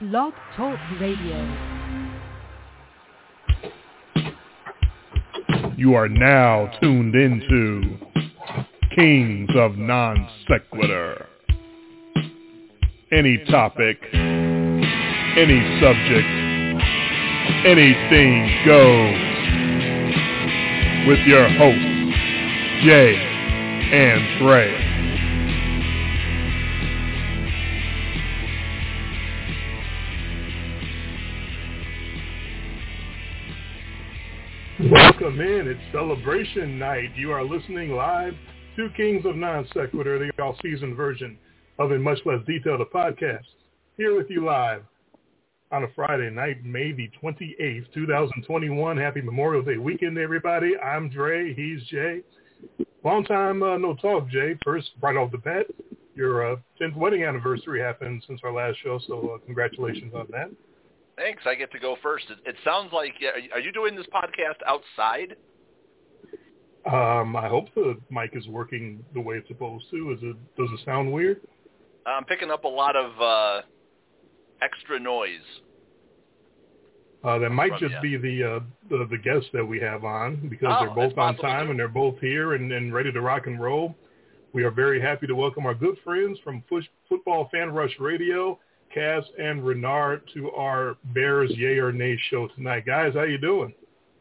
Blog Talk Radio. You are now tuned into Kings of Non Sequitur. Any topic, any subject, anything goes. With your hosts, Jay and Trey. Welcome in. It's celebration night. You are listening live to Kings of Non Sequitur, the all-season version of a much less detailed podcast. Here with you live on a Friday night, May the 28th, 2021. Happy Memorial Day weekend, everybody. I'm Dre. He's Jay. Long time no talk, Jay. First, right off the bat, your 10th wedding anniversary happened since our last show, so congratulations on that. Thanks. I get to go first. It sounds like, are you doing this podcast outside? I hope the mic is working the way it's supposed to. Does it sound weird? I'm picking up a lot of extra noise. That might just be the guests that we have on, because they're both on time and they're both here and ready to rock and roll. We are very happy to welcome our good friends from Football Fan Rush Radio, Cass and Renard, to our Bears Yay or Nay show tonight. Guys, how you doing?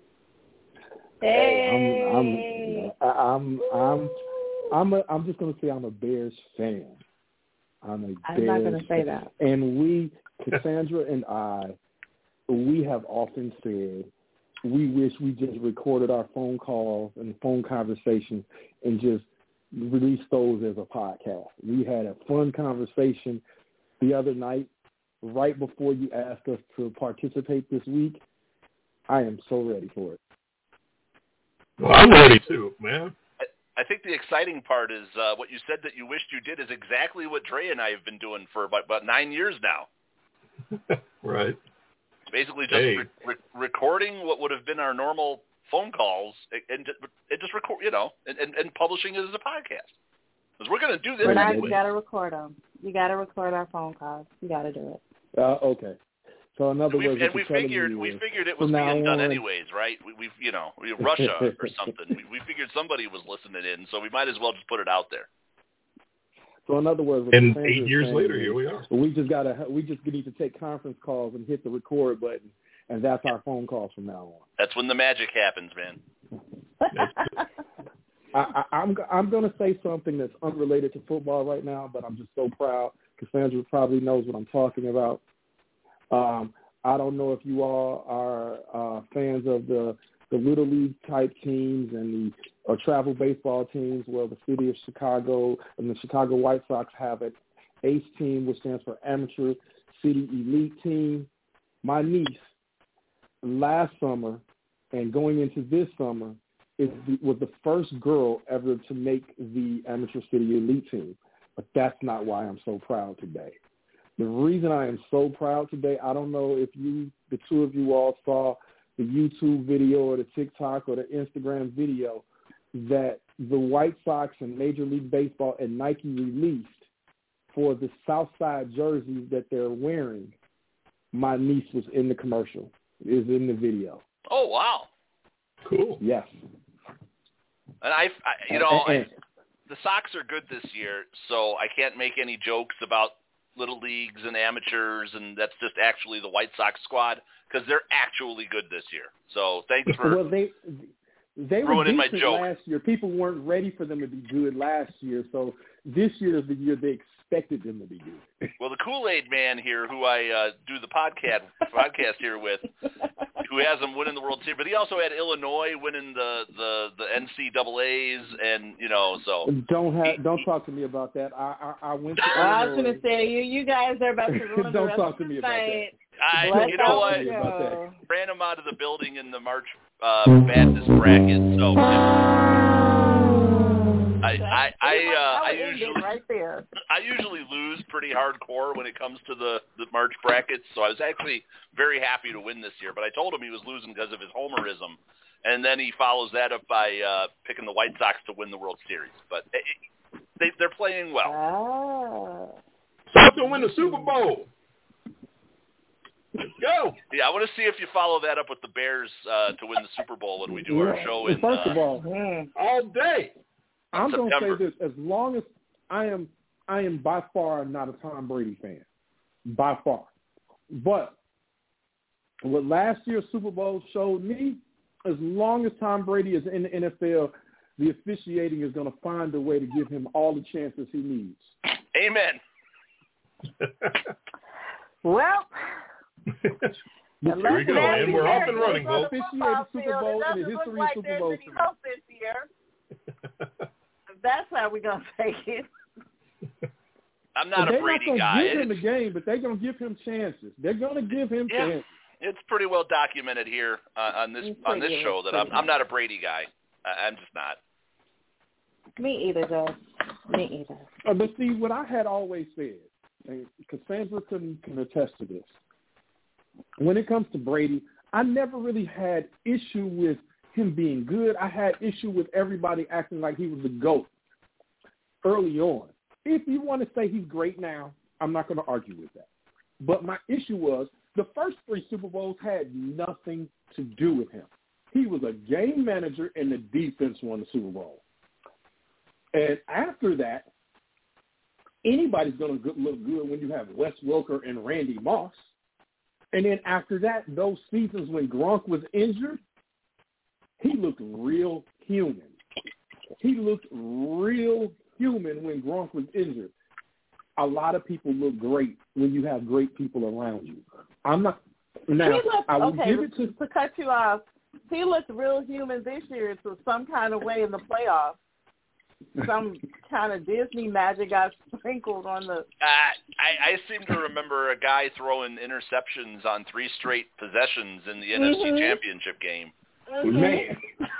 Hey. I'm just gonna say I'm a Bears fan. I'm not gonna say that. And Cassandra and I, we have often said we wish we just recorded our phone calls and phone conversations and just released those as a podcast. We had a fun conversation the other night, right before you asked us to participate this week. I am so ready for it. Well, I'm ready too, man. I think the exciting part is what you said that you wished you did is exactly what Dre and I have been doing for about 9 years now. Right. Basically just recording what would have been our normal phone calls and just record, and publishing it as a podcast. Because we're going to do this anyway. You got to record them. You got to record our phone calls. You got to do it. Okay. So in other words, we figured it was being done anyways, right? We Russia or something. We figured somebody was listening in, so we might as well just put it out there. So in other words, and 8 years later, here we are. We just need to take conference calls and hit the record button, and that's our phone calls from now on. That's when the magic happens, man. I'm going to say something that's unrelated to football right now, but I'm just so proud. Cassandra probably knows what I'm talking about. I don't know if you all are fans of the Little League type teams and the travel baseball teams. Well, the city of Chicago and the Chicago White Sox have an ACE team, which stands for Amateur City Elite Team. My niece, last summer and going into this summer, was the first girl ever to make the Amateur City Elite Team. But that's not why I'm so proud today. The reason I am so proud today, I don't know if the two of you all saw the YouTube video or the TikTok or the Instagram video that the White Sox and Major League Baseball and Nike released for the Southside jerseys that they're wearing. My niece was in the commercial, is in the video. Oh, wow. Cool. Yes. And the Sox are good this year, so I can't make any jokes about little leagues and amateurs, and that's just actually the White Sox squad, because they're actually good this year. So thanks for they ruining were my joke. Last year. People weren't ready for them to be good last year, so this year is the year they expected them to be good. Well, the Kool-Aid man here, who I do the podcast here with, who has them winning the World Series, but he also had Illinois winning the NCAAs, and so don't talk to me about that. I went to I was going to say you guys are about to ruin don't the talk to rest me of about night. that. You know what? Ran him out of the building in the March Madness bracket. So I usually lose pretty hardcore when it comes to the March brackets. So I was actually very happy to win this year. But I told him he was losing because of his homerism, and then he follows that up by picking the White Sox to win the World Series. But they're playing well. Sox will win the Super Bowl. Let's go. Yeah, I want to see if you follow that up with the Bears to win the Super Bowl when we do our show in. First of all, all day. I'm going to say September. this: as long as I am by far not a Tom Brady fan, by far. But what last year's Super Bowl showed me, as long as Tom Brady is in the NFL, the officiating is going to find a way to give him all the chances he needs. Amen. Well, Here we go, and we're off and running, folks. Officiated Super Bowl in the history of Super Bowl. There's any hope this year. That's how we're going to take it. I'm not a Brady guy. They're not going to give him the game, but they're going to give him chances. They're going to give him chances. It's pretty well documented here on this show that I'm not a Brady guy. I'm just not. Me either, Joe. Me either. But see, what I had always said, and Cassandra can attest to this, when it comes to Brady, I never really had issue with him being good. I had issue with everybody acting like he was the GOAT early on. If you want to say he's great now, I'm not going to argue with that. But my issue was the first 3 Super Bowls had nothing to do with him. He was a game manager, and the defense won the Super Bowl. And after that, anybody's going to look good when you have Wes Welker and Randy Moss. And then after that, those seasons when Gronk was injured, he looked real human. He looked real human when Gronk was injured. A lot of people look great when you have great people around you. I'm not – now, I will give it to – To cut you off, he looked real human this year to some kind of way in the playoffs. Some kind of Disney magic got sprinkled on the I seem to remember a guy throwing interceptions on 3 straight possessions in the NFC Championship game. Man.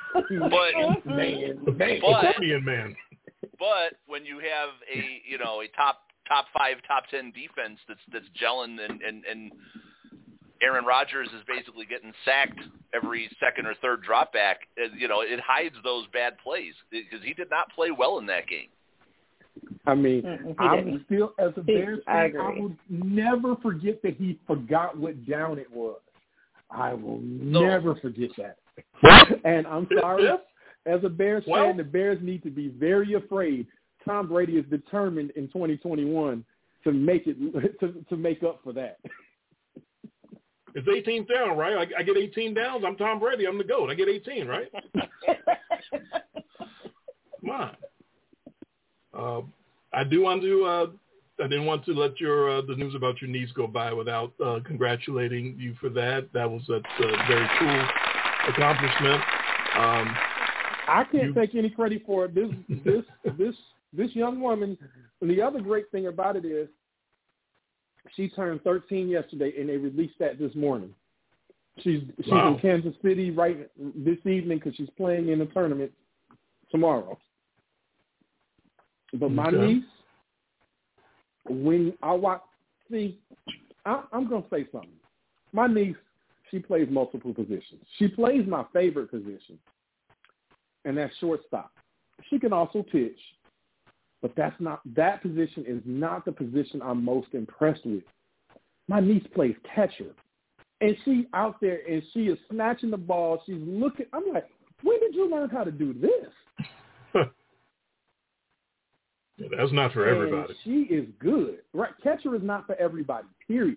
But when you have a top 5, top 10 defense that's gelling and Aaron Rodgers is basically getting sacked every second or third drop back, it hides those bad plays because he did not play well in that game. I mean, I would still, as a Bears fan, I would never forget that he forgot what down it was. I will never forget that. And I'm sorry, as a Bears fan, the Bears need to be very afraid. Tom Brady is determined in 2021 to make up for that. It's 18th down, right? I get 18 downs. I'm Tom Brady. I'm the GOAT. I get 18, right? Come on. I didn't want to let the news about your niece go by without congratulating you for that. That was a very cool accomplishment. I can't take any credit for it. This young woman, and the other great thing about it is, she turned 13 yesterday, and they released that this morning. She's in Kansas City right this evening because she's playing in a tournament tomorrow. But my niece, when I watch, I'm going to say something. My niece, she plays multiple positions. She plays my favorite position, and that's shortstop. She can also pitch. But that position is not the position I'm most impressed with. My niece plays catcher. And she out there and she is snatching the ball. She's looking. I'm like, when did you learn how to do this? Yeah, that's not for everybody. She is good. Right. Catcher is not for everybody, period.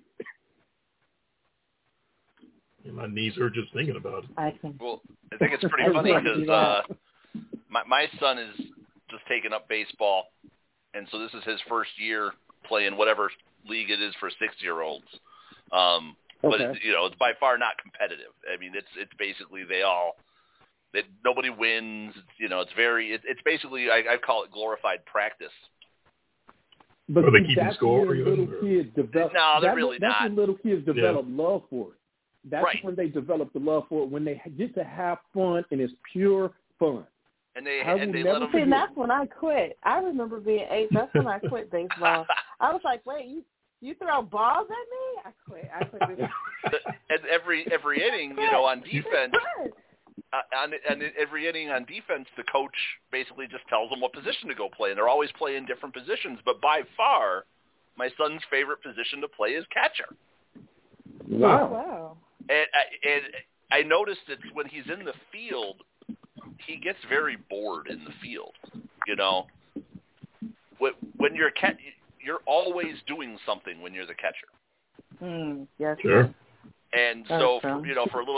Yeah, my knees are just thinking about it. Well, I think it's pretty funny because my son is just taking up baseball, and so this is his first year playing whatever league it is for 6-year-olds. But it's by far not competitive. I mean, it's basically nobody wins. It's basically I call it glorified practice. But they keep score? No, they're really not. That's when little kids develop love for it. That's right. when they develop the love for it, when they get to have fun and it's pure fun. And they let them. See, that's when I quit. I remember being 8. That's when I quit baseball. I was like, wait, you throw balls at me? I quit. And every inning, on defense, and every inning on defense, the coach basically just tells them what position to go play, and they're always playing different positions. But by far, my son's favorite position to play is catcher. Wow. And I noticed that when he's in the field, he gets very bored in the field. You know, when you're you're always doing something when you're the catcher. Yes. Sure. And so, for a little,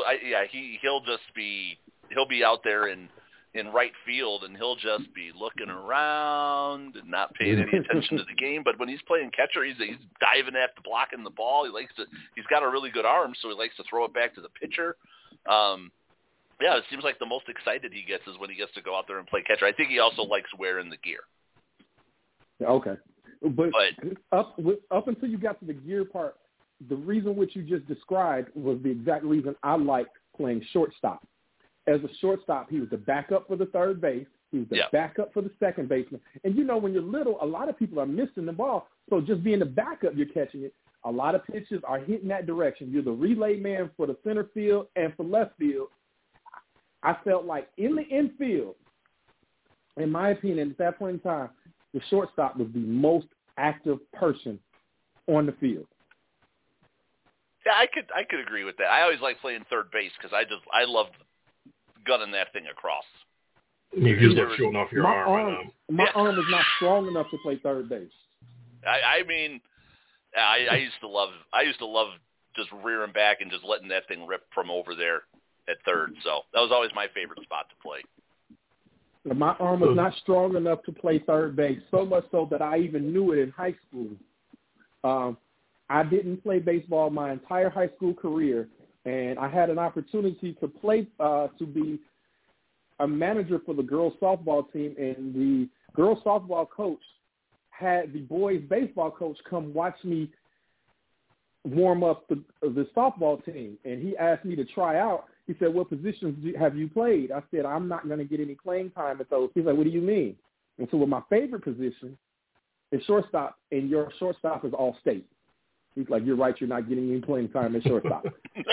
he'll be out there in right field, and he'll just be looking around and not paying any attention to the game. But when he's playing catcher, he's diving after blocking the ball. He's got a really good arm, so he likes to throw it back to the pitcher. It seems like the most excited he gets is when he gets to go out there and play catcher. I think he also likes wearing the gear. Okay. But up until you got to the gear part, the reason which you just described was the exact reason I liked playing shortstop. As a shortstop, he was the backup for the third base. He was the backup for the second baseman. And, when you're little, a lot of people are missing the ball. So just being the backup, you're catching it. A lot of pitches are hitting that direction. You're the relay man for the center field and for left field. I felt like in the infield, in my opinion, at that point in time, the shortstop was the most active person on the field. Yeah, I could agree with that. I always like playing third base because I love gunning that thing across. You just love showing off your arm. My arm is not strong enough to play third base. I used to love just rearing back and just letting that thing rip from over there at third. So that was always my favorite spot to play. My arm was not strong enough to play third base, so much so that I even knew it in high school. I didn't play baseball my entire high school career, and I had an opportunity to play to be a manager for the girls softball team, and the girls softball coach had the boys baseball coach come watch me warm up the softball team, and he asked me to try out. He said, "What positions have you played?" I said, "I'm not going to get any playing time at those." He's like, "What do you mean?" And so, my favorite position is shortstop, and your shortstop is all state. He's like, "You're right. You're not getting any playing time at shortstop."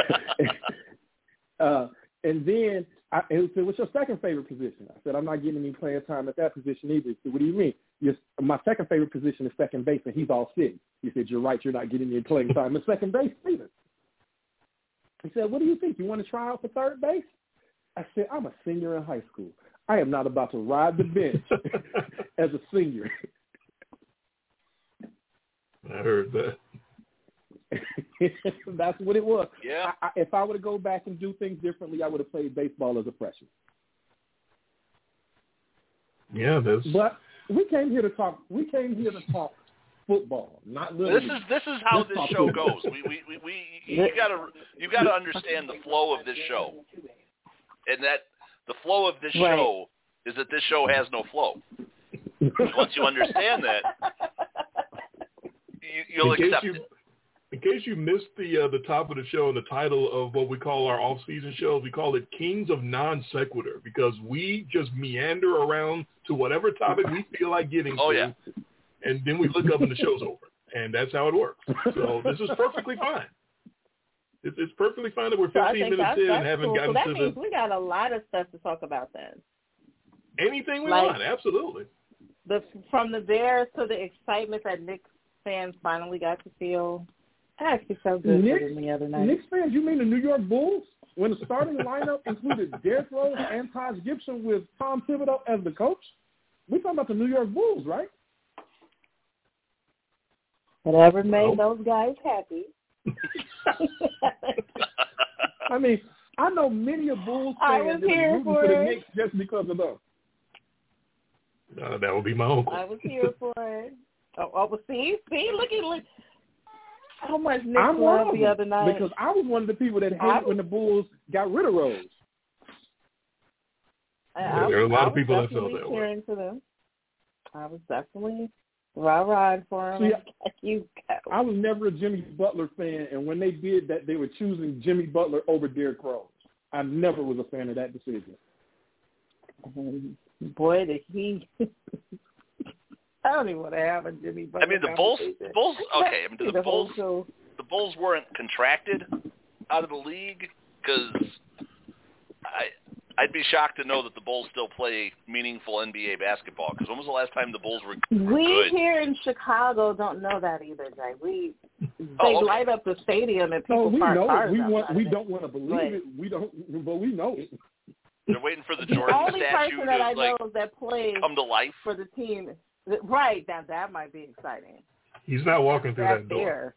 And then he said, "What's your second favorite position?" I said, "I'm not getting any playing time at that position either." He said, "What do you mean?" My second favorite position is second base, and he's all city. He said, "You're right. You're not getting any playing time at second base either." He said, "What do you think? You want to try out for third base?" I said, "I'm a senior in high school. I am not about to ride the bench as a senior." I heard that. That's what it was. Yeah. If I were to go back and do things differently, I would have played baseball as a freshman. Yeah, But we came here to talk football, not literally. This is how this show goes. You gotta understand the flow of this show, and that the flow of this show is that this show has no flow. Once you understand that, you'll accept it. In case you missed the top of the show and the title of what we call our off-season shows, we call it Kings of Non Sequitur, because we just meander around to whatever topic we feel like getting to. Yeah. And then we look up and the show's over. And that's how it works. So this is perfectly fine. It's perfectly fine that we're 15 minutes in and haven't gotten to that means we got a lot of stuff to talk about then. Anything we want, absolutely. From the Bears to the excitement that Knicks fans finally got to feel. I actually felt good for them the other night. Knicks fans, you mean the New York Bulls? When the starting lineup included Derrick Rose and Taj Gibson with Tom Thibodeau as the coach? We're talking about the New York Bulls, right? Whatever made those guys happy. I mean, I know many a Bulls fans that are rooting for the Knicks just because of them. That would be my uncle. I was here for it. Oh, see, look how much Knicks love the other night. Because I was one of the people that hated when the Bulls got rid of Rose. There are a lot of people that felt that way. To them. I was definitely riding for him. See, I was never a Jimmy Butler fan, and when they did that, they were choosing Jimmy Butler over Derrick Rose. I never was a fan of that decision. Boy, did he... I don't even want to have a Jimmy Butler. I mean, the Bulls. Okay, I mean, the Bulls weren't contracted out of the league, because I'd be shocked to know that the Bulls still play meaningful NBA basketball. Because when was the last time the Bulls were good? We here in Chicago don't know that either, Jay. they light up the stadium and people park cars outside. We don't want to believe it. We don't, but we know it. They're waiting for the Jordan only statue person that I know to that plays come to life for the team. Right, now that might be exciting. He's not walking through that door.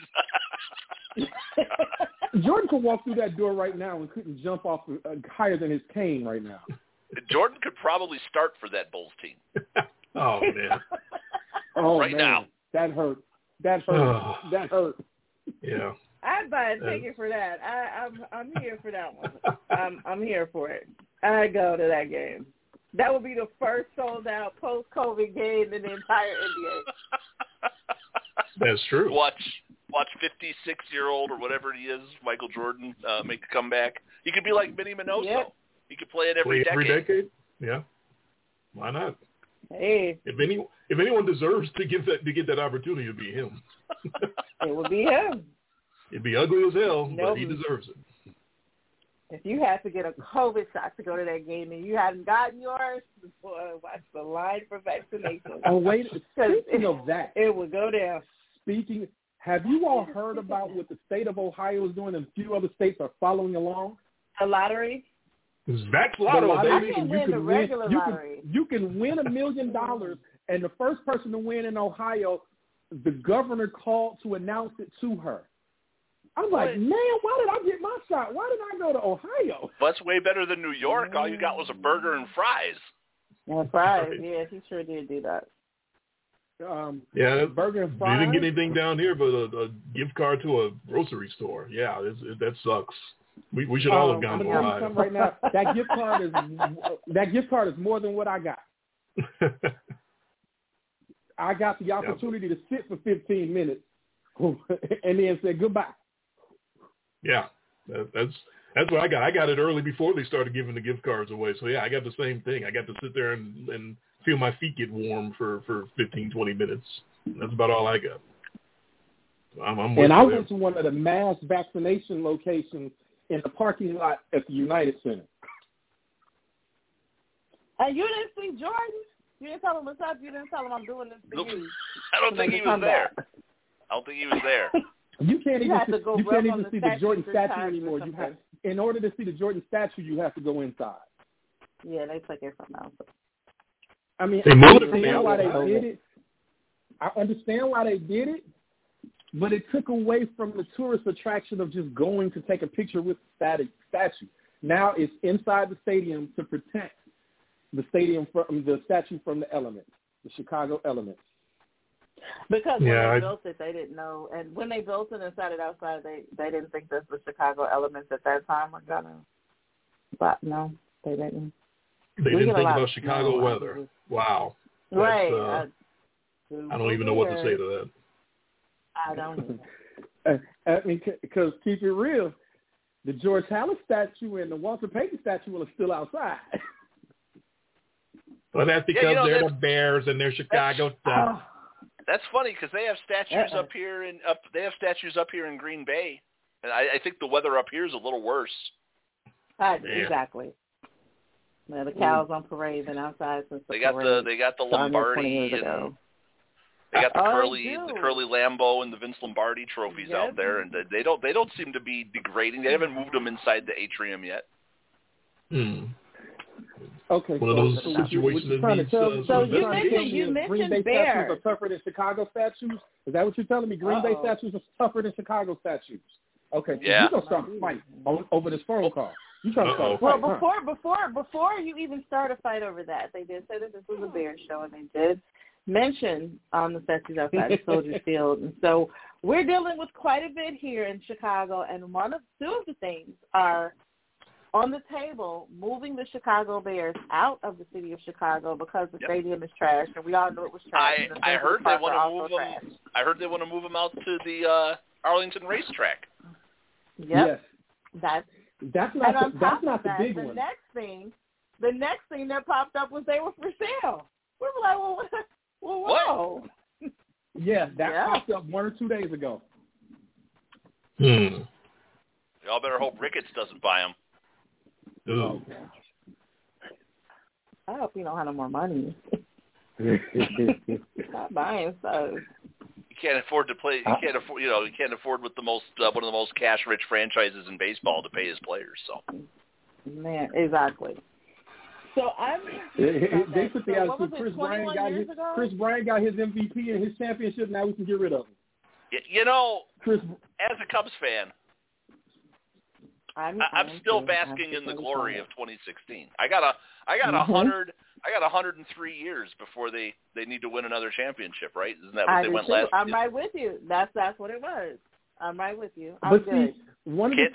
Jordan could walk through that door right now and couldn't jump off higher than his cane right now. Jordan could probably start for that Bulls team. Oh, man. Oh, right man. now. That hurt. That hurt. That hurt. Yeah. I'd buy a ticket for that. I'm here for that one. I'm here for it. I go to that game. That would be the first sold out post-COVID game in the entire NBA. That's true. Watch 56-year-old or whatever he is, Michael Jordan, make a comeback. He could be like Benny Minoso. Yep. He could play it every decade. Yeah. Why not? Hey. If anyone deserves to get that opportunity, it'd be him. It would be him. It'd be ugly as hell, but he deserves it. If you had to get a COVID shot to go to that game and you hadn't gotten yours, boy, watch the line for vaccination. Oh, wait. Speaking of that. It would go down. Have you all heard about what the state of Ohio is doing and a few other states are following along? A lottery? It's Vax Lotto, baby. I can win the regular lottery. You can win $1 million, and the first person to win in Ohio, the governor called to announce it to her. I'm like, man, why did I get my shot? Why did I go to Ohio? Well, that's way better than New York. All you got was a burger and fries. And fries, yeah, he sure did do that. Burger and fries. You didn't get anything down here but a gift card to a grocery store. Yeah, that sucks. We should all have gone to Ohio. Right now, that gift card is more than what I got. I got the opportunity to sit for 15 minutes and then say goodbye. Yeah, that's what I got. I got it early before they started giving the gift cards away. So, yeah, I got the same thing. I got to sit there and feel my feet get warm for 15, 20 minutes. That's about all I got. So I went to one of the mass vaccination locations in the parking lot at the United Center. And you didn't see Jordan? You didn't tell him what's up? You didn't tell him I'm doing this for you? I don't think he was there. I don't think he was there. You can't even see the Jordan statue anymore. In order to see the Jordan statue, you have to go inside. Yeah, they took it from outside. I mean, I understand why they did it. I understand why they did it, but it took away from the tourist attraction of just going to take a picture with the statue. Now it's inside the stadium to protect the stadium from the statue from the elements, the Chicago elements. Because when they built it, they didn't know. And when they built it and started outside, they didn't think that the Chicago elements at that time were going to. But no, they didn't. They didn't think about Chicago weather. Wow. Right. I don't even know what to say to that. I don't. I mean, because keep it real, the George Halas statue and the Walter Payton statue are still outside. Well, that's because they're the Bears and they're Chicago stuff. That's funny because they have statues up here in Green Bay, and I think the weather up here is a little worse. Exactly. Yeah, the Cows on parade and outside since they got the Lombardi and they got the Curly Lambeau and the Vince Lombardi trophies out there, and they don't seem to be degrading. They haven't moved them inside the atrium yet. Okay, one of those situations that needs you mentioned Green Bay Bears. statues are tougher than Chicago statues. Is that what you're telling me? Green Bay statues are tougher than Chicago statues. Okay, so you're gonna start a fight over this phone call. You trying to start a fight? Well, before you even start a fight over that, they did say that this was a Bears show, and they did mention the statues outside of Soldier Field, and so we're dealing with quite a bit here in Chicago, and two of the things are on the table, moving the Chicago Bears out of the city of Chicago because the stadium is trash, and we all knew it was trash. I heard they want to move them. I heard they want to move them out to the Arlington racetrack. Yep. Yes. That's not the big one. The next thing that popped up was they were for sale. We were like, well, whoa. Yeah, that popped up 1 or 2 days ago. Y'all better hope Ricketts doesn't buy them. Oh. I hope you don't have no more money. Stop buying stuff. You can't afford to play. You can't afford. You can't afford with the most one of the most cash-rich franchises in baseball to pay his players. So, man, exactly. So they put the attitude. Chris Bryant got his MVP and his championship. Now we can get rid of him. As a Cubs fan, I'm still basking in the glory of 2016. I got 103 years before they need to win another championship, right? Isn't that what they went last? I'm right with you. That's what it was. I'm right with you. But see, one of the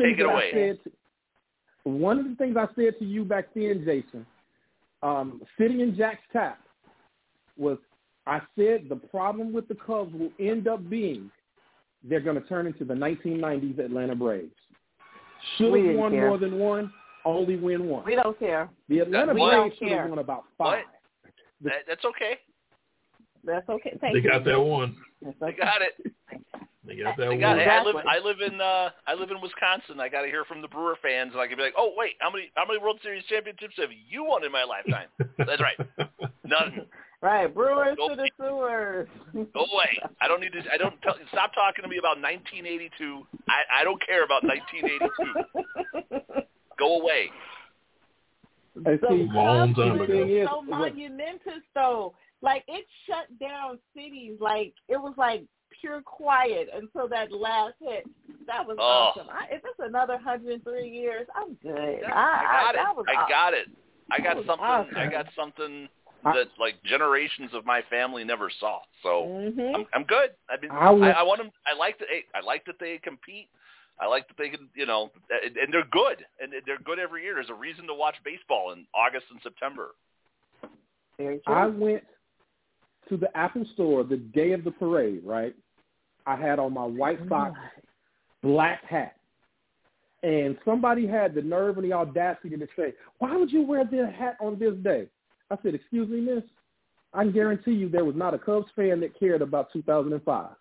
things I said to you back then, Jason, sitting in Jack's tap, was I said the problem with the Cubs will end up being they're going to turn into the 1990s Atlanta Braves. Should have won more than one, only win one. We don't care. The Atlanta Braves should have won about 5. That's okay. That's okay. They got that one. They got it. They got that one. Exactly. I live in Wisconsin. I got to hear from the Brewer fans, and I can be like, oh wait, how many World Series championships have you won in my lifetime? That's right, none. Right, Brewers to the sewers. Go away. Stop talking to me about 1982. I don't care about 1982. Go away. The Cubs were so monumentous, though. Like, it shut down cities. Like, it was like pure quiet until that last hit. That was awesome. If it's another 103 years, I'm good. I got it. I got something. Awesome. I got something that like generations of my family never saw. So I'm good. I want them. I like that they compete. I like that they can, and they're good, and they're good every year. There's a reason to watch baseball in August and September. Very true. I went to the Apple store the day of the parade, right? I had on my White Sox black hat. And somebody had the nerve and the audacity to say, why would you wear this hat on this day? I said, excuse me, miss, I can guarantee you there was not a Cubs fan that cared about 2005.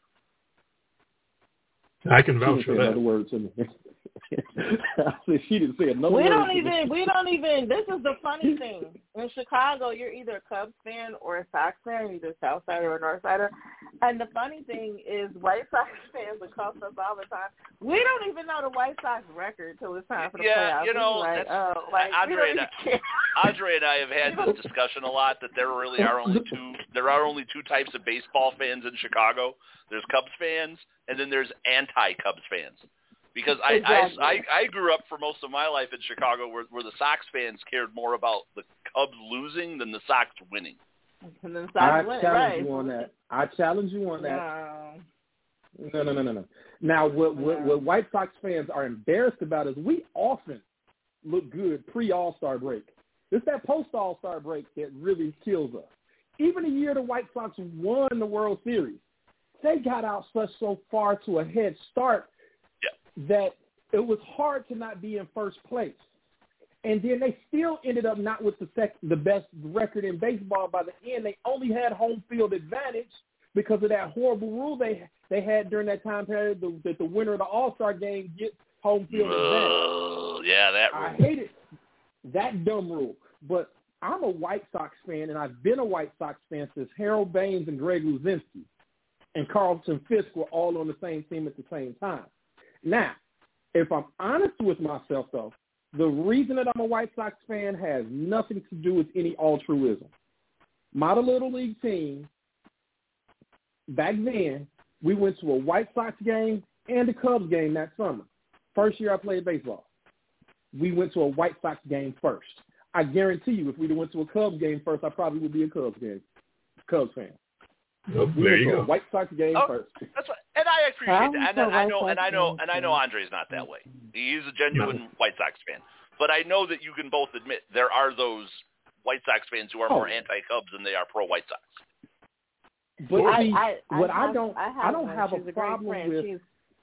I can vouch for that. Another word to me. She didn't say another word. We don't even. This is the funny thing. In Chicago, you're either a Cubs fan or a Sox fan, either South Sider or North Sider. And the funny thing is, White Sox fans will call us all the time. We don't even know the White Sox record till it's time for the playoffs. Andre and I have had this discussion a lot that there really are only two. There are only two types of baseball fans in Chicago. There's Cubs fans, and then there's anti-Cubs fans. Because I grew up for most of my life in Chicago where the Sox fans cared more about the Cubs losing than the Sox winning. And then the Sox challenge you on that. I challenge you on that. No. Now, what White Sox fans are embarrassed about is we often look good pre-All-Star break. It's that post-All-Star break that really kills us. Even the year the White Sox won the World Series, they got out so far to a head start that it was hard to not be in first place. And then they still ended up not with the best record in baseball by the end. They only had home field advantage because of that horrible rule they had during that time period that the winner of the All-Star game gets home field advantage. Yeah, that rule. I hate it. That dumb rule. But I'm a White Sox fan, and I've been a White Sox fan since Harold Baines and Greg Luzinski and Carlton Fisk were all on the same team at the same time. Now, if I'm honest with myself, though, the reason that I'm a White Sox fan has nothing to do with any altruism. My Little League team, back then, we went to a White Sox game and a Cubs game that summer. First year I played baseball. We went to a White Sox game first. I guarantee you, if we went to a Cubs game first, I probably would be a Cubs fan. There you go. White Sox game first. That's what, and I appreciate that. And I know Andre's not that way. He's a genuine White Sox fan. But I know that you can both admit there are those White Sox fans who are more anti-Cubs than they are pro-White Sox. But I don't have a problem with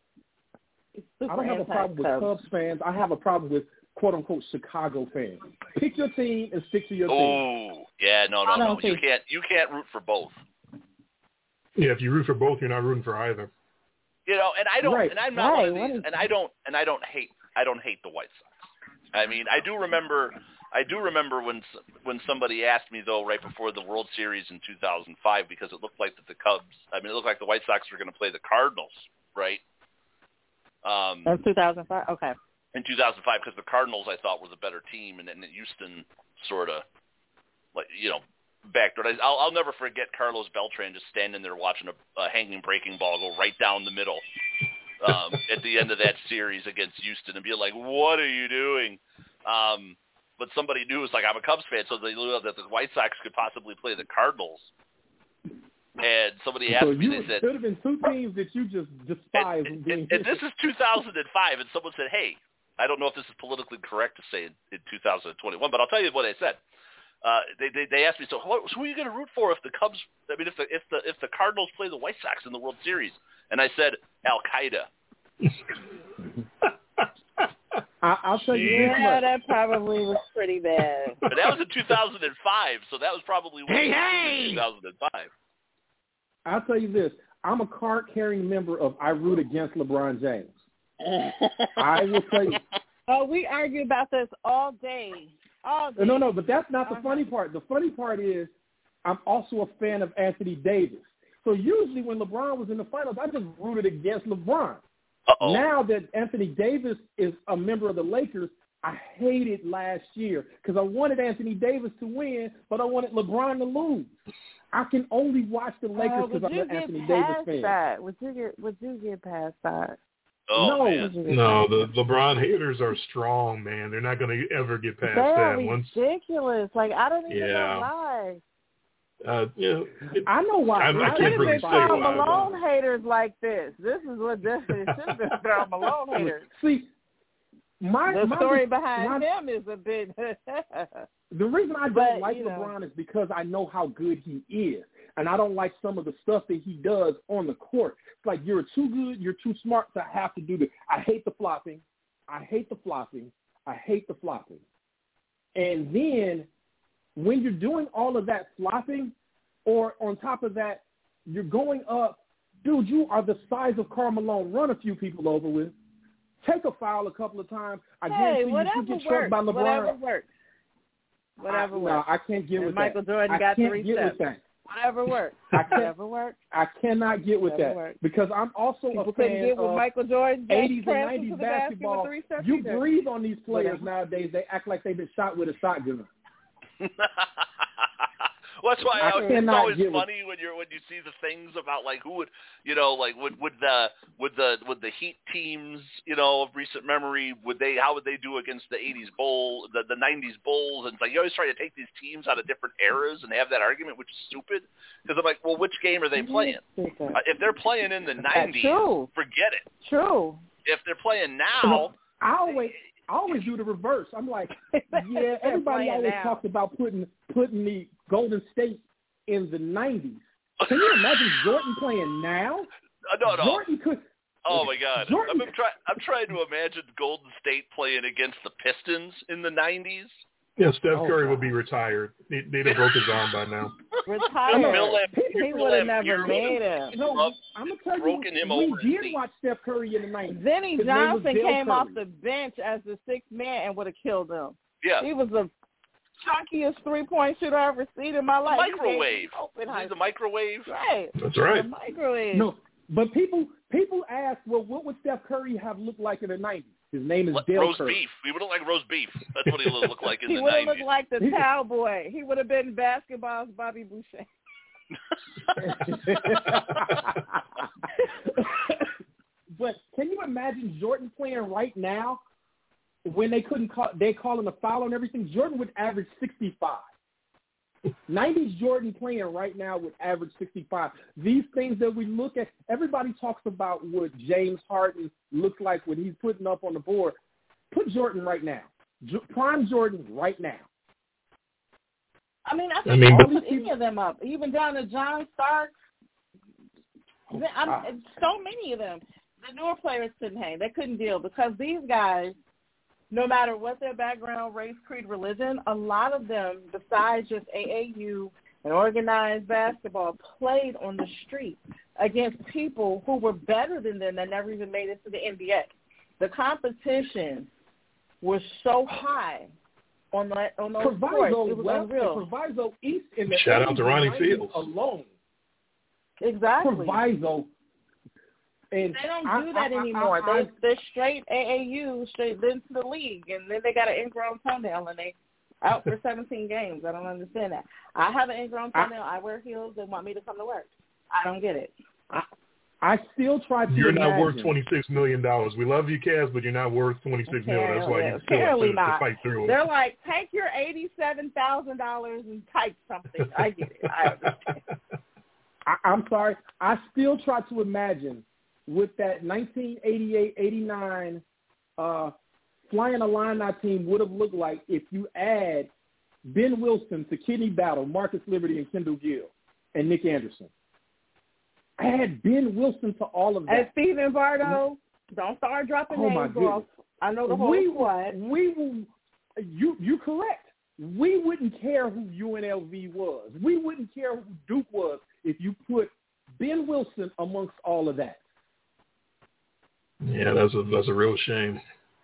Cubs fans. I have a problem with quote-unquote Chicago fans. Pick your team and stick to your team. Oh, yeah, no. You can't root for both. Yeah, if you root for both, you're not rooting for either. And I don't, right. and I'm not one of these, and I don't hate the White Sox. I mean, I do remember I do remember when somebody asked me, though, right before the World Series in 2005, because it looked like that it looked like the White Sox were going to play the Cardinals, right? In 2005? Okay. In 2005, because the Cardinals, I thought, were the better team, and then Houston sort of, backdoored. I'll never forget Carlos Beltran just standing there watching a hanging breaking ball go right down the middle at the end of that series against Houston and being like, what are you doing? But somebody knew, it was like, I'm a Cubs fan, so they knew that the White Sox could possibly play the Cardinals. And somebody asked me, they said... There could have been two teams that you just despise. And this is 2005, and someone said, hey, I don't know if this is politically correct to say in 2021, but I'll tell you what they said. They asked me, so who are you going to root for if the Cubs... I mean, if the Cardinals play the White Sox in the World Series? And I said, Al-Qaeda. I'll tell you this much. That probably was pretty bad. But that was in 2005, so that was probably in 2005. I'll tell you this. I'm a card-carrying member of I Root Against LeBron James. I will tell you. Oh, we argue about this all day. All day. No, but that's not the funny part. The funny part is I'm also a fan of Anthony Davis. So usually when LeBron was in the finals, I just rooted against LeBron. Uh-oh. Now that Anthony Davis is a member of the Lakers, I hated last year because I wanted Anthony Davis to win, but I wanted LeBron to lose. I can only watch the Lakers because I'm an Anthony Davis fan. That? Would you get past that? Oh, no, man. No, the LeBron haters are strong, man. They're not going to ever get past that. Ridiculous. Like, I don't even know why. I know why. I can't really say Karl why. Malone haters like this. This is what this is. It should have been Karl Malone haters. See, the story behind him is a bit. The reason I don't like LeBron is because I know how good he is, and I don't like some of the stuff that he does on the court. It's like you're too good, you're too smart to have to do this. I hate the flopping. And then when you're doing all of that flopping, or on top of that, you're going up, dude, you are the size of Karl Malone. Run a few people over with. Take a foul a couple of times. I guarantee you get struck by LeBron. Whatever works. No, I can't get with Michael that. Jordan got 3 steps. I can't get with that. Whatever works. I cannot get with that because I'm also a fan of Michael Jordan 80s and 90s basketball. You breathe on these players nowadays. They act like they've been shot with a shotgun. Well, that's why it's always funny when you see the things about like who would would the Heat teams of recent memory how would they do against the 80s Bulls, the 90s Bulls, and it's like you always try to take these teams out of different eras and have that argument, which is stupid because I'm like, well, which game are they playing? If they're playing in the 90s, forget it. True. If they're playing now, I always do the reverse. I'm like, yeah, everybody always talks about putting the Golden State in the 90s. Can you imagine Jordan playing now? No. Jordan could. Oh my God! I'm trying to imagine Golden State playing against the Pistons in the 90s. Yeah, Steph Curry would be retired. They'd have broke his arm by now. Retired. He would have never made it. I'm going to tell you, we did watch Steph Curry in the 90s. Vinny Johnson came off the bench as the 6th man and would have killed him. Yeah. He was the chunkiest 3-point shooter I've ever seen in my life. Microwave. He's the microwave. Right. That's right. The microwave. No, but people ask, well, what would Steph Curry have looked like in the 90s? His name is Dale roast Curry. Beef. He would look like roast beef. That's what he would look like in the 90s. He would have looked like the cowboy. He would have been basketball's Bobby Boucher. But can you imagine Jordan playing right now when they couldn't call a foul and everything? Jordan would average 65. 90s Jordan playing right now would average 65. These things that we look at, everybody talks about what James Harden looks like when he's putting up on the board. Put Jordan right now. Prime Jordan right now. I think put any of them up, even down to John Stark. So many of them. The newer players couldn't hang. They couldn't deal because these guys, no matter what their background, race, creed, religion, a lot of them, besides just AAU and organized basketball, played on the street against people who were better than them that never even made it to the NBA. The competition was so high on those Proviso courts. It was West unreal. and Proviso East in the Shout out to 80s Ronnie and 90s Fields alone. Exactly. Proviso. And they don't do that anymore. They're straight AAU, straight into the league, and then they got an ingrown toenail, and they out for 17 games. I don't understand that. I have an ingrown toenail. I wear heels. They want me to come to work. I don't get it. I still try to You're imagine. not worth $26 million. We love you, Kaz, but you're not worth $26 million. That's why you still have to fight through it. They're like, take your $87,000 and type something. I get it. I understand. I'm sorry. I still try to imagine with that 1988-89 Flying Illini team would have looked like if you add Ben Wilson to Kenny Battle, Marcus Liberty, and Kendall Gill, and Nick Anderson. Add Ben Wilson to all of that. And Steven Bardo, don't start dropping names off. I know the whole squad. You're correct. We wouldn't care who UNLV was. We wouldn't care who Duke was if you put Ben Wilson amongst all of that. Yeah, that's a real shame.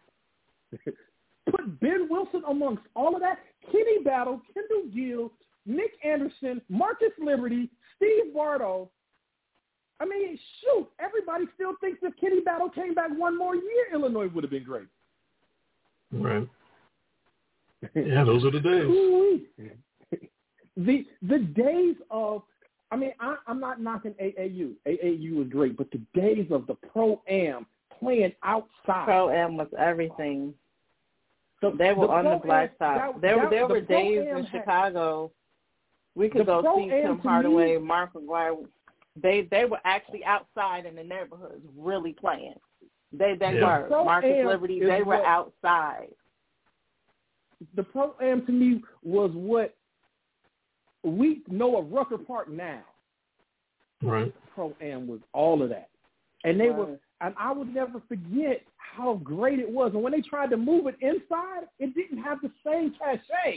Put Ben Wilson amongst all of that. Kenny Battle, Kendall Gill, Nick Anderson, Marcus Liberty, Steve Bardo. I mean, shoot, everybody still thinks if Kenny Battle came back one more year, Illinois would have been great. Right. Yeah, those are the days. The days of, I mean, I'm not knocking AAU. AAU was great, but the days of the Pro-Am playing outside. Pro-Am was everything. They were on the black side. There were days in Chicago. We could go see Tim Hardaway, Mark McGuire. They were actually outside in the neighborhoods, really playing. They were. Marcus Liberty, they were outside. The Pro-Am to me was what we know of Rucker Park now. Right. Pro-Am was all of that. And they were, and I would never forget how great it was. And when they tried to move it inside, it didn't have the same cachet.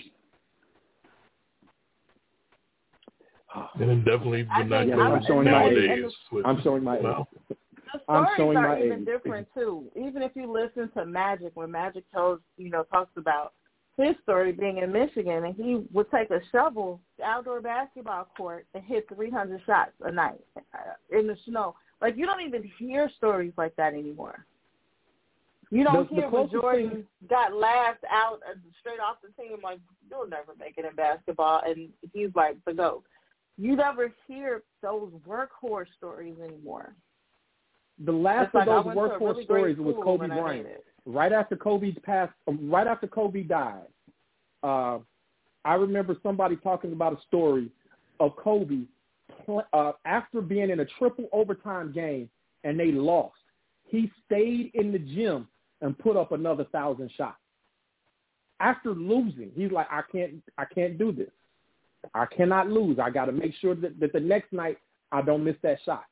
And it definitely would not I'm showing nowadays. I'm showing my age. The stories are even different too. Even if you listen to Magic, when Magic talks about his story being in Michigan, and he would take a shovel to outdoor basketball court and hit 300 shots a night in the snow. Like, you don't even hear stories like that anymore. You don't hear when Jordan got laughed out straight off the team, like, you'll never make it in basketball, and he's like the GOAT. You never hear those workhorse stories anymore. The last of those workhorse stories was Kobe Bryant. Right after Kobe died, I remember somebody talking about a story of Kobe after being in a triple overtime game and they lost. He stayed in the gym and put up another 1,000 shots. After losing, he's like, I can't do this. I cannot lose. I got to make sure that the next night I don't miss that shot.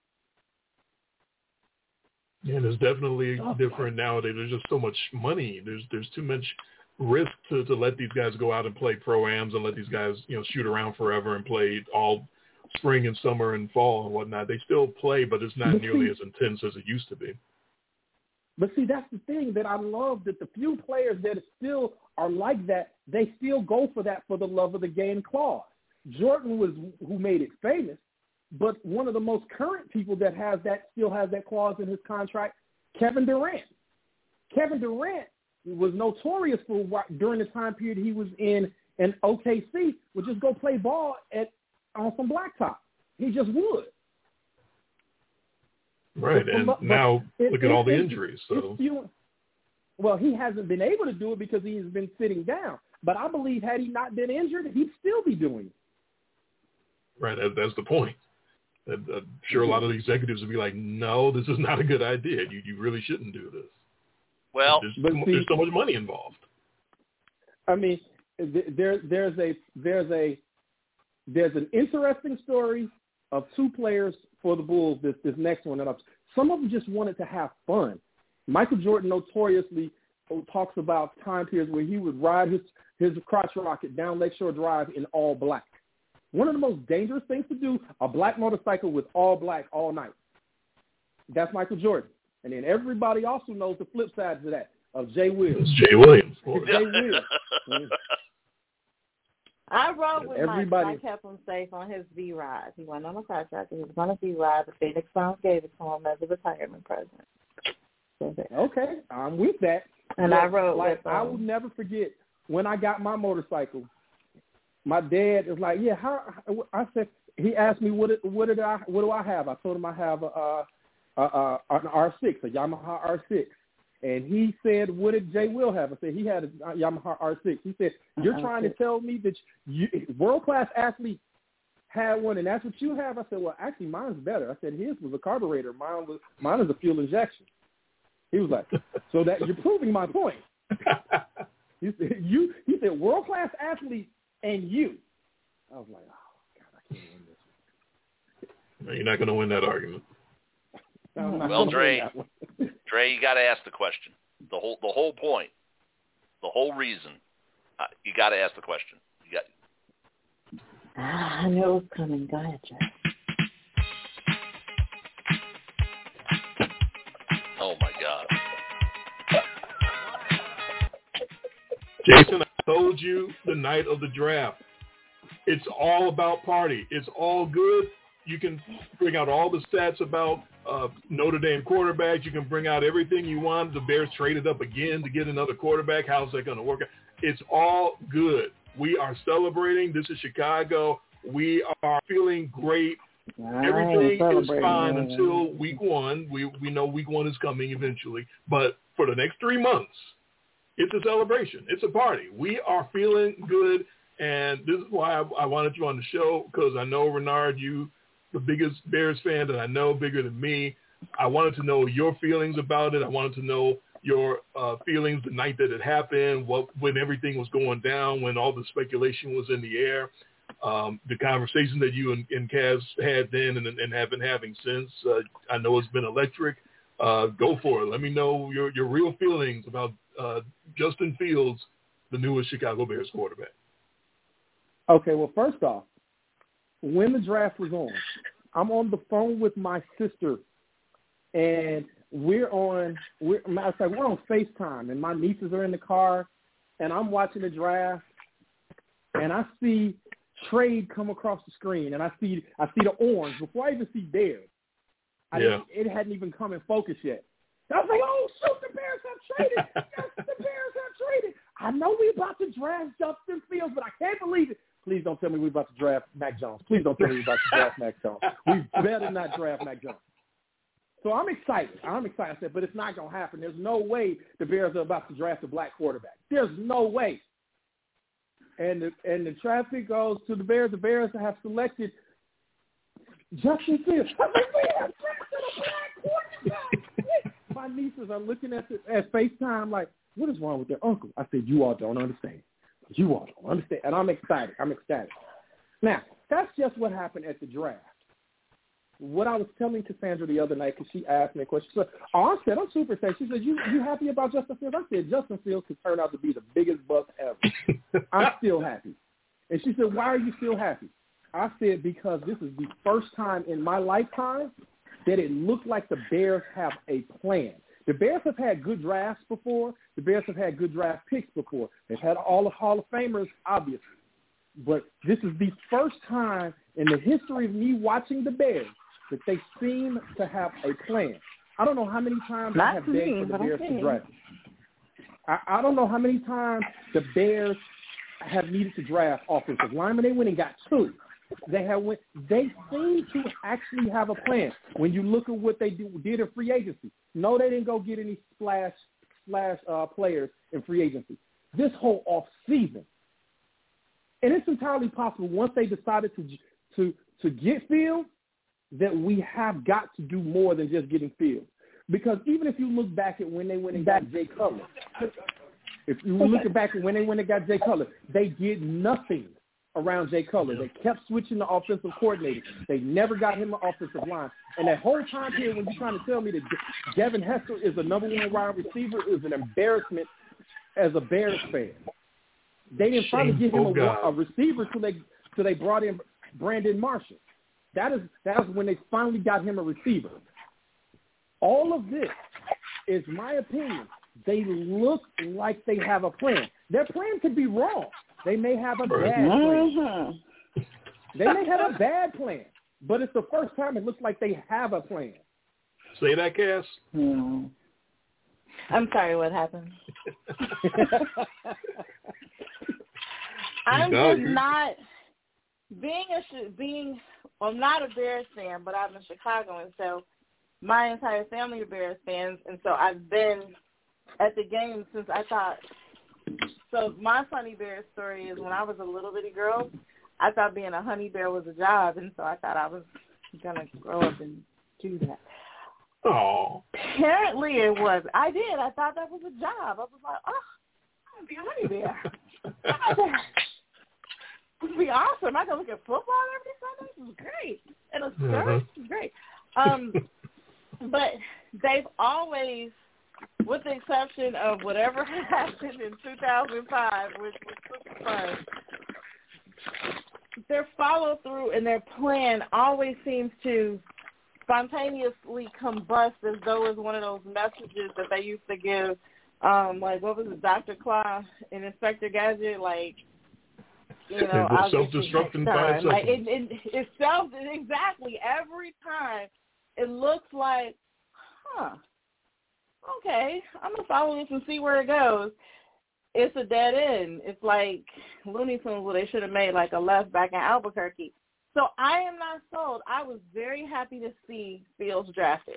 Yeah, there's definitely different nowadays. There's just so much money. There's too much risk to let these guys go out and play pro-ams and let these guys, shoot around forever and play all spring and summer and fall and whatnot. They still play, but it's not nearly as intense as it used to be. But see, that's the thing that I love, that the few players that still are like that, they still go for that for the love of the game clause. Jordan was who made it famous, but one of the most current people that still has that clause in his contract, Kevin Durant. Kevin Durant was notorious for during the time period he was in OKC, would just go play ball on some blacktop. He just would. Right, and now look at all the injuries. So, well, he hasn't been able to do it because he has been sitting down. But I believe had he not been injured, he'd still be doing it. Right, that's the point. I'm sure a lot of the executives would be like, no, this is not a good idea. You really shouldn't do this. Well, there's so much money involved. I mean, there's an interesting story of two players for the Bulls, this next one. Some of them just wanted to have fun. Michael Jordan notoriously talks about time periods where he would ride his crotch rocket down Lakeshore Drive in all black. One of the most dangerous things to do, a black motorcycle with all black all night. That's Michael Jordan. And then everybody also knows the flip side to that. of Jay Williams. It's Jay Williams. Jay Williams. I rode with everybody. Mike. I kept him safe on his V-Ride. He went on a contract. He was going to V-Ride. The Phoenix Suns gave it to him as a retirement present. Okay, I'm with that. And I rode with him. I will never forget when I got my motorcycle. My dad is like, yeah, how? I said, he asked me what do I have? I told him I have an R6, a Yamaha R6. And he said, what did Jay Will have? I said, he had a Yamaha R6. He said, you're trying to tell me that world-class athlete had one, and that's what you have? I said, well, actually, mine's better. I said, his was a carburetor. Mine is a fuel injection. He was like, so that you're proving my point. He said, world-class athlete and you. I was like, oh, God, I can't win this. No, you're not going to win that argument. Well, Dre, you got to ask the question. The whole point, the whole reason, you got to ask the question. You got. I knew it was coming. Go ahead, Jeff. Oh my God, Jason, I told you the night of the draft. It's all about party. It's all good. You can bring out all the stats about Notre Dame quarterbacks. You can bring out everything you want. The Bears traded up again to get another quarterback. How's that going to work out? It's all good. We are celebrating. This is Chicago. We are feeling great. Everything is fine until week one. We know week one is coming eventually. But for the next 3 months, it's a celebration. It's a party. We are feeling good. And this is why I wanted you on the show, because I know, Renard, you the biggest Bears fan that I know, bigger than me. I wanted to know your feelings about it. I wanted to know your feelings the night that it happened, when everything was going down, when all the speculation was in the air, the conversation that you and Kaz had then and have been having since. I know it's been electric. Go for it. Let me know your real feelings about Justin Fields, the newest Chicago Bears quarterback. Okay, well, first off, when the draft was on, I'm on the phone with my sister, and we're on FaceTime, and my nieces are in the car, and I'm watching the draft, and I see trade come across the screen, and I see the orange before I even see Bears. It hadn't even come in focus yet. I was like, oh, shoot, the Bears have traded. Yes, the Bears have traded. I know we're about to draft Justin Fields, but I can't believe it. Please don't tell me we're about to draft Mac Jones. Please don't tell me we're about to draft Mac Jones. We better not draft Mac Jones. So I'm excited. I said, but it's not going to happen. There's no way the Bears are about to draft a black quarterback. There's no way. And the traffic goes to the Bears. The Bears have selected Justin Fields. I was like, we have drafted a black quarterback. My nieces are looking at FaceTime like, what is wrong with their uncle? I said, you all don't understand. You all don't understand. And I'm excited. Now, that's just what happened at the draft. What I was telling Cassandra the other night, because she asked me a question. She said, I said, I'm super excited. She said, you happy about Justin Fields? I said, Justin Fields could turn out to be the biggest bust ever. I'm still happy. And she said, why are you still happy? I said, because this is the first time in my lifetime that it looked like the Bears have a plan. The Bears have had good drafts before. The Bears have had good draft picks before. They've had all the Hall of Famers, obviously. But this is the first time in the history of me watching the Bears that they seem to have a plan. I don't know how many times I have begged for the Bears to draft. I don't know how many times the Bears have needed to draft offensive linemen. They went and got 2. They seem to actually have a plan. When you look at what they did in free agency, no, they didn't go get any splash players in free agency. This whole off season, and it's entirely possible once they decided to get Fields that we have got to do more than just getting Fields. Because even if you look back at when they went and got Jay Cutler, they did nothing around Jay Cutler. They kept switching the offensive coordinator. They never got him an offensive line. And that whole time period when you're trying to tell me that Devin Hester is the number 1 wide receiver is an embarrassment as a Bears fan. They didn't finally give him a receiver till they brought in Brandon Marshall. That was when they finally got him a receiver. All of this is my opinion. they look like they have a plan. Their plan could be wrong. They may have a bad plan. They may have a bad plan, but it's the first time it looks like they have a plan. Say that, Cass. I'm sorry, what happened? I'm not I'm not a Bears fan, but I'm a Chicagoan, so my entire family are Bears fans, and so I've been at the game since I thought. So my funny Bears story is when I was a little bitty girl, I thought being a honey bear was a job, and so I thought I was going to grow up and do that. Oh. Apparently it was. I did. I thought that was a job. I was like, I'm going to be a honey bear. This would be awesome. I can look at football every Sunday. This is great. And a skirt. This is great. But they've always, with the exception of whatever happened in 2005, which was super fun, their follow-through and their plan always seems to spontaneously combust as though it's one of those messages that they used to give, like, what was it, Dr. Claw and Inspector Gadget, like, you know, I'll self-destructing by itself. Like, it's exactly. Every time it looks like, okay, I'm going to follow this and see where it goes. It's a dead end. It's like Looney Tunes where they should have made like a left back in Albuquerque. So I am not sold. I was very happy to see Fields drafted.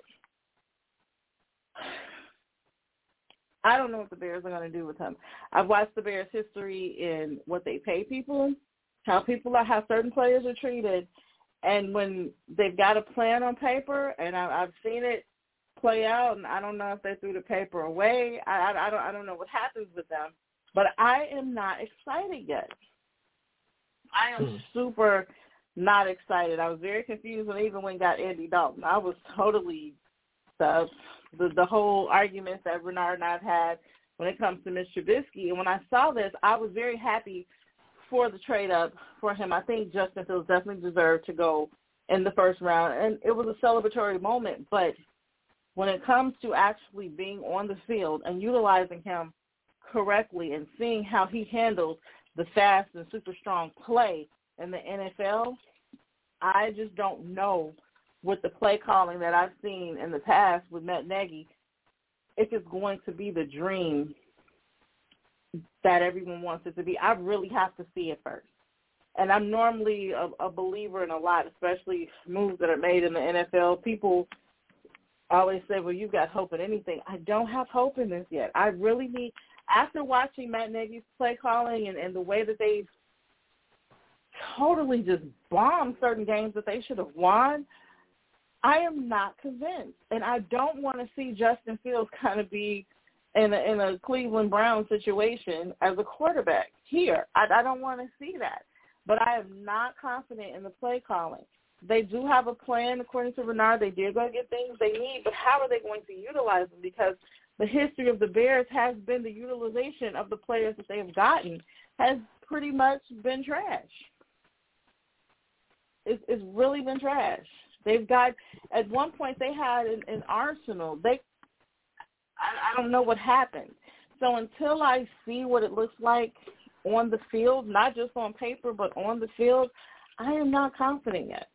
I don't know what the Bears are going to do with him. I've watched the Bears' history in what they pay people, how certain players are treated, and when they've got a plan on paper, and I've seen it play out, and I don't know if they threw the paper away. I don't know what happens with them, but I am not excited yet. I am super not excited. I was very confused when they even went and got Andy Dalton. I was totally the whole arguments that Bernard and I've had when it comes to Mitch Trubisky. And when I saw this, I was very happy for the trade up for him. I think Justin Fields definitely deserved to go in the first round, and it was a celebratory moment. But when it comes to actually being on the field and utilizing him correctly and seeing how he handles the fast and super strong play in the NFL, I just don't know with the play calling that I've seen in the past with Matt Nagy, if it's going to be the dream that everyone wants it to be. I really have to see it first. And I'm normally a believer in a lot, especially moves that are made in the NFL. People always say, well, you've got hope in anything. I don't have hope in this yet. I really need, after watching Matt Nagy's play calling and the way that they've totally just bombed certain games that they should have won, I am not convinced. And I don't want to see Justin Fields kind of be in a Cleveland Browns situation as a quarterback here. I don't want to see that. But I am not confident in the play calling. They do have a plan, according to Bernard. They did go get things they need, but how are they going to utilize them? Because the history of the Bears has been the utilization of the players that they have gotten has pretty much been trash. It's really been trash. They've got, at one point they had an arsenal. I don't know what happened. So until I see what it looks like on the field, not just on paper, but on the field, I am not confident yet.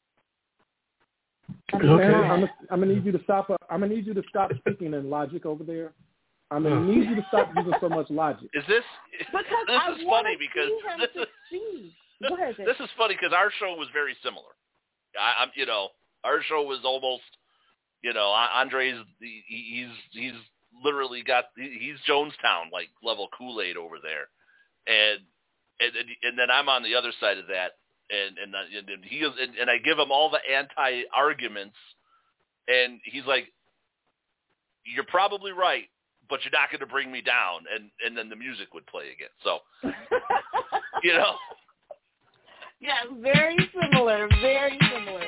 Okay. I'm gonna need you to stop. I'm gonna need you to stop speaking in logic over there. I'm gonna need you to stop using so much logic. Is this? This is funny because Go ahead, this is funny because our show was very similar. Our show was almost, Andre's. He's literally got he's Jonestown like level Kool-Aid over there, and then I'm on the other side of that. And he is, and I give him all the anti-arguments, and he's like, "You're probably right, but you're not going to bring me down." And then the music would play again. So, Yeah, very similar. Very similar.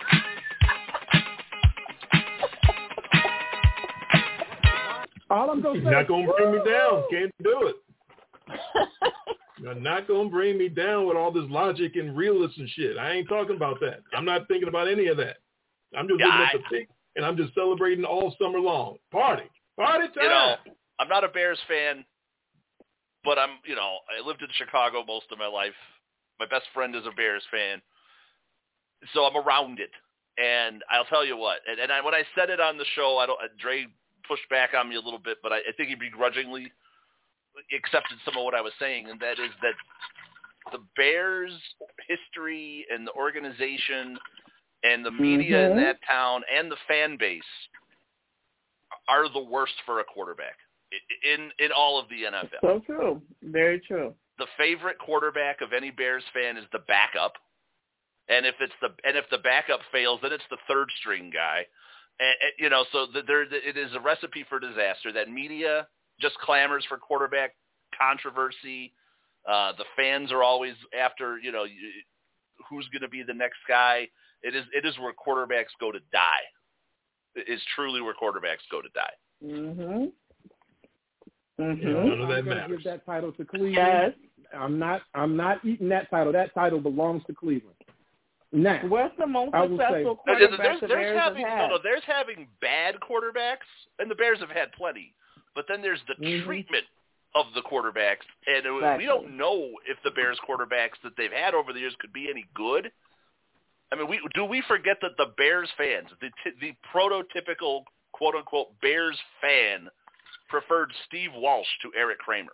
All I'm going to say, you're not going to bring me down. Can't do it. You're not going to bring me down with all this logic and realism and shit. I ain't talking about that. I'm not thinking about any of that. I'm just looking at the pick, and I'm just celebrating all summer long. Party time. not a Bears fan, but I lived in Chicago most of my life. My best friend is a Bears fan, so I'm around it. And I'll tell you what, when I said it on the show, Dre pushed back on me a little bit, but I think he begrudgingly accepted some of what I was saying, and that is that the Bears' history and the organization and the media in that town and the fan base are the worst for a quarterback in all of the NFL. So true. Very true. The favorite quarterback of any Bears fan is the backup. And if the backup fails, then it's the third string guy. And so it is a recipe for disaster. That media just clamors for quarterback controversy. The fans are always after, who's going to be the next guy. It is where quarterbacks go to die. It is truly where quarterbacks go to die. None of that matters. Give that title to Cleveland. Yes. I'm not eating that title. That title belongs to Cleveland. Now, what's the most successful quarterback the Bears have had? There's having bad quarterbacks, and the Bears have had plenty. But then there's the treatment of the quarterbacks, and we don't know if the Bears quarterbacks that they've had over the years could be any good. I mean, we forget that the Bears fans, the prototypical quote-unquote Bears fan, preferred Steve Walsh to Eric Kramer.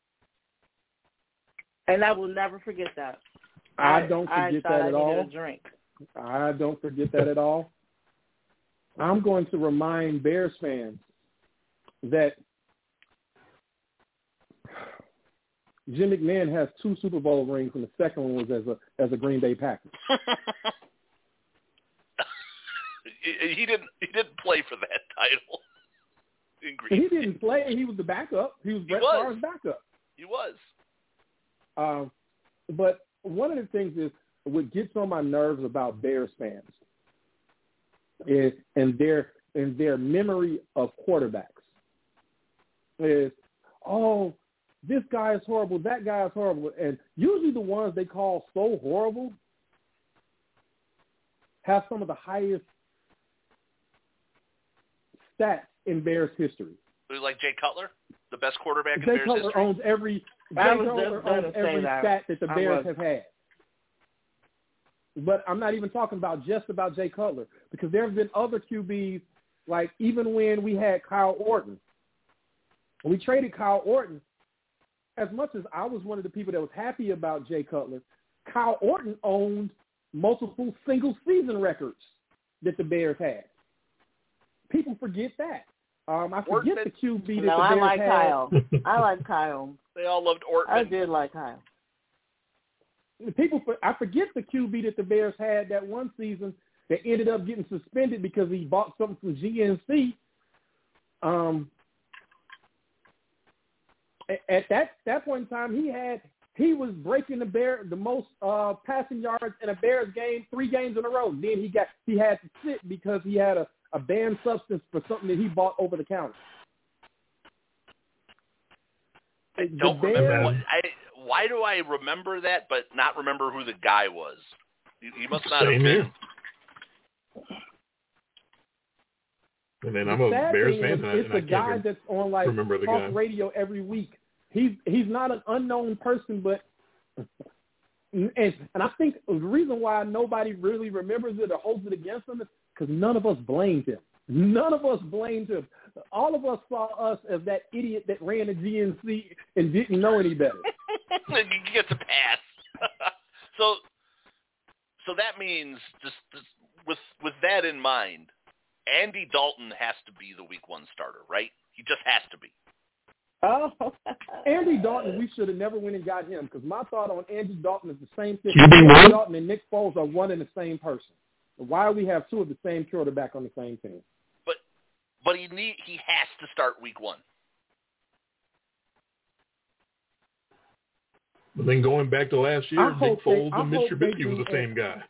And I will never forget that. I don't forget that at all. A drink. I don't forget that at all. I'm going to remind Bears fans that Jim McMahon has 2 Super Bowl rings, and the second one was as a Green Bay Packer. He didn't play for that title. He didn't play. He was the backup. He was Brett Favre's backup. He was. But one of the things is what gets on my nerves about Bears fans is and their memory of quarterbacks is, oh, this guy is horrible, that guy is horrible. And usually the ones they call so horrible have some of the highest stats in Bears history. Like Jay Cutler, the best quarterback in Jay Bears Cutler history? owns every stat that the Bears have had. But I'm not even talking about just about Jay Cutler, because there have been other QBs, like even when we had Kyle Orton. We traded Kyle Orton. As much as I was one of the people that was happy about Jay Cutler, Kyle Orton owned multiple single-season records that the Bears had. People forget that. I forget the QB that the Bears had. I like Kyle. I like Kyle. They all loved Orton. I did like Kyle. I forget the QB that the Bears had that one season that ended up getting suspended because he bought something from GNC. At that point in time, he was breaking the most passing yards in a Bears game 3 games in a row. Then he had to sit because he had a banned substance for something that he bought over the counter. I don't remember. Why do I remember that but not remember who the guy was? He must not have been. And then I'm a Bears fan, it's a guy that's on like talk radio every week. He's not an unknown person, but and I think the reason why nobody really remembers it or holds it against him is because none of us blamed him. None of us blamed him. All of us saw us as that idiot that ran a GNC and didn't know any better. You get the pass. So that means just with that in mind, Andy Dalton has to be the Week 1 starter, right? He just has to be. Oh, Andy Dalton, we should have never went and got him, because my thought on Andy Dalton is the same thing. Andy Dalton and Nick Foles are one and the same person. Why do we have 2 of the same quarterback on the same team? But he has to start Week 1. But then going back to last year, Nick Foles and Mitch Trubisky was the same guy.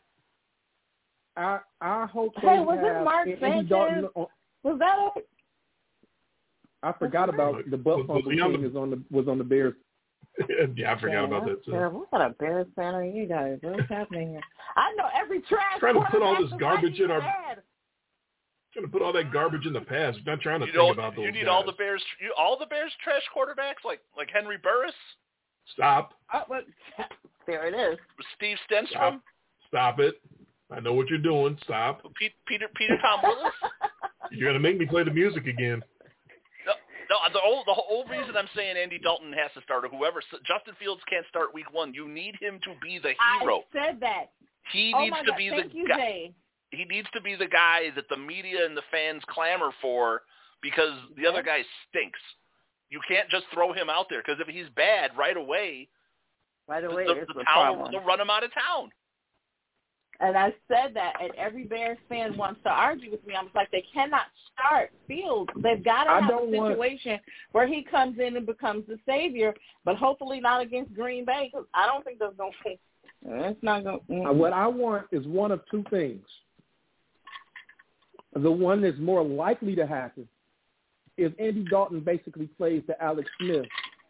I hope. Hey, was it Mark Sanchez? Was that it? I forgot about the butt fumble king was on the Bears. Yeah, I forgot about that too. What kind of Bears fan are you guys? What's happening here? I know every trash. Trying to put all this garbage in our. Trying to put all that garbage in the past. You're not trying to think about those You need guys. all the Bears trash quarterbacks like Henry Burris. Stop. There it is. Steve Stenstrom. Stop it. I know what you're doing. Stop. Peter Tom Willis. You're gonna make me play the music again. No, the whole reason I'm saying Andy Dalton has to start, or whoever. Justin Fields can't start week 1. You need him to be the hero. I said that. He needs to be the guy. He needs to be the guy that the media and the fans clamor for because the other guy stinks. You can't just throw him out there because if he's bad right away, the town will run him out of town. And I said that, and every Bears fan wants to argue with me. I was like, they cannot start Fields. They've got to have a situation where he comes in and becomes the savior, but hopefully not against Green Bay because I don't think that's going to – it's not going to – What I want is one of two things. The one that's more likely to happen is Andy Dalton basically plays the Alex Smith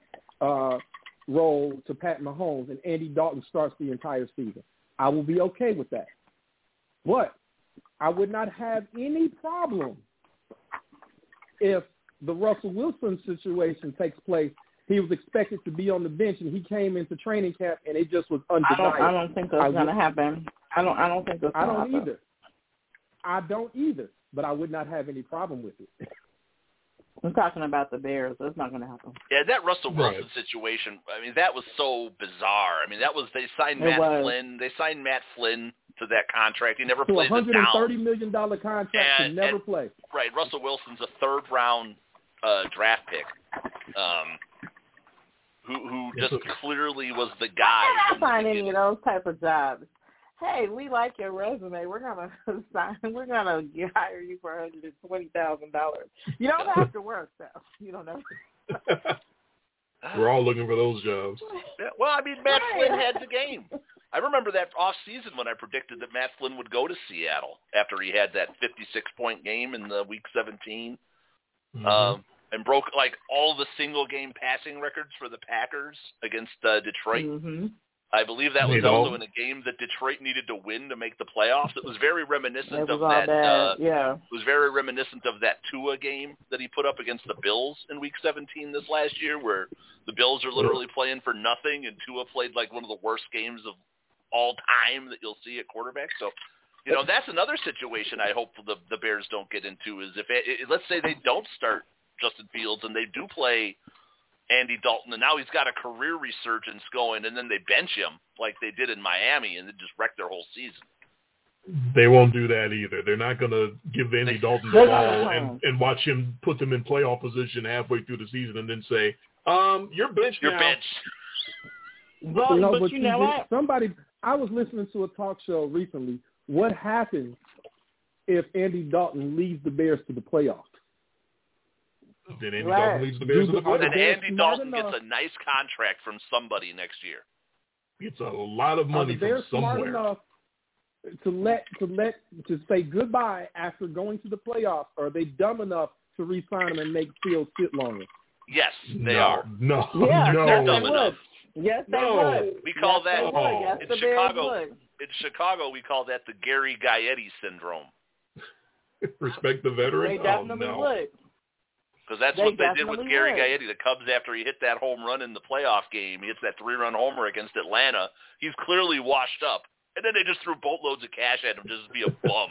role to Pat Mahomes, and Andy Dalton starts the entire season. I will be okay with that. But I would not have any problem if the Russell Wilson situation takes place. He was expected to be on the bench, and he came into training camp, and it just was undeniable. I don't think that's going to happen. I don't think that's going to happen. Either. I don't either, but I would not have any problem with it. I'm talking about the Bears. That's not going to happen. Yeah, that Russell Wilson situation, I mean, that was so bizarre. I mean, they signed Matt Flynn. They signed Matt Flynn to that contract. He never plays it down. $130 million contract to never play. Right. Russell Wilson's a third-round draft pick who just clearly was the guy. I can't find any of those type of jobs. Hey, we like your resume. We're gonna hire you for $120,000. You don't have to work, though. You don't know. We're all looking for those jobs. Yeah, well, I mean, Matt Flynn had the game. I remember that off season when I predicted that Matt Flynn would go to Seattle after he had that 56-point game in the Week 17, and broke like all the single game passing records for the Packers against Detroit. Mm-hmm. I believe that was also in a game that Detroit needed to win to make the playoffs. It was very reminiscent of that. It was very reminiscent of that Tua game that he put up against the Bills in Week 17 this last year, where the Bills are literally playing for nothing, and Tua played like one of the worst games of all time that you'll see at quarterback. So, you know, that's another situation I hope the Bears don't get into is if let's say they don't start Justin Fields and they do play Andy Dalton, and now he's got a career resurgence going, and then they bench him like they did in Miami, and they just wreck their whole season. They won't do that either. They're not going to give Andy Dalton the ball and watch him put them in playoff position halfway through the season and then say, you're benched now. You're benched. But you know what? I was listening to a talk show recently. What happens if Andy Dalton leads the Bears to the playoffs? Then Andy Dalton leads the Bears to the playoffs. Then Andy Dalton gets a nice contract from somebody next year. Gets a lot of money from somewhere. Smart enough to say goodbye after going to the playoffs, or are they dumb enough to re-sign him and make Fields sit longer? Yes, they are. No, they're dumb enough. Yes, they would. We call that in Chicago. In Chicago, we call that the Gary Gaetti syndrome. Respect the veteran. They definitely would. Because that's what they did with Gary Gaetti. The Cubs, after he hit that home run in the playoff game, he hits that 3-run homer against Atlanta. He's clearly washed up. And then they just threw boatloads of cash at him just to be a bum.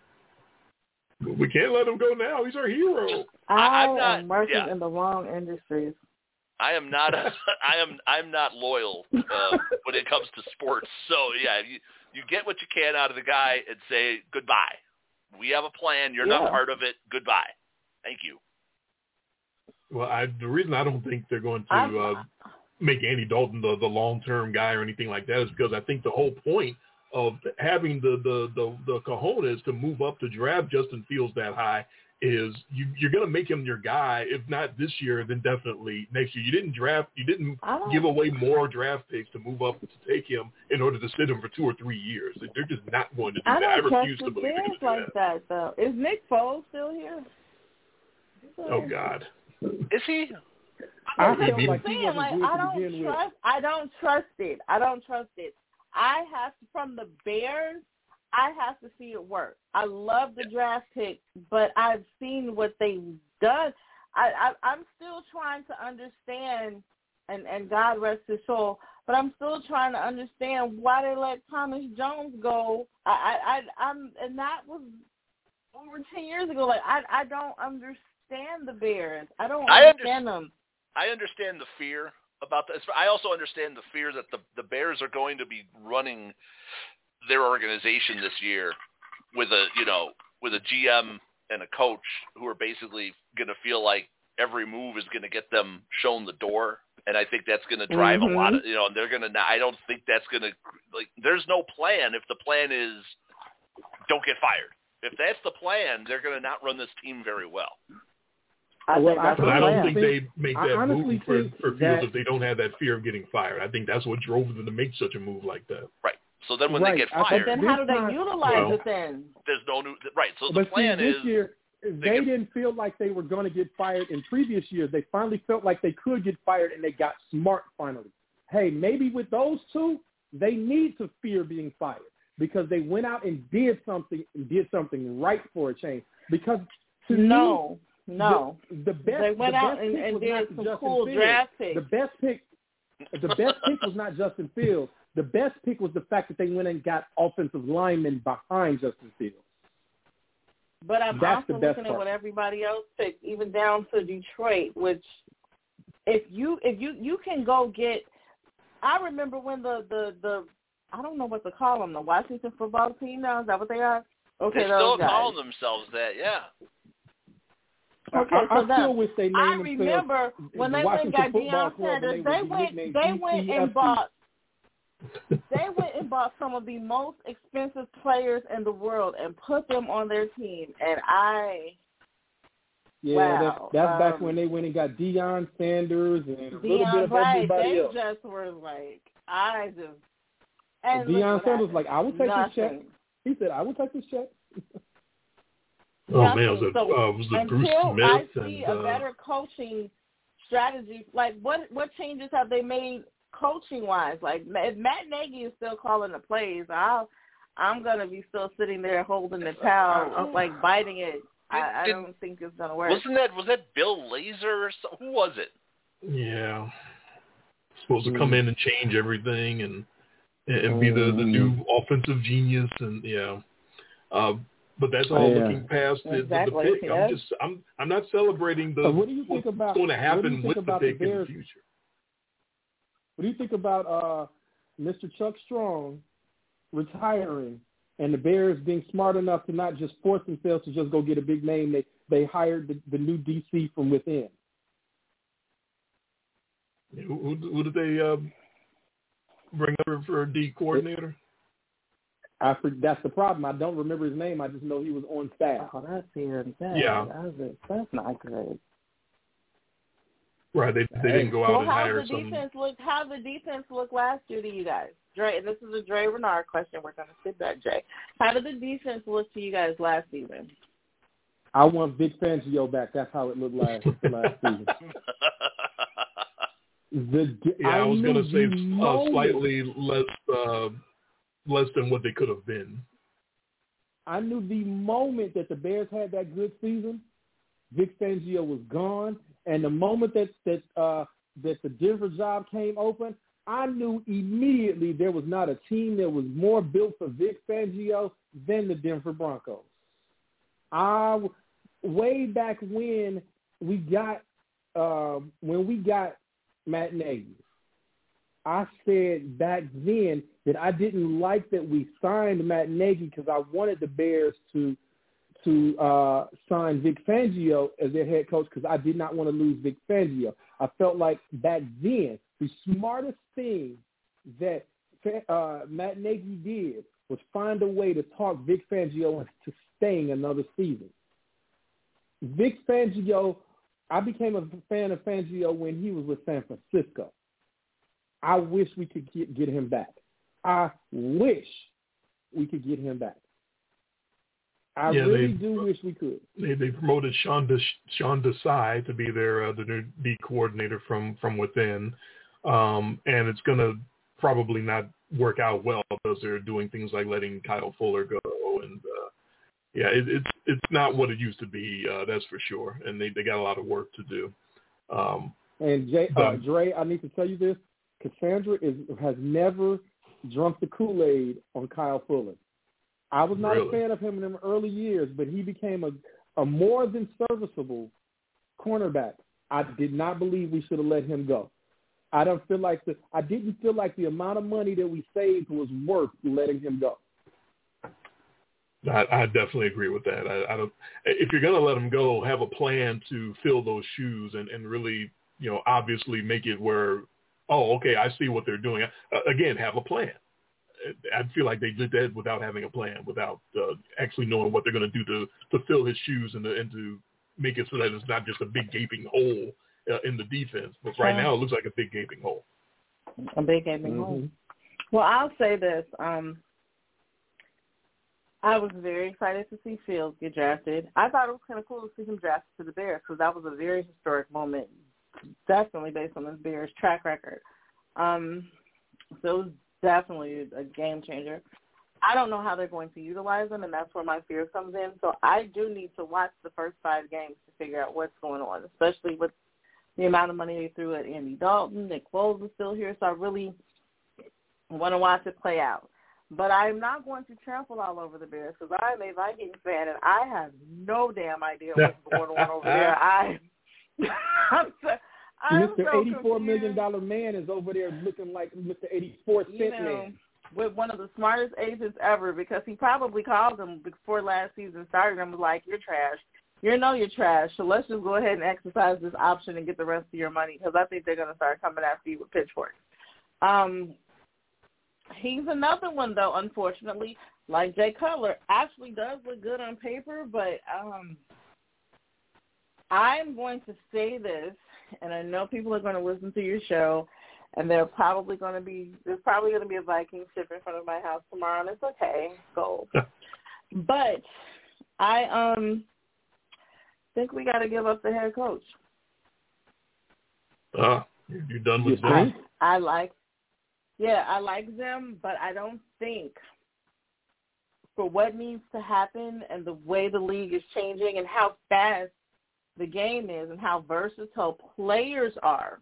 We can't let him go now. He's our hero. I'm working in the wrong industries. I am not. I'm not loyal when it comes to sports. So yeah, you get what you can out of the guy and say goodbye. We have a plan. You're not part of it. Goodbye. Thank you. Well, the reason I don't think they're going to make Andy Dalton the long-term guy or anything like that is because I think the whole point of having the cojones to move up to draft Justin Fields that high is you're going to make him your guy. If not this year, then definitely next year. You didn't give away more draft picks to move up to take him in order to sit him for 2 or 3 years. They're just not going to do that. I refuse to believe they're going to do that. Though. Is Nick Foles still here? Oh God. Is he? I don't trust it. I don't trust it. I have to, from the Bears, I have to see it work. I love the draft pick, but I've seen what they've done. I'm still trying to understand, and God rest his soul, but I'm still trying to understand why they let Thomas Jones go. And that was over 10 years ago. Like, I don't understand the Bears. I don't understand them. I understand the fear about this. I also understand the fear that the Bears are going to be running their organization this year with a GM and a coach who are basically going to feel like every move is going to get them shown the door. And I think that's going to drive a lot of, and they're going to, I don't think that's going to, there's no plan if the plan is don't get fired. If that's the plan, they're going to not run this team very well. I don't think they make that move for Fields if they don't have that fear of getting fired. I think that's what drove them to make such a move like that. Right. So then when they get fired. But then how do they utilize it then? There's no new, right. So the plan is. This year, they didn't feel like they were going to get fired in previous years. They finally felt like they could get fired, and they got smart finally. Hey, maybe with those two, they need to fear being fired because they went out and did something right for a change. Because to me, the best they went out and did some cool draft picks. The best pick was not Justin Fields. The best pick was the fact that they went and got offensive linemen behind Justin Fields. But I'm also looking at what everybody else picked, even down to Detroit, which if you can go get, I remember when the I don't know what to call them, the Washington football team now, is that what they are? Okay, they're still calling themselves that, yeah. Okay, I still wish they named I remember when they went and got Deion Sanders, they went and bought some of the most expensive players in the world and put them on their team, and that's back when they went and got Deion Sanders and a little bit of everybody else. They just were like, Deion Sanders was like, I will take this check. He said, I will take this check. Oh man, was it Bruce Smith? I see a better coaching strategy. Like, what changes have they made coaching wise? Like, if Matt Nagy is still calling the plays, I'm gonna be still sitting there holding the towel, like biting it. I don't think it's gonna work. Was that Bill Lazor or something? Who was it? Yeah, supposed to come in and change everything and be the new offensive genius and but that's all looking past the pick. I'm not celebrating what's going to happen with the pick in the future. What do you think about Mr. Chuck Strong retiring and the Bears being smart enough to not just force themselves to just go get a big name? They hired the new DC from within. Who did they bring over for a D coordinator? That's the problem. I don't remember his name. I just know he was on staff. Oh, that's here. Yeah. That's not great. Right. They didn't go out and hire some. How did the defense look last year to you guys? Dre, this is a Dre Renard question. We're going to sit back, Jay. How did the defense look to you guys last season? I want Vic Fangio back. That's how it looked last season. I was going to say slightly less than what they could have been. I knew the moment that the Bears had that good season, Vic Fangio was gone, and the moment that the Denver job came open, I knew immediately there was not a team that was more built for Vic Fangio than the Denver Broncos. Way back when we got Matt Nagy, I said back then that I didn't like that we signed Matt Nagy because I wanted the Bears to sign Vic Fangio as their head coach because I did not want to lose Vic Fangio. I felt like back then the smartest thing that Matt Nagy did was find a way to talk Vic Fangio into staying another season. Vic Fangio, I became a fan of Fangio when he was with San Francisco. I wish we could get him back. I wish we could get him back. I really do wish we could. They promoted Sean Desai to be the new D coordinator from within, and it's going to probably not work out well because they're doing things like letting Kyle Fuller go, and it's not what it used to be. That's for sure, and they got a lot of work to do. And Dre, I need to tell you this: Cassandra has never drunk the Kool-Aid on Kyle Fuller. I was not a fan of him in the early years, but he became a more than serviceable cornerback. I did not believe we should have let him go. I didn't feel like the amount of money that we saved was worth letting him go. I definitely agree with that. I don't. If you're going to let him go, have a plan to fill those shoes and really, obviously make it where, oh, okay, I see what they're doing. Again, have a plan. I feel like they did that without having a plan, without actually knowing what they're going to do to fill his shoes and to make it so that it's not just a big gaping hole in the defense. But right now it looks like a big gaping hole. A big gaping hole. Well, I'll say this. I was very excited to see Fields get drafted. I thought it was kind of cool to see him drafted to the Bears because that was a very historic moment, definitely based on the Bears' track record. So it was definitely a game changer. I don't know how they're going to utilize him, and that's where my fear comes in. So I do need to watch the first 5 games to figure out what's going on, especially with the amount of money they threw at Andy Dalton. Nick Foles is still here, so I really want to watch it play out. But I'm not going to trample all over the Bears because I'm a Vikings fan, and I have no damn idea what's going on over there. I'm Mr. so $84 million man is over there looking like Mr. 84-cent man. With one of the smartest agents ever, because he probably called him before last season started and was like, you're trash. You're trash, so let's just go ahead and exercise this option and get the rest of your money because I think they're going to start coming after you with pitchforks. He's another one, though, unfortunately, like Jay Cutler, actually does look good on paper, but I'm going to say this, and I know people are going to listen to your show, and there's probably going to be a Viking ship in front of my house tomorrow, and it's okay, gold. But I think we got to give up the head coach. You're done with Zim? I like them, but I don't think for what needs to happen and the way the league is changing and how fast the game is and how versatile players are,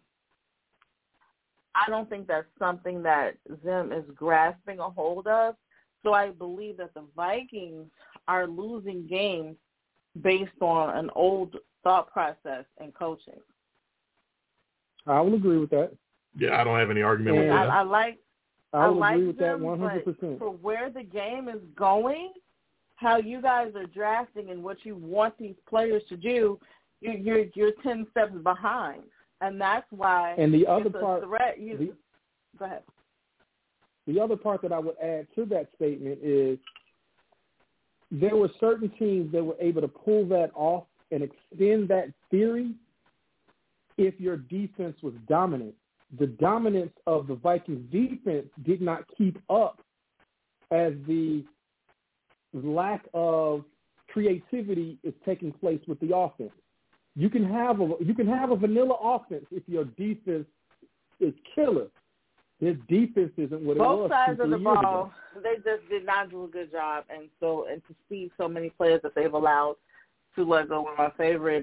I don't think that's something that Zim is grasping a hold of. So I believe that the Vikings are losing games based on an old thought process and coaching. I will agree with that. Yeah, I don't have any argument with that. I like agree with them, that 100%. But for where the game is going, how you guys are drafting and what you want these players to do, you're 10 steps behind. And that's why and the other part, go ahead. The other part that I would add to that statement is there were certain teams that were able to pull that off and extend that theory if your defense was dominant. The dominance of the Vikings defense did not keep up as the lack of creativity is taking place with the offense. You can have a vanilla offense if your defense is killer. His defense isn't what it was. Both sides of the ball, they just did not do a good job, and to see so many players that they've allowed to let go. One of my favorite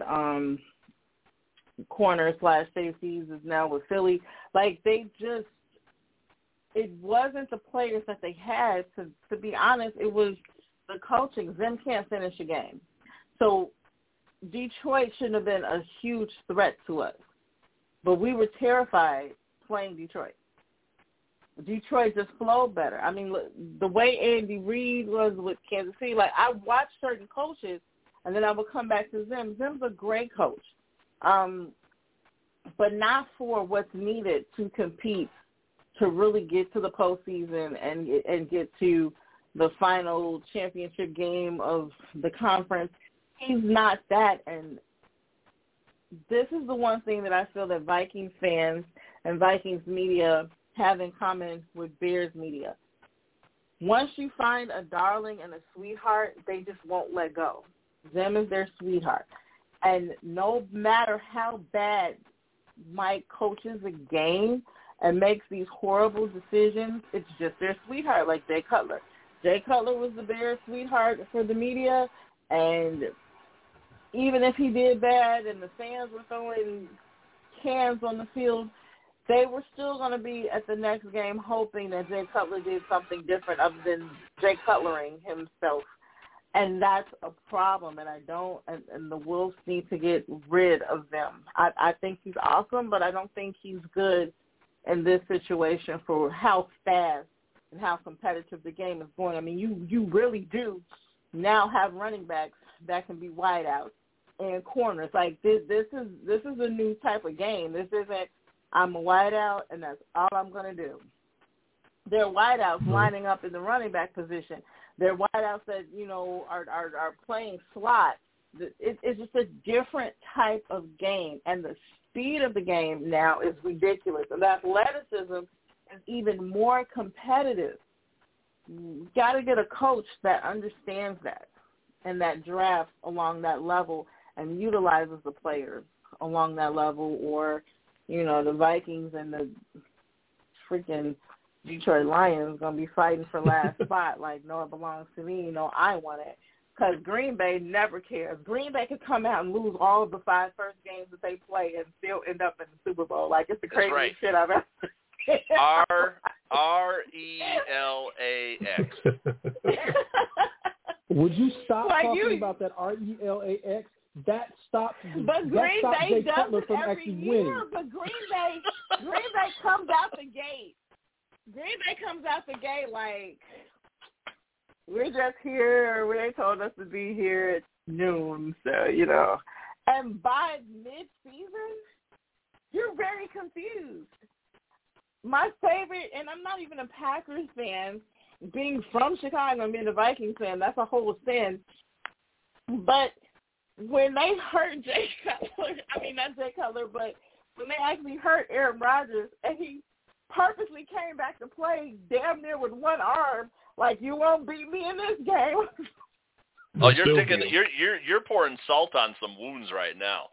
corner/safeties is now with Philly. Like it wasn't the players that they had. To be honest, it was the coaching. Zim can't finish a game, so Detroit shouldn't have been a huge threat to us, but we were terrified playing Detroit. Detroit just flowed better. I mean, the way Andy Reid was with Kansas City, like I watched certain coaches, and then I would come back to Zim. Zim's a great coach, but not for what's needed to compete to really get to the postseason and get to the final championship game of the conference. He's not that, and this is the one thing that I feel that Vikings fans and Vikings media have in common with Bears media. Once you find a darling and a sweetheart, they just won't let go. Zim is their sweetheart. And no matter how bad Mike coaches a game and makes these horrible decisions, it's just their sweetheart, like Jay Cutler. Jay Cutler was the Bears' sweetheart for the media, and even if he did bad and the fans were throwing cans on the field, they were still going to be at the next game hoping that Jay Cutler did something different other than Jay Cutlering himself. And that's a problem, and the Wolves need to get rid of them. I think he's awesome, but I don't think he's good in this situation for how fast and how competitive the game is going. I mean, you really do now have running backs that can be wideouts and corners. Like this is a new type of game. This isn't I'm a wideout and that's all I'm going to do. They're wideouts lining up in the running back position. They're wideouts that, are playing slot. It's just a different type of game, and the speed of the game now is ridiculous. And the athleticism is even more competitive. You got to get a coach that understands that and that drafts along that level and utilizes the players along that level, or, the Vikings and the freaking Detroit Lions going to be fighting for last spot. Like, no, it belongs to me. I want it. Because Green Bay never cares. Green Bay could come out and lose all of the 5 first games that they play and still end up in the Super Bowl. Like, it's the craziest shit I've ever seen. RELAX. Would you stop talking about that RELAX? That stopped Jay Cutler from actually winning. But Green Bay comes out the gate. Green Bay comes out the gate like, we're just here. They told us to be here at noon, so, And by mid-season, you're very confused. My favorite, and I'm not even a Packers fan, being from Chicago and being a Vikings fan, that's a whole sin. But when they hurt Jay Cutler, not Jay Cutler, but when they actually hurt Aaron Rodgers, and he purposely came back to play damn near with one arm, like, you won't beat me in this game. Oh, you're pouring salt on some wounds right now.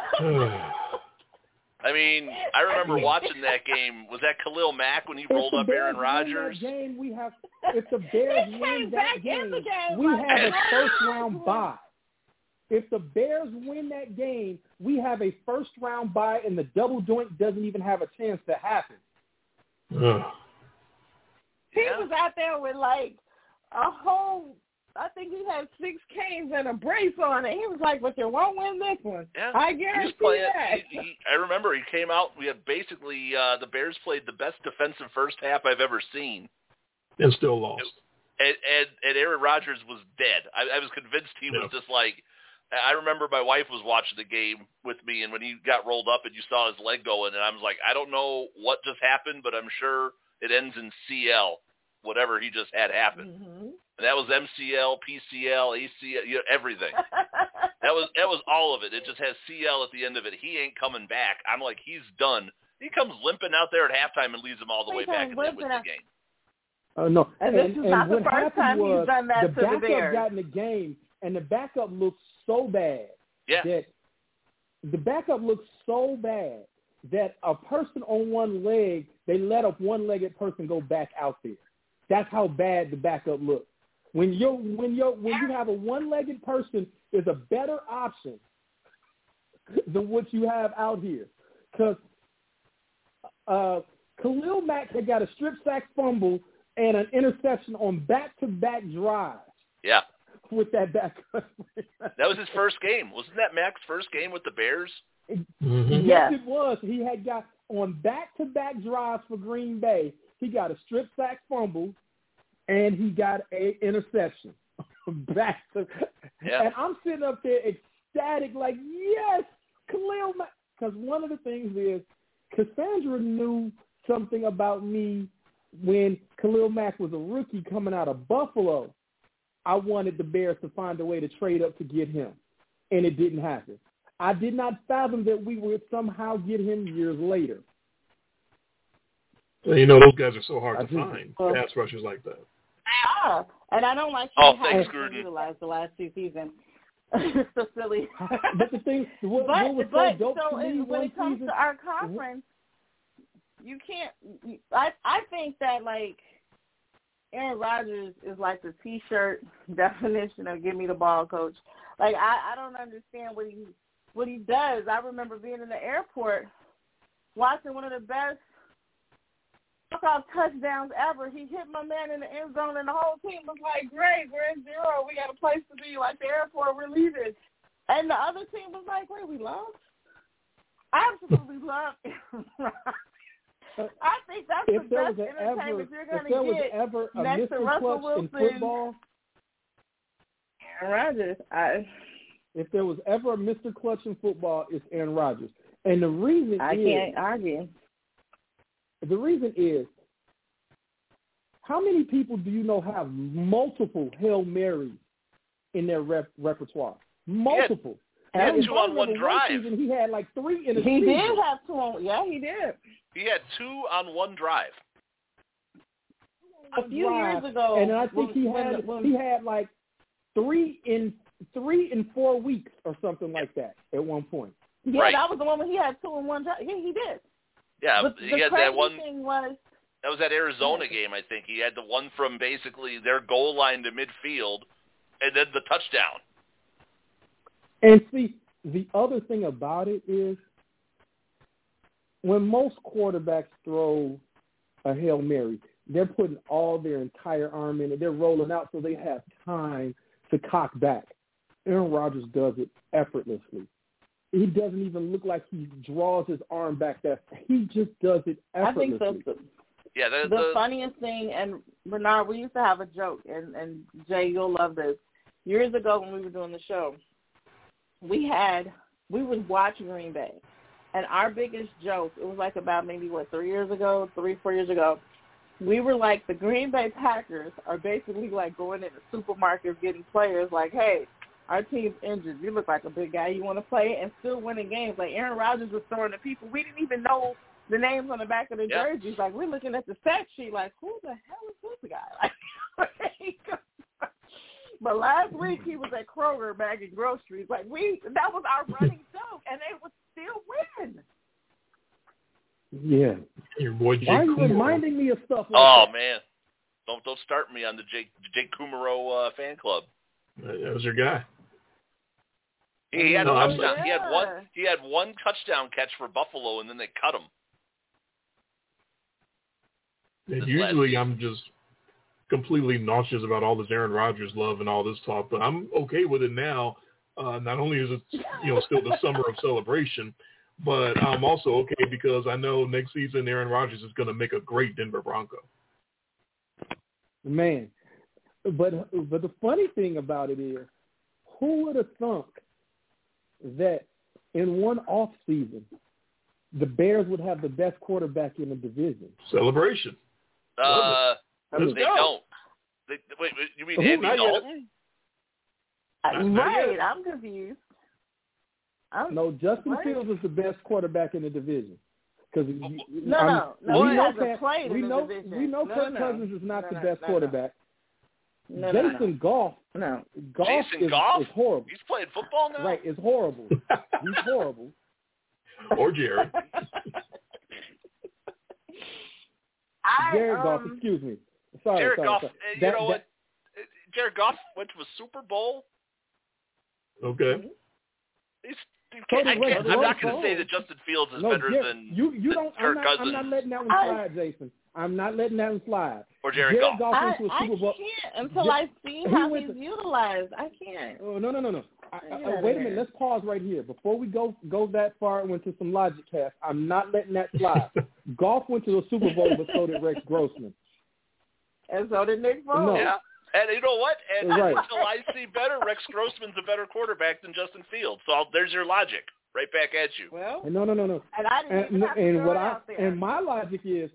I remember watching that game. Was that Khalil Mack when he rolled up Aaron Rodgers? If the Bears win that game, we have a first-round bye. If the Bears win that game, we have a first-round bye, and the double doink doesn't even have a chance to happen. He was out there with like a whole, I think he had 6 canes and a brace on it. He was like, but you won't win this one. Yeah. I guarantee that. I remember he came out, we had basically, the Bears played the best defensive first half I've ever seen. And still lost. And Aaron Rodgers was dead. I was convinced he was just like, I remember my wife was watching the game with me, and when he got rolled up and you saw his leg going, and I was like, I don't know what just happened, but I'm sure it ends in CL, whatever he just had happen. Mm-hmm. And that was MCL, PCL, ACL, everything. That was all of it. It just has CL at the end of it. He ain't coming back. I'm like, he's done. He comes limping out there at halftime and leads them all the way back and wins the game. No, and this is not the first time he's done that to the Bears. The backup got in the game, and the backup looked so bad that a person on one leg, they let a one-legged person go back out there. That's how bad the backup looks. When you have a one-legged person, is a better option than what you have out here. Because Khalil Mack had got a strip sack fumble and an interception on back-to-back drives. Yeah. With that backup. That was his first game. Wasn't that Mack's first game with the Bears? Mm-hmm. Yes, it was. He had got on back-to-back drives for Green Bay. He got a strip sack fumble, and he got an interception. And I'm sitting up there ecstatic, like, yes, Khalil Mack. Because one of the things is Cassandra knew something about me when Khalil Mack was a rookie coming out of Buffalo. I wanted the Bears to find a way to trade up to get him, and it didn't happen. I did not fathom that we would somehow get him years later. Those guys are so hard to find, pass rushers like that. They are, and I don't like how they utilized the last 2 seasons. It's so silly. But the thing, what was so dope to me when it comes to our conference, you can't. I think that like Aaron Rodgers is like the T-shirt definition of "Give me the ball, coach." Like I don't understand what he does. I remember being in the airport watching one of the best walk-off touchdowns ever. He hit my man in the end zone, and the whole team was like, "Great, we're in 0. We got a place to be. Like the airport, we're leaving." And the other team was like, "Wait, we lost?" I absolutely love Aaron Rodgers. I think that's the best entertainment you're going to get. If there was ever a next to Mr. Russell Clutch Wilson, in football, Aaron Rodgers. If there was ever a Mr. Clutch in football, it's Aaron Rodgers. And the reason I can't argue. The reason is, how many people do you know have multiple Hail Marys in their repertoire? Multiple. He had 2 on one drive. Season, he had like 3 in a season. He did have 2 on. Yeah, he did. He had 2 on one drive. A few years ago, and I think he had like 3 in 4 weeks or something like that at one point. Yeah, right. That was the one when he had 2 in one drive. Yeah, he did. Yeah, but he had that one. Thing was, that was that Arizona game, I think. He had the one from basically their goal line to midfield, and then the touchdown. And see, the other thing about it is, when most quarterbacks throw a Hail Mary, they're putting all their entire arm in it. They're rolling out so they have time to cock back. Aaron Rodgers does it effortlessly. He doesn't even look like he draws his arm back that far. He just does it effortlessly. I think so. The funniest thing, and Bernard, we used to have a joke, and Jay, you'll love this. Years ago when we were doing the show, we would watch Green Bay, and our biggest joke, it was like about maybe 3 years ago, 3-4 years ago, we were like, the Green Bay Packers are basically like going into supermarkets getting players like, hey, our team's injured. You look like a big guy. You want to play and still winning games. Like Aaron Rodgers was throwing to people. We didn't even know the names on the back of the jerseys. Like we're looking at the stat sheet like, who the hell is this guy? Like, but last week he was at Kroger bagging groceries. Like that was our running joke, and they would still win. Yeah. Your boy Jake Why are you Kumaro. reminding me of stuff like that? Man. Don't start me on the Jake Kumaro fan club. That was your guy. He had a touchdown. Yeah. He had one touchdown catch for Buffalo, and then they cut him. And usually I'm just completely nauseous about all this Aaron Rodgers love and all this talk, but I'm okay with it now. Not only is it still the summer of celebration, but I'm also okay because I know next season Aaron Rodgers is going to make a great Denver Bronco. Man, but the funny thing about it is, who would have thunk that in one off season the Bears would have the best quarterback in the division? Celebration. They don't. Wait, you mean Andy Dalton? Right, I'm confused. No, Justin Fields is the best quarterback in the division. We know Kirk Cousins is not the best quarterback. Jason Goff. No. Jason Goff is horrible. He's playing football now? Right, it's horrible. He's horrible. Or Jared. Jared Goff, excuse me. Sorry. Jared Goff, you know what? Jared Goff went to a Super Bowl. Okay. I'm not going to say that Justin Fields is better than Kirk Cousins. I'm not letting that one slide, Jason. I'm not letting that one slide. Or Jared Goff. Went to a Super Bowl. I can't until I see how he's utilized. I can't. Oh, no. Wait a minute. Let's pause right here. Before we go that far into some logic cast, I'm not letting that slide. Goff went to the Super Bowl, but so did Rex Grossman. And so did Nick Foles. No. Yeah. And you know what? And right. until I see better, Rex Grossman's a better quarterback than Justin Fields. So there's your logic, right back at you. Well, no. And I didn't even have to throw it out there. And my logic is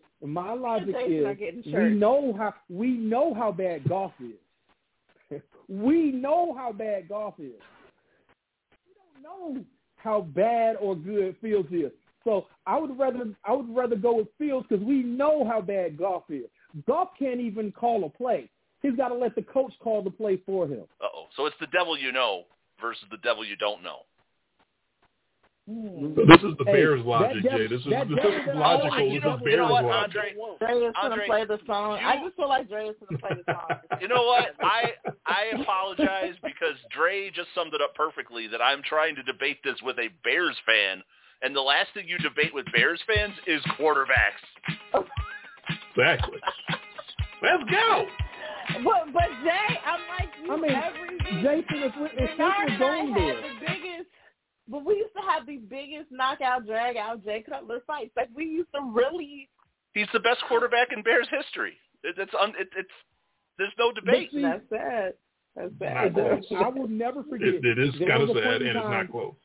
we know how bad Goff is. We know how bad Goff is. We don't know how bad or good Fields is. So I would rather go with Fields because we know how bad Goff is. Goff can't even call a play. He's got to let the coach call the play for him. Uh-oh. So it's the devil you know versus the devil you don't know. This is the Bears logic, Jay. This is logical. This is Bears logic. Dre is going to play the song. I just feel like Dre is going to play the song. You know what? I apologize because Dre just summed it up perfectly that I'm trying to debate this with a Bears fan, and the last thing you debate with Bears fans is quarterbacks. Exactly. Let's go. But Jay, I'm like you. Jason, if we're going there. But we used to have the biggest knockout, drag-out Jay Cutler fights. Like, we used to really... He's the best quarterback in Bears history. It's there's no debate. That's sad. That's sad. I will never forget. It is kind of sad, and it's not close.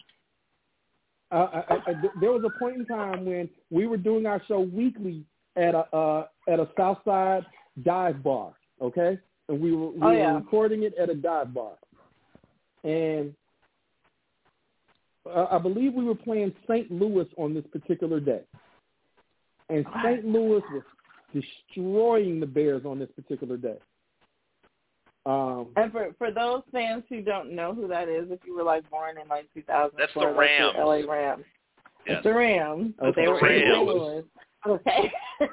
There was a point in time when we were doing our show weekly at a Southside dive bar, okay? And we were recording it at a dive bar. And I believe we were playing St. Louis on this particular day. And St. Louis was destroying the Bears on this particular day. And for those fans who don't know who that is, if you were like born in like 2000, that's the Rams. The LA Rams. Yes. It's the Rams. That's they were Rams. in St. Louis. Okay.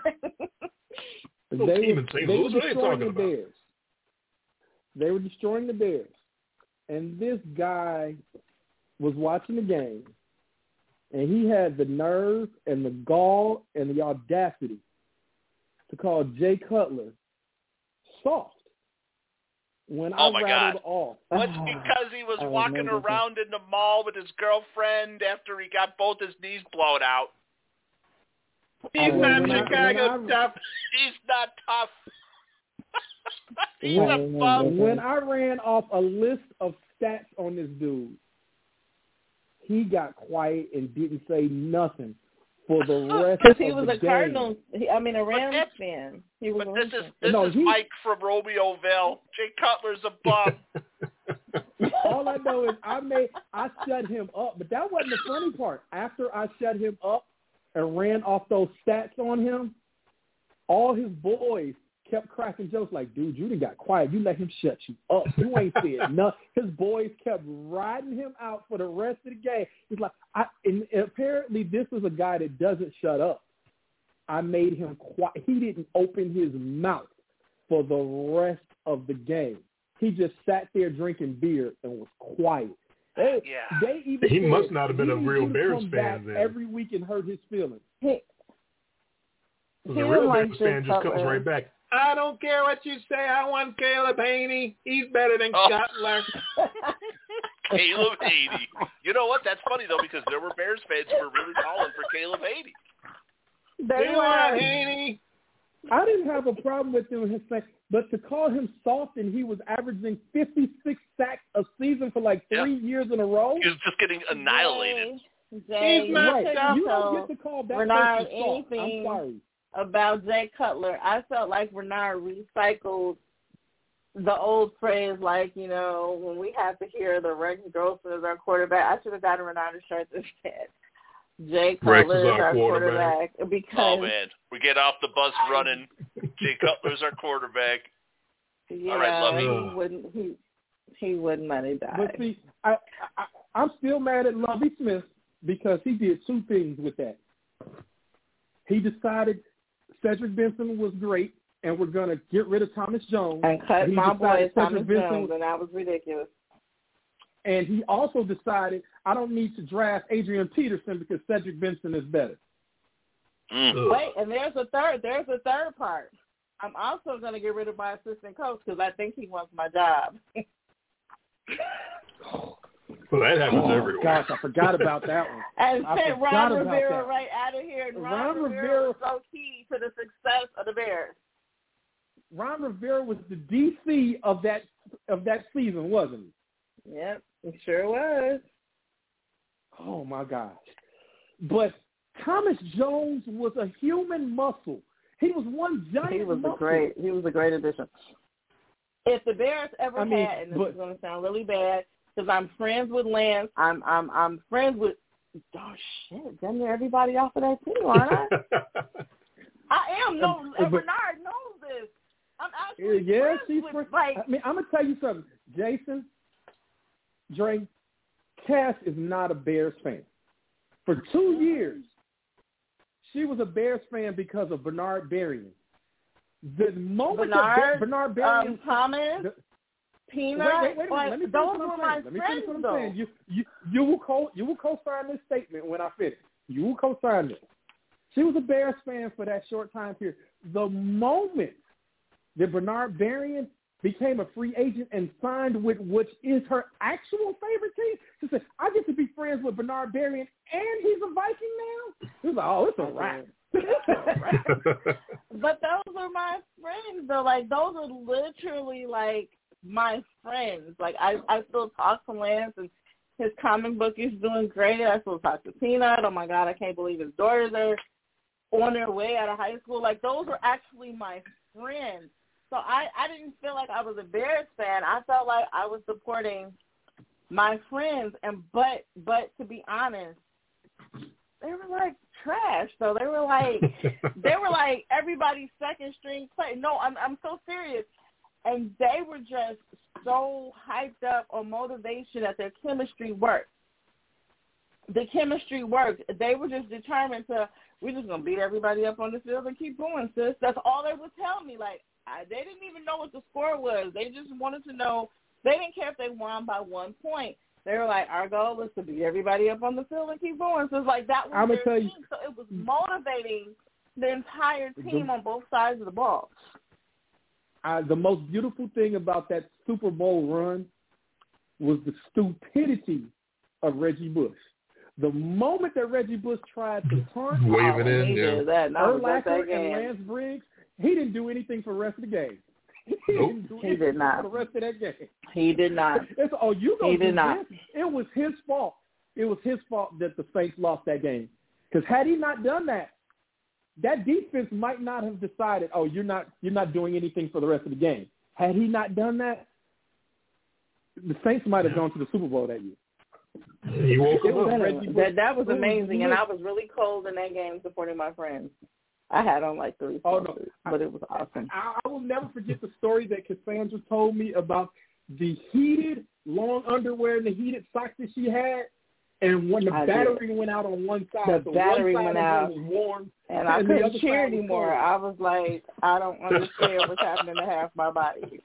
They were destroying the Bears. They were destroying the Bears. And this guy was watching the game, and he had the nerve and the gall and the audacity to call Jay Cutler soft when I rattled off. What's because he was walking around in the mall with his girlfriend after he got both his knees blown out. He's not Chicago tough. He's not tough. He's a bum. When I ran off a list of stats on this dude, he got quiet and didn't say nothing for the rest of the game. Because he was a Cardinals, a Rams fan. This is Mike from Romeoville. Jay Cutler's a bum. All I know is I shut him up. But that wasn't the funny part. After I shut him up and ran off those stats on him, all his boys kept cracking jokes like, dude, you done got quiet. You let him shut you up. You ain't said nothing. His boys kept riding him out for the rest of the game. He's like, and apparently this is a guy that doesn't shut up. I made him quiet. He didn't open his mouth for the rest of the game. He just sat there drinking beer and was quiet. He must not have been a real Bears fan then. Every week and hurt his feelings. The real Bears fan just comes right back. I don't care what you say. I want Caleb Haney. He's better than Cutler. Caleb Haney. You know what? That's funny, though, because there were Bears fans who were really calling for Caleb Haney. They were. Haney. I didn't have a problem with him, but to call him soft and he was averaging 56 sacks a season for like 3 years in a row. He was just getting annihilated. Jay, he's not You don't get to call that Renard person soft. anything I'm sorry. About Jay Cutler. I felt like Renard recycled the old phrase, like, when we have to hear the Rex Grossman as our quarterback. I should have gotten Renard a shirt that said Jay Cutler is our quarterback. Because, oh, man. We get off the bus running. Jay Cutler's our quarterback. Yeah, all right, Lovey. He wouldn't let it die. But see, I'm still mad at Lovie Smith because he did two things with that. He decided Cedric Benson was great, and we're going to get rid of Thomas Jones. And cut my boy Thomas Jones, and that was ridiculous. And he also decided I don't need to draft Adrian Peterson because Cedric Benson is better. Wait, and there's a third part. I'm also going to get rid of my assistant coach because I think he wants my job. Well, that happens everywhere. Gosh, I forgot about that one. And sent Ron Rivera right out of here. And Ron Rivera was so key to the success of the Bears. Ron Rivera was the DC of that season, wasn't he? Yep, he sure was. Oh, my gosh. But Thomas Jones was a human muscle. He was one giant muscle. He was a great addition. If the Bears ever had, and this is going to sound really bad, because I'm friends with Lance, I'm friends with, damn near everybody off of that team, aren't I? I am. Bernard knows this. I'm actually friends with, I'm going to tell you something. Jason, Dre, Cass is not a Bears fan. For 2 years, she was a Bears fan because of Bernard Berrian. The moment Bernard Berrian, Thomas, Peanut, wait a minute. Let me those were my friends, though. You will co-sign this statement when I finish. You will co-sign this. She was a Bears fan for that short time period. The moment that Bernard Berrian became a free agent and signed with which is her actual favorite team, she said, I get to be friends with Bernard Berrian and he's a Viking now? It was like, oh, it's a wrap. But those are my friends, though. Like, those are literally, like, my friends. Like, I still talk to Lance, and his comic book is doing great. I still talk to Peanut. Oh, my God, I can't believe his daughters are on their way out of high school. Like, those are actually my friends. So I didn't feel like I was a Bears fan. I felt like I was supporting my friends. But to be honest, they were like trash. So they were like everybody's second string play. No, I'm so serious. And they were just so hyped up on motivation that their chemistry worked. The chemistry worked. They were just determined to, we're just going to beat everybody up on the field and keep going, sis. That's all they would tell me. Like, they didn't even know what the score was. They just wanted to know. They didn't care if they won by 1 point. They were like, our goal is to beat everybody up on the field and keep going. So it's like that was their team. So it was motivating the entire team on both sides of the ball. The most beautiful thing about that Super Bowl run was the stupidity of Reggie Bush. The moment that Reggie Bush tried to punt, waving in, Urlacher and Lance Briggs, he didn't do anything for the rest of the game. He did not. For the rest of that game. He did not. He did not. It was his fault. It was his fault that the Saints lost that game. Because had he not done that, that defense might not have decided, oh, you're not doing anything for the rest of the game. Had he not done that, the Saints might have gone to the Super Bowl that year. He woke up. That was amazing, and I was really cold in that game supporting my friends. I had on like 3 sponsors, but it was awesome. I will never forget the story that Cassandra told me about the heated long underwear and the heated socks that she had. And when the battery went out on one side, the battery went out, was warm, and I couldn't cheer anymore. I was like, I don't understand what's happening to half my body.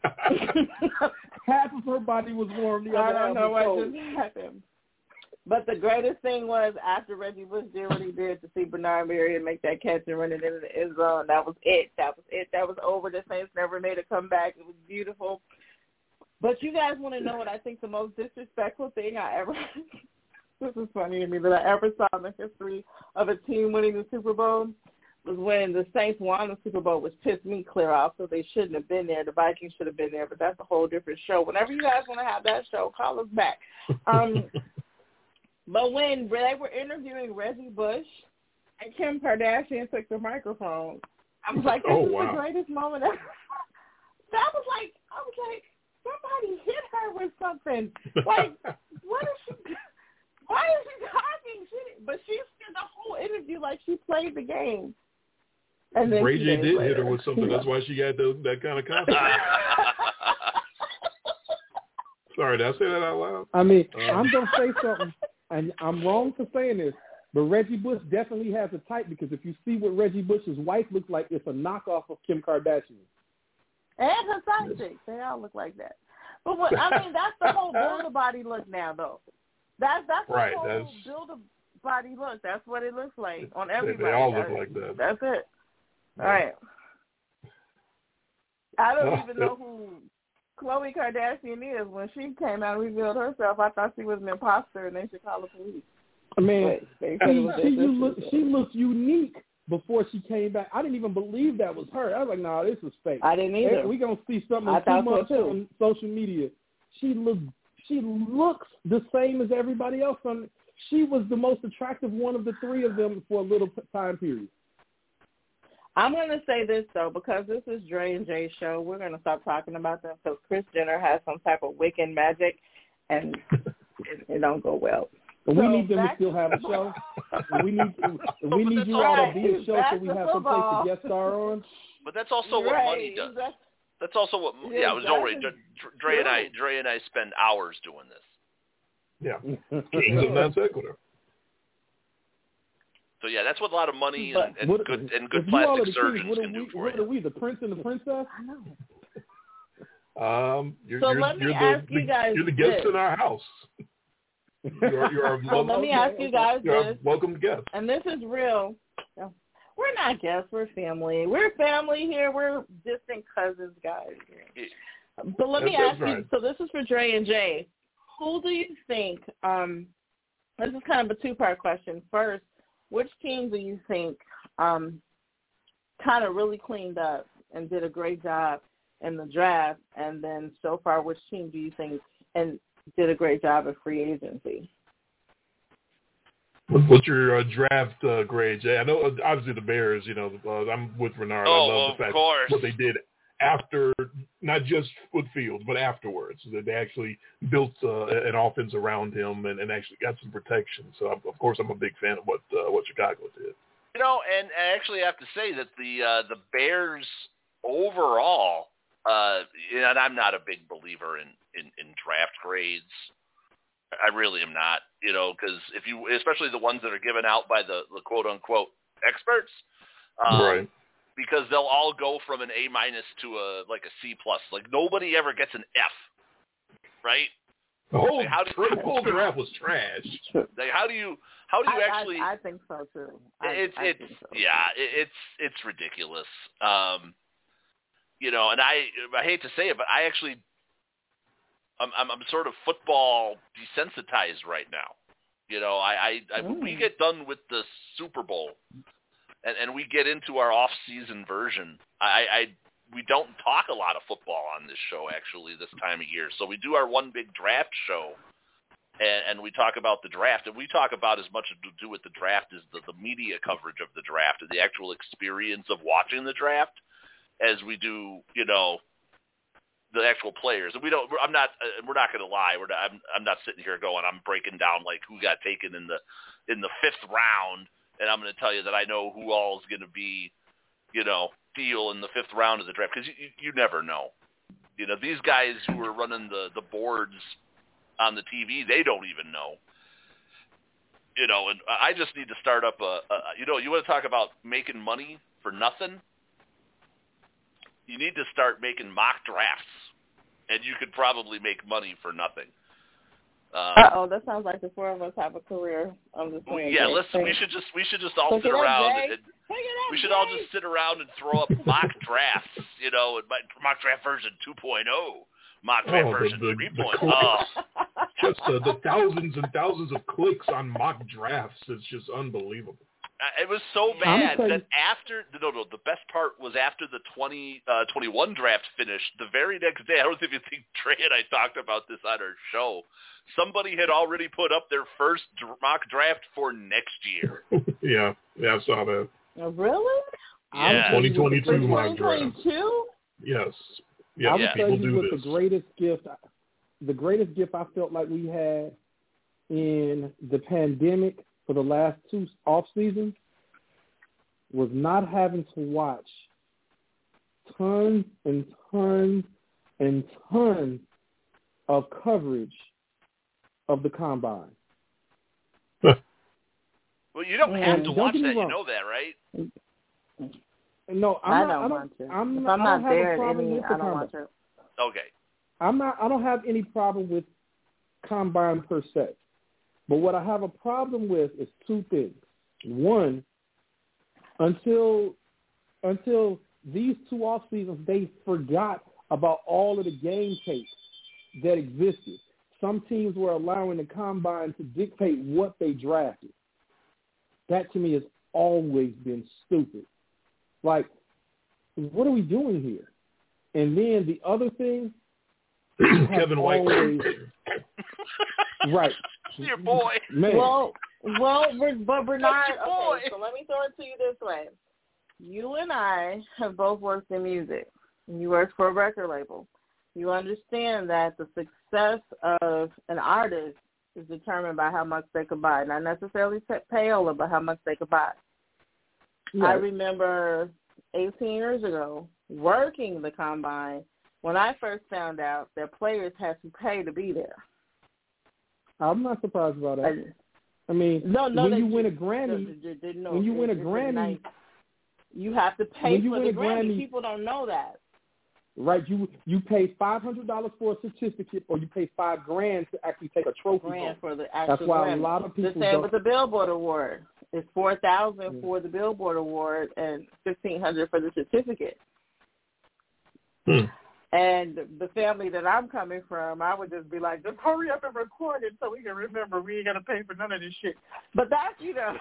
Half of her body was warm. The other I don't know what just happened. But the greatest thing was after Reggie Bush did what he did to see Bernard Berrian make that catch and run it into the end zone. That was it. That was over. The Saints never made a comeback. It was beautiful. But you guys want to know what I think the most disrespectful thing I ever this is funny to me that I ever saw in the history of a team winning the Super Bowl was when the Saints won the Super Bowl, which pissed me clear off, so they shouldn't have been there. The Vikings should have been there, but that's a whole different show. Whenever you guys want to have that show, call us back. But when they were interviewing Reggie Bush and Kim Kardashian took the microphone, I was like, this is the greatest moment ever. I was like, somebody hit her with something. Like, what is she why is she talking? But she spent the whole interview like she played the game. And then Ray J did hit her with something. That's why she got that kind of confidence. Sorry, did I say that out loud? I mean, I'm going to say something, and I'm wrong for saying this, but Reggie Bush definitely has a type because if you see what Reggie Bush's wife looks like, it's a knockoff of Kim Kardashian. And her side chicks. They all look like that. But that's the whole build-a-body look now, though. That's right. The whole build-a-body look. That's what it looks like on everybody. They all look like that. That's it. All right. I don't even know who Khloe Kardashian is. When she came out and revealed herself, I thought she was an imposter and they should call the police. I mean, she looked unique before she came back. I didn't even believe that was her. I was like, nah, this is fake. I didn't either. We're going to see something in 2 months on social media. She looks the same as everybody else. She was the most attractive one of the three of them for a little time period. I'm going to say this, though, because this is Dre and Jay's show. We're going to stop talking about them because Kris Jenner has some type of Wiccan magic, and it don't go well. But we need them to still have a show. We need you all to be a show so we have some place to guest star on. But that's also what money does. That's also what. Yeah, it was already. Dre and I spend hours doing this. Yeah, Kings of Non Sequitur. So yeah, that's what a lot of money and What- good if you all plastic are the kings, surgeons can do for what you. are we, the prince and the princess? I know. You're the guest in our house. You're So let me ask you guys you're this, a welcome guest. and this is real. We're not guests. We're family. We're family here. We're distant cousins, guys. But let me ask you. So this is for Dre and Jay. Who do you think? This is kind of a two-part question. First, which team do you think kind of really cleaned up and did a great job in the draft? And then so far, which team do you think and did a great job at free agency? What's your draft grade, Jay? I know, obviously, the Bears, I'm with Renard. I love the fact what they did after, not just with Fields, but afterwards. They actually built an offense around him and actually got some protection. So, of course, I'm a big fan of what Chicago did. And I actually have to say that the Bears overall, and I'm not a big believer in draft grades. I really am not, because especially the ones that are given out by the quote unquote experts, right? Because they'll all go from an A- to a C+. Like nobody ever gets an F, right? The whole draft was trash. Like how do you actually? I think so too. It's ridiculous. And I hate to say it, but I actually. I'm sort of football desensitized right now. When we get done with the Super Bowl and we get into our off-season version, we don't talk a lot of football on this show actually this time of year. So we do our one big draft show, and we talk about the draft, and we talk about as much to do with the draft as the media coverage of the draft and the actual experience of watching the draft as we do, the actual players. And we're not going to lie. I'm not sitting here going, I'm breaking down like who got taken in the fifth round. And I'm going to tell you that I know who all is going to be, deal in the fifth round of the draft. Cause you never know, these guys who are running the boards on the TV, they don't even know, and I just need to start up you want to talk about making money for nothing? You need to start making mock drafts, and you could probably make money for nothing. That sounds like the four of us have a career. I'm just saying. Yeah, listen, we should just all sit around. We should all just sit around and throw up mock drafts, and mock draft version 2.0, mock draft version 3.0. Just the thousands and thousands of clicks on mock drafts. It's just unbelievable. It was so bad that the best part was after the 2021 draft finished, the very next day, I don't think Trey and I talked about this on our show, somebody had already put up their first mock draft for next year. Yeah, I saw that. Oh, really? Yeah. 2022 mock draft. 2022? Yes. I would tell you what the greatest gift I felt like we had in the pandemic for the last two off seasons was not having to watch tons and tons and tons of coverage of the combine. Well, you don't have to watch that. You know that, right? No, I don't want to. I'm not there at any. I don't want to. Okay. I don't have any problem with combine per se. But what I have a problem with is two things. One, until these two off seasons, they forgot about all of the game tapes that existed. Some teams were allowing the combine to dictate what they drafted. That to me has always been stupid. Like, what are we doing here? And then the other thing, Kevin White. Right. Your boy. Man. Well, but Bernard, okay, so let me throw it to you this way. You and I have both worked in music. You worked for a record label. You understand that the success of an artist is determined by how much they could buy. Not necessarily payola, but how much they could buy. Right. I remember 18 years ago working the combine when I first found out that players had to pay to be there. I'm not surprised about that. I mean, no, when you win a Grammy, when you win a Grammy, you have to pay for the Grammy. People don't know that. Right, you pay $500 for a certificate, or you pay $5,000 to actually take a trophy home. For the actual That's why Grammy. a lot of people the same with the Billboard Award. It's $4,000 for the Billboard Award and $1,500 for the certificate. And the family that I'm coming from, I would just be like, just hurry up and record it so we can remember we ain't got to pay for none of this shit. But that's, you know.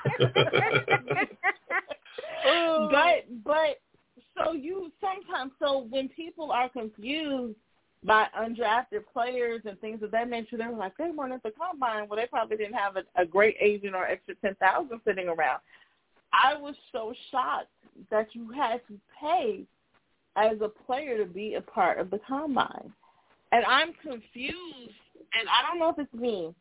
but so when people are confused by undrafted players and things of that nature, they're like, they weren't at the combine. Well, they probably didn't have a great agent or extra $10,000 sitting around. I was so shocked that you had to pay as a player to be a part of the combine. And I'm confused, and I don't know if it's me,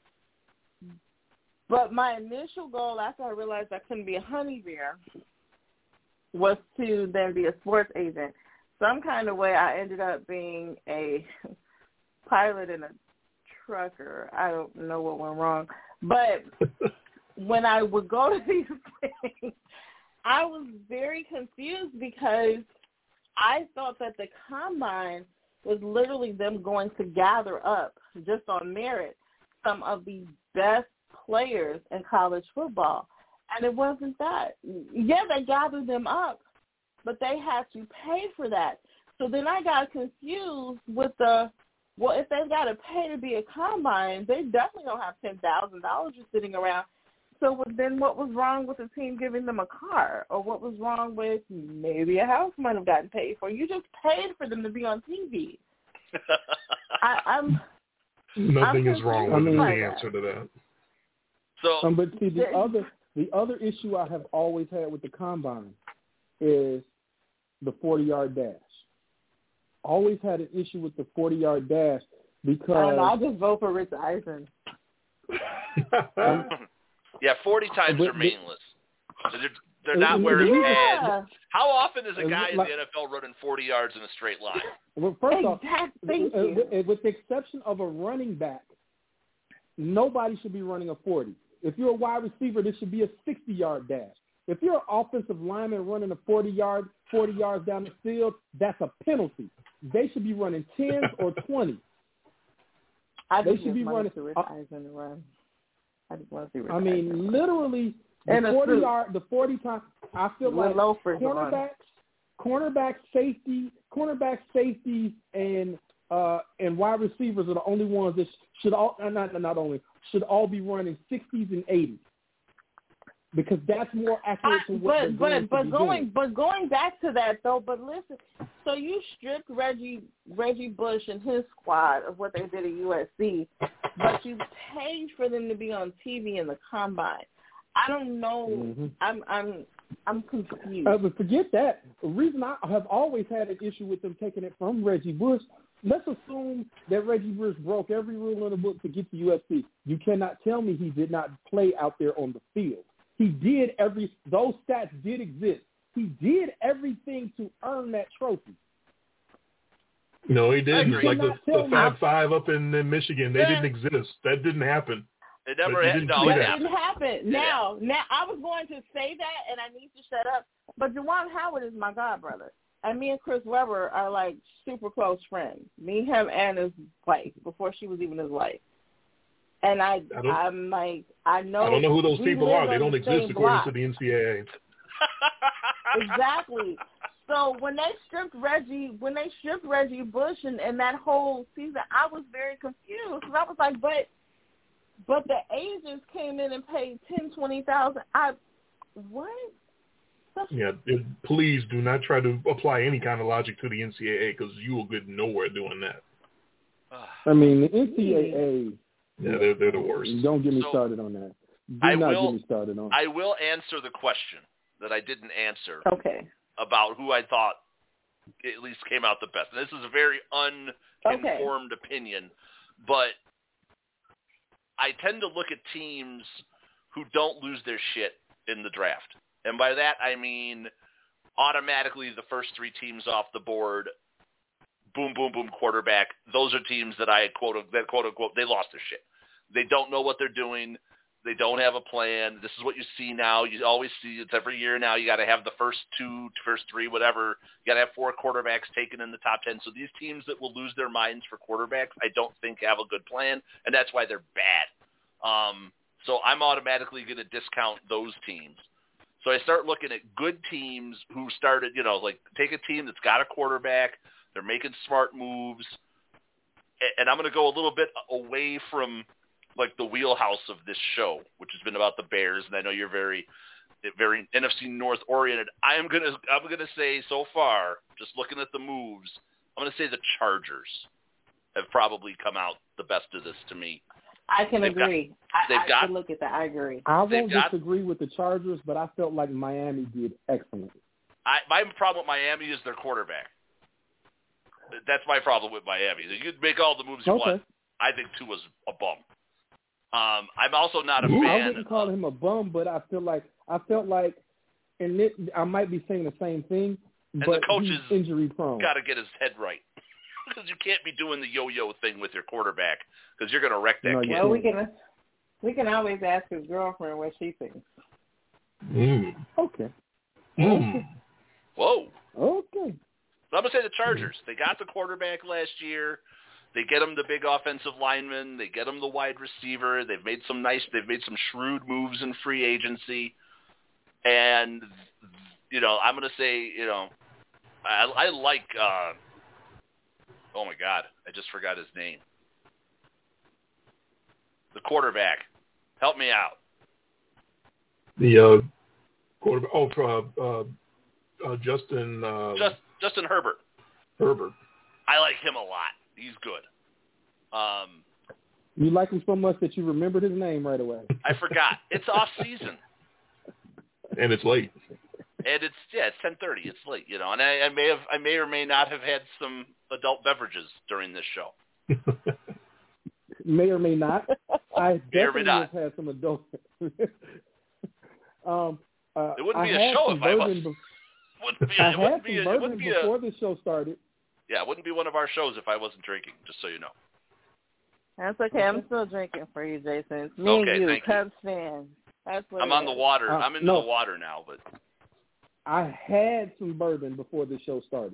but my initial goal after I realized I couldn't be a honey bear was to then be a sports agent. Some kind of way I ended up being a pilot and a trucker. I don't know what went wrong. But when I would go to these things, I was very confused because I thought that the combine was literally them going to gather up, just on merit, some of the best players in college football. And it wasn't that. Yeah, they gathered them up, but they had to pay for that. So then I got confused with if they've got to pay to be a combine, they definitely don't have $10,000 just sitting around. So then what was wrong with the team giving them a car? Or what was wrong with maybe a house might have gotten paid for? You just paid for them to be on TV. Nothing is wrong with the answer to that. So, but see, the other issue I have always had with the combine is the 40-yard dash. Always had an issue with the 40-yard dash because I just vote for Rich Eisen. Yeah, 40 times are meaningless. They're not where it's at. How often is a guy in the NFL running 40 yards in a straight line? Well, first off, Thank you. With the exception of a running back, nobody should be running a 40. If you're a wide receiver, this should be a 60-yard dash. If you're an offensive lineman running a 40 yards down the field, that's a penalty. They should be running 10s or 20s. They should be running. I just want to see. I mean, literally, the 40 times. I feel like cornerback, safeties, and wide receivers are the only ones that should all be running 60s and 80s. Because that's more accurate to what But going back to that though, but listen, so you stripped Reggie Bush and his squad of what they did at USC, but you paid for them to be on TV in the combine. I don't know. Mm-hmm. I'm confused. But forget that. The reason I have always had an issue with them taking it from Reggie Bush. Let's assume that Reggie Bush broke every rule in the book to get to USC. You cannot tell me he did not play out there on the field. He did those stats did exist. He did everything to earn that trophy. No, he didn't. Like the Fab Five up in Michigan, they didn't exist. That didn't happen. It never happened. It didn't happen. Now, I was going to say that, and I need to shut up. But Juwan Howard is my godbrother. And me and Chris Webber are like super close friends. Me, him, and his wife, before she was even his wife. And I'm like, I know. I don't know who those people are. They don't exist according to the NCAA. Exactly. So when they stripped Reggie Bush and that whole season, I was very confused because I was like, but the agents came in and paid $10,000-$20,000. What? Yeah, please do not try to apply any kind of logic to the NCAA because you will get nowhere doing that. I mean, the NCAA. Yeah, they're the worst. Don't get me started on that. Get me started on. I will answer the question that I didn't answer. Okay. About who I thought at least came out the best. And this is a very uninformed opinion, but I tend to look at teams who don't lose their shit in the draft. And by that I mean automatically the first three teams off the board, boom, boom, boom, quarterback. Those are teams that I quote unquote, they lost their shit. They don't know what they're doing. They don't have a plan. This is what you see now. You always see it's every year now. You got to have the first three, whatever. You got to have 4 quarterbacks taken in the top 10. So these teams that will lose their minds for quarterbacks, I don't think have a good plan, and that's why they're bad. So I'm automatically going to discount those teams. So I start looking at good teams who started, like take a team that's got a quarterback. They're making smart moves. And I'm going to go a little bit away from like the wheelhouse of this show, which has been about the Bears, and I know you're very, very NFC North oriented. I'm gonna say so far, just looking at the moves, I'm gonna say the Chargers have probably come out the best of this to me. I can agree. I can look at that. I agree. I won't disagree with the Chargers, but I felt like Miami did excellent. My problem with Miami is their quarterback. That's my problem with Miami. You can make all the moves you want. I think Tua's a bum. I'm also not a fan. I wouldn't call him a bum, but I felt like, and I might be saying the same thing, but the coach he's injury prone. Got to get his head right because you can't be doing the yo-yo thing with your quarterback because you're going to wreck that kid. Well, we can always ask his girlfriend what she thinks. Okay. Whoa. Okay. So I'm going to say the Chargers. They got the quarterback last year. They get him the big offensive lineman. They get him the wide receiver. They've made some shrewd moves in free agency. And, I'm going to say, I like, oh my God, I just forgot his name. The quarterback. Help me out. The quarterback, Justin. Justin Herbert. Herbert. I like him a lot. He's good. You like him so much that you remembered his name right away. I forgot. It's off season. And it's late. And it's 10:30. It's late, and I may or may not have had some adult beverages during this show. May or may not. I definitely have had some adult. It wouldn't be a show if I was. I had some bourbon before the show started. Yeah, it wouldn't be one of our shows if I wasn't drinking, just so you know. That's okay. I'm still drinking for you, Jason. It's me and you, Cubs fan. That's what I'm on the water. I'm into the water now, but I had some bourbon before the show started.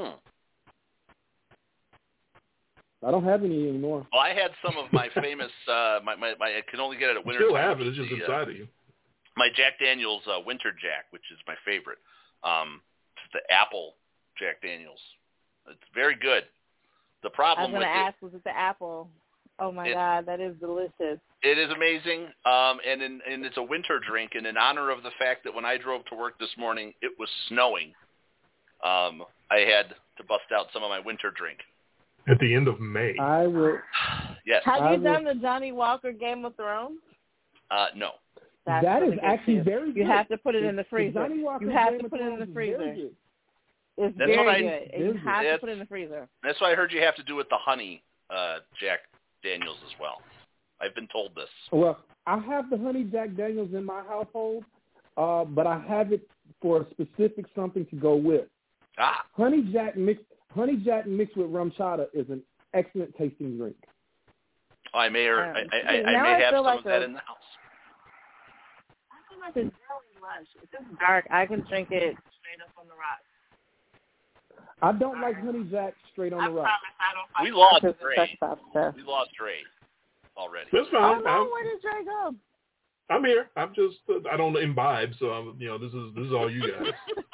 I don't have any anymore. Well, I had some of my famous. I can only get it at winter. You still have it. It's just inside of you. My Jack Daniel's Winter Jack, which is my favorite. It's the apple Jack Daniel's. It's very good. The problem with it... I was going to ask, was it the apple? Oh, my God, that is delicious. It is amazing, and it's a winter drink, and in honor of the fact that when I drove to work this morning, it was snowing, I had to bust out some of my winter drink. At the end of May. I will... Yes. Have you done the Johnny Walker Game of Thrones? No. That is actually very good. You have to put it in the freezer. You have to put it in the freezer. It's very good. And you have to put it in the freezer. That's what I heard you have to do with the honey Jack Daniels as well. I've been told this. Well, I have the honey Jack Daniels in my household, but I have it for a specific something to go with. Honey Jack mixed with rum chata is an excellent tasting drink. I may have some of that in the house. I feel like it's really lush. If it's dark, I can drink it straight up on the rocks. I don't like honey Jack straight on the rocks. We lost Dre. We lost Dre already. That's fine. Oh, where did Dre go? I'm here. I'm just I don't imbibe, so this is all you guys.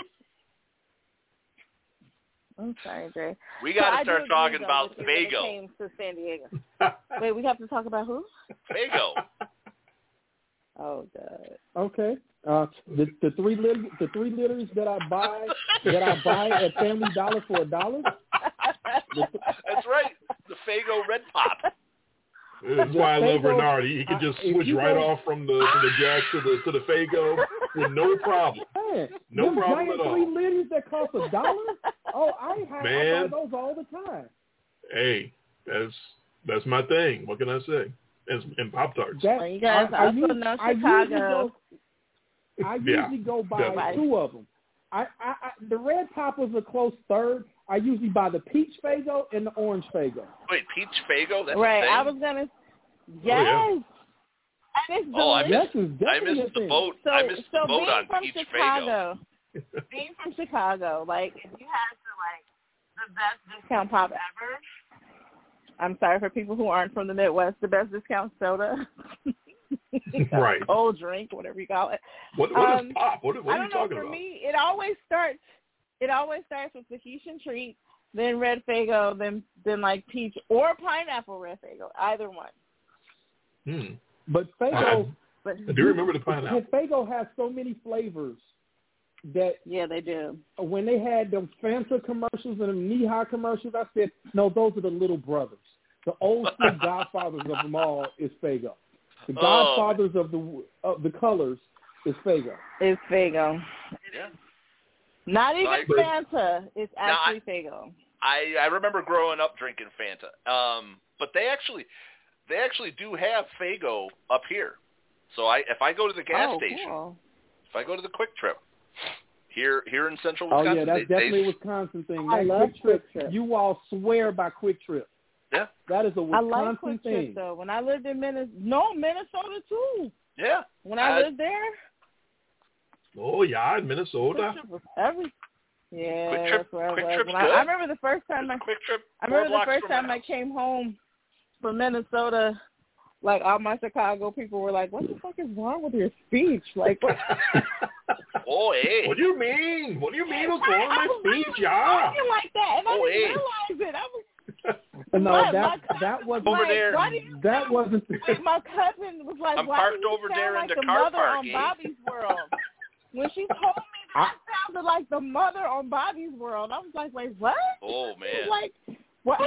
I'm sorry, Dre. We got to start talking about Fago. Came to San Diego. Wait, we have to talk about who? Fago. Oh God. Okay. The 3 liters that I buy at Family Dollar for $1. That's right. The Fago Red Pop. That's why I love Renard. He can just switch right off from the Jack to the Fago with no problem. Man, no problem at all. 3 liters that cost $1? Oh, I buy those all the time. Hey, that's my thing. What can I say? And Pop-Tarts. You guys also know Chicago. I usually go buy 2 of them. The Red Pop was a close third. I usually buy the Peach Fago and the Orange Fago. Wait, Peach Fago? That's right. a thing? I was gonna. Yes. Oh, it's Oh, I delicious. missed, I missed the boat. I missed the boat on Peach Faygo. Being from Chicago, like, if you had to, like, the best discount pop ever, I'm sorry for people who aren't from the Midwest, the best discount soda. Right. Cold drink, whatever you call it. What is pop? What are I you don't talking know, for about? me, it always starts with Tahitian treat, then red Faygo, then like peach or pineapple red Faygo, either one. But Faygo, I do remember the pineapple. Faygo has so many flavors that yeah, they do. When they had them Fanta commercials and them Knee-High commercials, I said, no, those are the little brothers. The old school godfathers of them all is Faygo. The godfathers of the colors is Faygo. It's Faygo. Yeah. Not even Fanta. It's actually Faygo. I remember growing up drinking Fanta. But they actually do have Faygo up here. So if I go to the gas station, cool. if I go to the Quick Trip here in Central Wisconsin, yeah, that's definitely a Wisconsin thing. I love Quick Trip. You all swear by Quick Trip. Yeah, that is a Wisconsin I like Quick thing. Trip, though. When I lived in Minnesota too. Yeah. When I lived there. Oh yeah, in Minnesota. Quick Trip was yeah, Quick Trip, that's where Quick I was. Trip's I good. remember the first time Quick Trip. I came home from Minnesota. Like, all my Chicago people were like, what the fuck is wrong with your speech? Like, what? Oh, hey. What do you mean? What do you mean what's wrong with my speech, yeah? Talking like that, and I didn't realize it. That wasn't over there. That wasn't. My cousin was like, I'm why parked do you over sound there in like the the car mother park, on Bobby's World? When she told me that sounded like the mother on Bobby's World, I was like, wait, what? Oh, man. Like, what?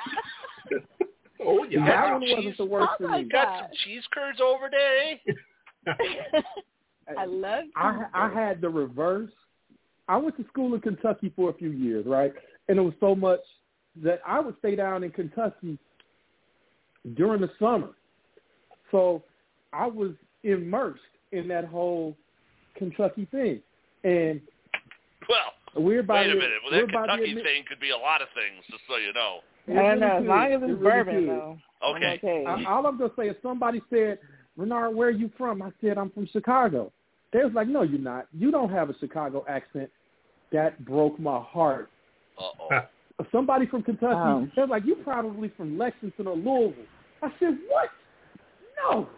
Oh, yeah. That one wasn't the worst for me. Got some cheese curds over there, eh? I love I had the reverse. I went to school in Kentucky for a few years, right? And it was so much that I would stay down in Kentucky during the summer. So I was immersed in that whole Kentucky thing. And well, wait a minute. Well, that Kentucky thing could be a lot of things, just so you know. I don't know. As long as it's bourbon, though. Okay. All I'm going to say is somebody said, Renard, where are you from? I said, I'm from Chicago. They was like, no, you're not. You don't have a Chicago accent. That broke my heart. Uh-oh. Somebody from Kentucky, they're like, you're probably from Lexington or Louisville. I said, what? No.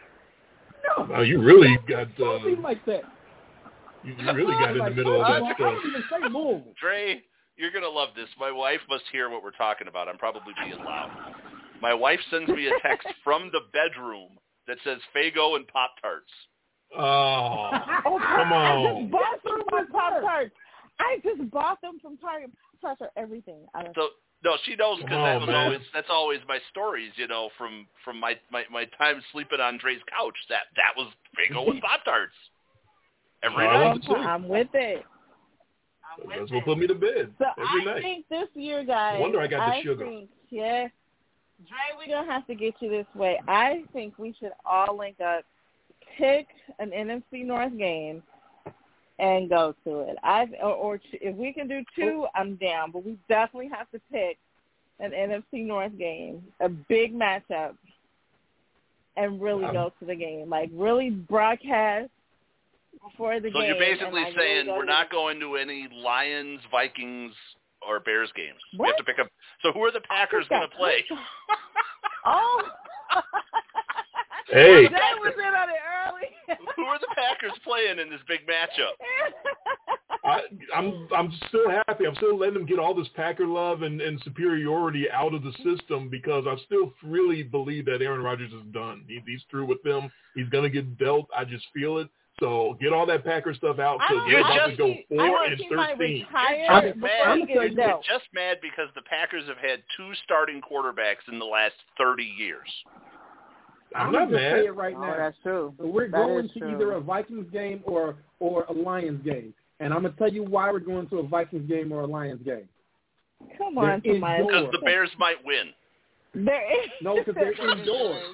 Oh, you really got... something like that. You really got in the middle of that I stuff. don't even say Louisville. Dre, you're going to love this. My wife must hear what we're talking about. I'm probably being loud. My wife sends me a text from the bedroom that says Faygo and Pop-Tarts. Oh, come on. I just bought them from Pop-Tarts. I just bought them from Target. Pop-Tarts are everything. So, no, she knows because that's always my stories, you know, from my time sleeping on Dre's couch. That was Faygo and Pop-Tarts. Every night. I'm with it. That's what put me to bed every night. I think this year, guys. No wonder I got the sugar. Dre, we're going to have to get you this way. I think we should all link up, pick an NFC North game, and go to it. Or if we can do two, I'm down. But we definitely have to pick an NFC North game, a big matchup, and really go to the game. Like, really broadcast before the game. So you're basically saying really we're not going to any Lions, Vikings, or Bears games. What? We have to pick up. So who are the Packers going to play? Oh. Hey. Jay was in on it early. Who are the Packers playing in this big matchup? I'm still happy. I'm still letting them get all this Packer love and superiority out of the system because I still really believe that Aaron Rodgers is done. He's through with them. He's going to get dealt. I just feel it. So get all that Packer stuff out because they're about to go 4-13. You're just mad because the Packers have had two starting quarterbacks in the last 30 years. I'm not mad. Say it right now. That's true. We're going to either a Vikings game or a Lions game. And I'm going to tell you why we're going to a Vikings game or a Lions game. Come on, somebody. Because the Bears might win. No, because they're indoors.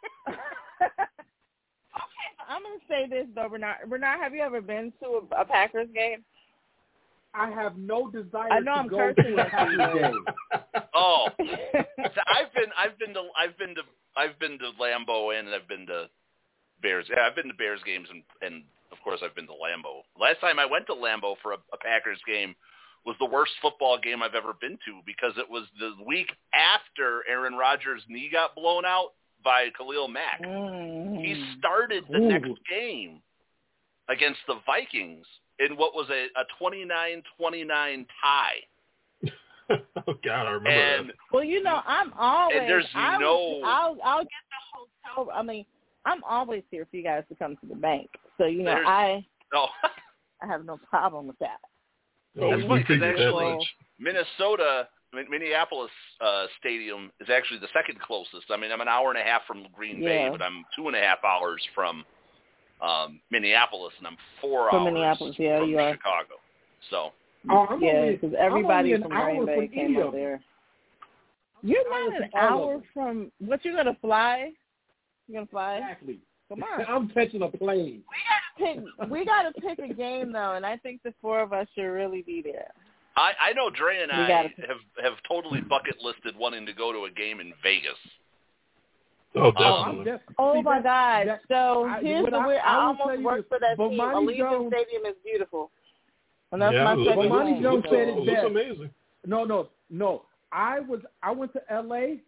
I'm going to say this, though, Bernard. Bernard, have you ever been to a Packers game? I have no desire to go to a Packers game. Oh, I've been to Lambeau and I've been to Bears. Yeah, I've been to Bears games, and of course I've been to Lambeau. Last time I went to Lambeau for a Packers game was the worst football game I've ever been to because it was the week after Aaron Rodgers' knee got blown out by Khalil Mack. He started the next game against the Vikings in what was a 29-29 tie. Oh God, I remember that. Well, I'm always. And there's I'll get the hotel. I mean, I'm always here for you guys to come to the bank. So I have no problem with that. It's funny because actually Minneapolis Stadium is actually the second closest. I mean, I'm an hour and a half from Green Bay, but I'm 2.5 hours from Minneapolis, and I'm 4 hours from Chicago. So. Because everybody from Green Bay came up there. You're not an hour from. What, you're going to fly? You're going to fly? Exactly. Come on. I'm catching a plane. We got to pick a game, though, and I think the four of us should really be there. I know Dre and I have totally bucket listed wanting to go to a game in Vegas. Oh, definitely. Oh, my God. So here's the weird. I almost worked for that team. Allegiant Stadium is beautiful. And that's my second Bomani Jones said it best. It's amazing. No. I went to L.A.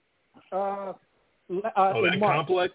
That complex?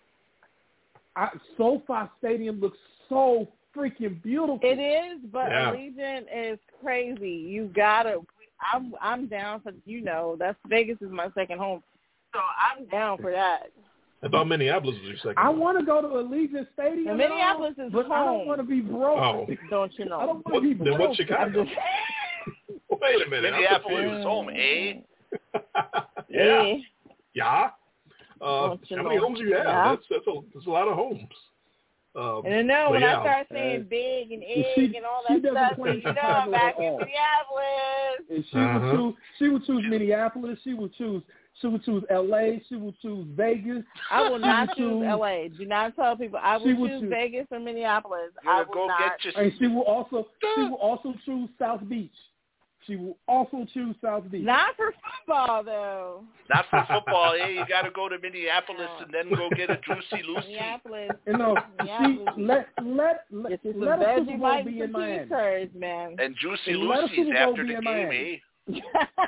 SoFi Stadium looks so freaking beautiful. It is, but Allegiant is crazy. You gotta. I'm down for that's Vegas is my second home, so I'm down for that. I thought Minneapolis was your second. I want to go to Allegiant Stadium. And Minneapolis is but home. I don't want to be broke. Oh. Don't you know? I don't want to be broke. Then what's Chicago? Wait a minute. Minneapolis is home, eh? Yeah. Yeah. How many homes do you have? Yeah. That's a lot of homes. And I know when I start saying big and egg and all that stuff, I'm back in Minneapolis. And she would choose Minneapolis. She would choose L.A. She would choose Vegas. I will not choose L.A. Do not tell people I will choose Vegas or Minneapolis. I will not. And she will also choose South Beach. She will also choose South Beach. Not for football, though. Not for football. Hey, you got to go to Minneapolis and then go get a Juicy Lucy. Minneapolis. Let a Super Bowl be in Miami. Curds, man. And Juicy Lucy's after the game, eh?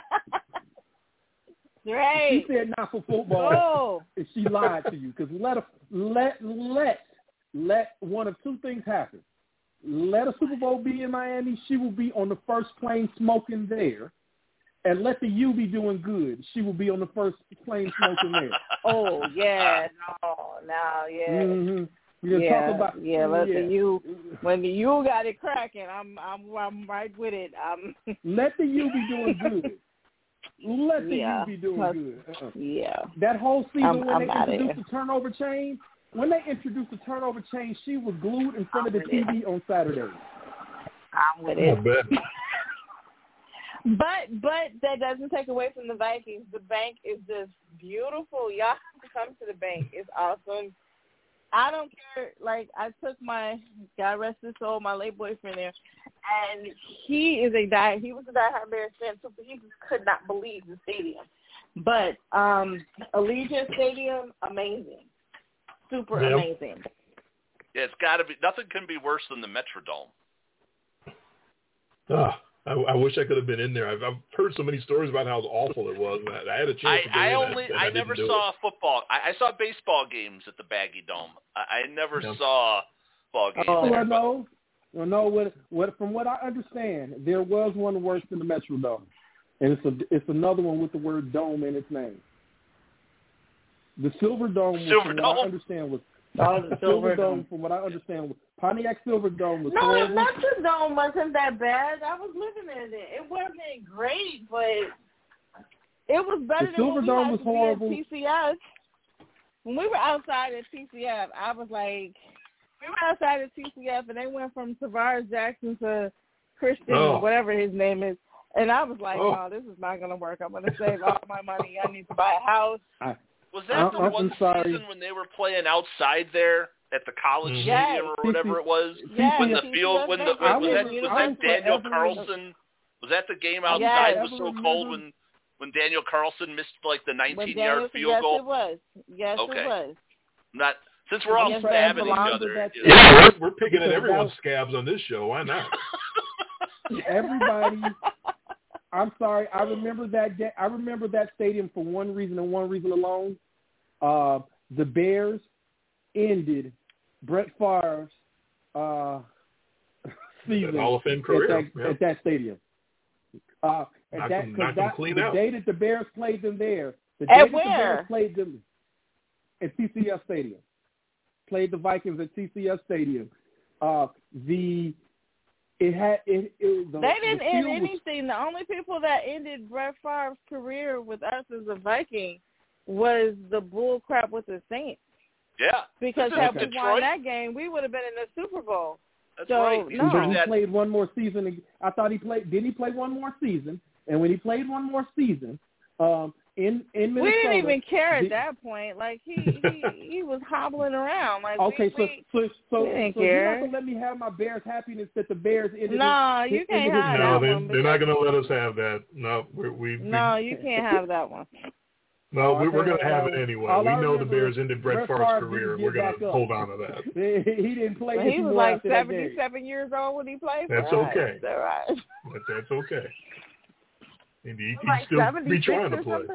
Right. She said not for football. And she lied to you because let one of two things happen. Let a Super Bowl be in Miami. She will be on the first plane smoking there. And let the U be doing good. She will be on the first plane smoking there. Oh, yeah. Yeah. Mm-hmm. Talk about, let the U. When the U got it cracking, I'm right with it. Let the U be doing good. Let the U be doing good. Yeah. That whole season when they introduced the turnover chain, she was glued in front of the TV on Saturdays. I'm with it. But that doesn't take away from the Vikings. The bank is just beautiful. Y'all have to come to the bank. It's awesome. I don't care. Like, I took my, God rest his soul, my late boyfriend there, and he was a diehard Bears fan, so he just could not believe the stadium. But Allegiant Stadium, amazing. Super amazing. Yeah, it's got to be. Nothing can be worse than the Metrodome. I wish I could have been in there. I've heard so many stories about how awful it was. I had a chance to go in. I never saw football. I saw baseball games at the Baggy Dome. I never saw ball games there. From what I understand, there was one worse than the Metrodome, and it's another one with the word dome in its name. The Silver Dome, from what I understand, was Pontiac Silverdome was horrible. No, the Metrodome wasn't that bad. I was living in it. It wasn't great, but it was better than what we had to horrible. At PCF. When we were outside at PCF, I was like, we were outside at PCF, and they went from Tavares Jackson to Christian or whatever his name is. And I was like, no, this is not going to work. I'm going to save all my money. I need to buy a house. Was that the one season when they were playing outside there at the college stadium or whatever it was? When the field, was that Daniel Carlson? Was that the game outside was so cold when Daniel Carlson missed like the 19-yard field goal? Yes, it was. Yes, it was. Since we're all stabbing each other. Yeah, we're picking at everyone's scabs on this show. Why not? Everybody. I'm sorry. I remember that stadium for one reason and one reason alone. The Bears ended Brett Favre's season Hall of Fame career at that stadium. The day that the Bears played them there, the Bears played them at TCF Stadium, played the Vikings at TCF Stadium. They didn't end anything. The only people that ended Brett Favre's career with us as a Viking was the bull crap with the Saints. Yeah. Because had we won that game, we would have been in the Super Bowl. That's right. No. He played one more season. I thought he played. Did he play one more season? And when he played one more season, in Minnesota, we didn't even care at that point. Like he was hobbling around. Like okay, so we didn't care. You're not gonna let me have my Bears happiness that the Bears ended. No, you can't have that one. They're not gonna let us have that. No, you can't have that one. No, we're going to have it anyway. We know the Bears ended Brett Favre's career. We're going to hold on to that. He didn't play. He was like 77 years old when he played. That's okay. That's right. That's okay. And he can still be trying to play.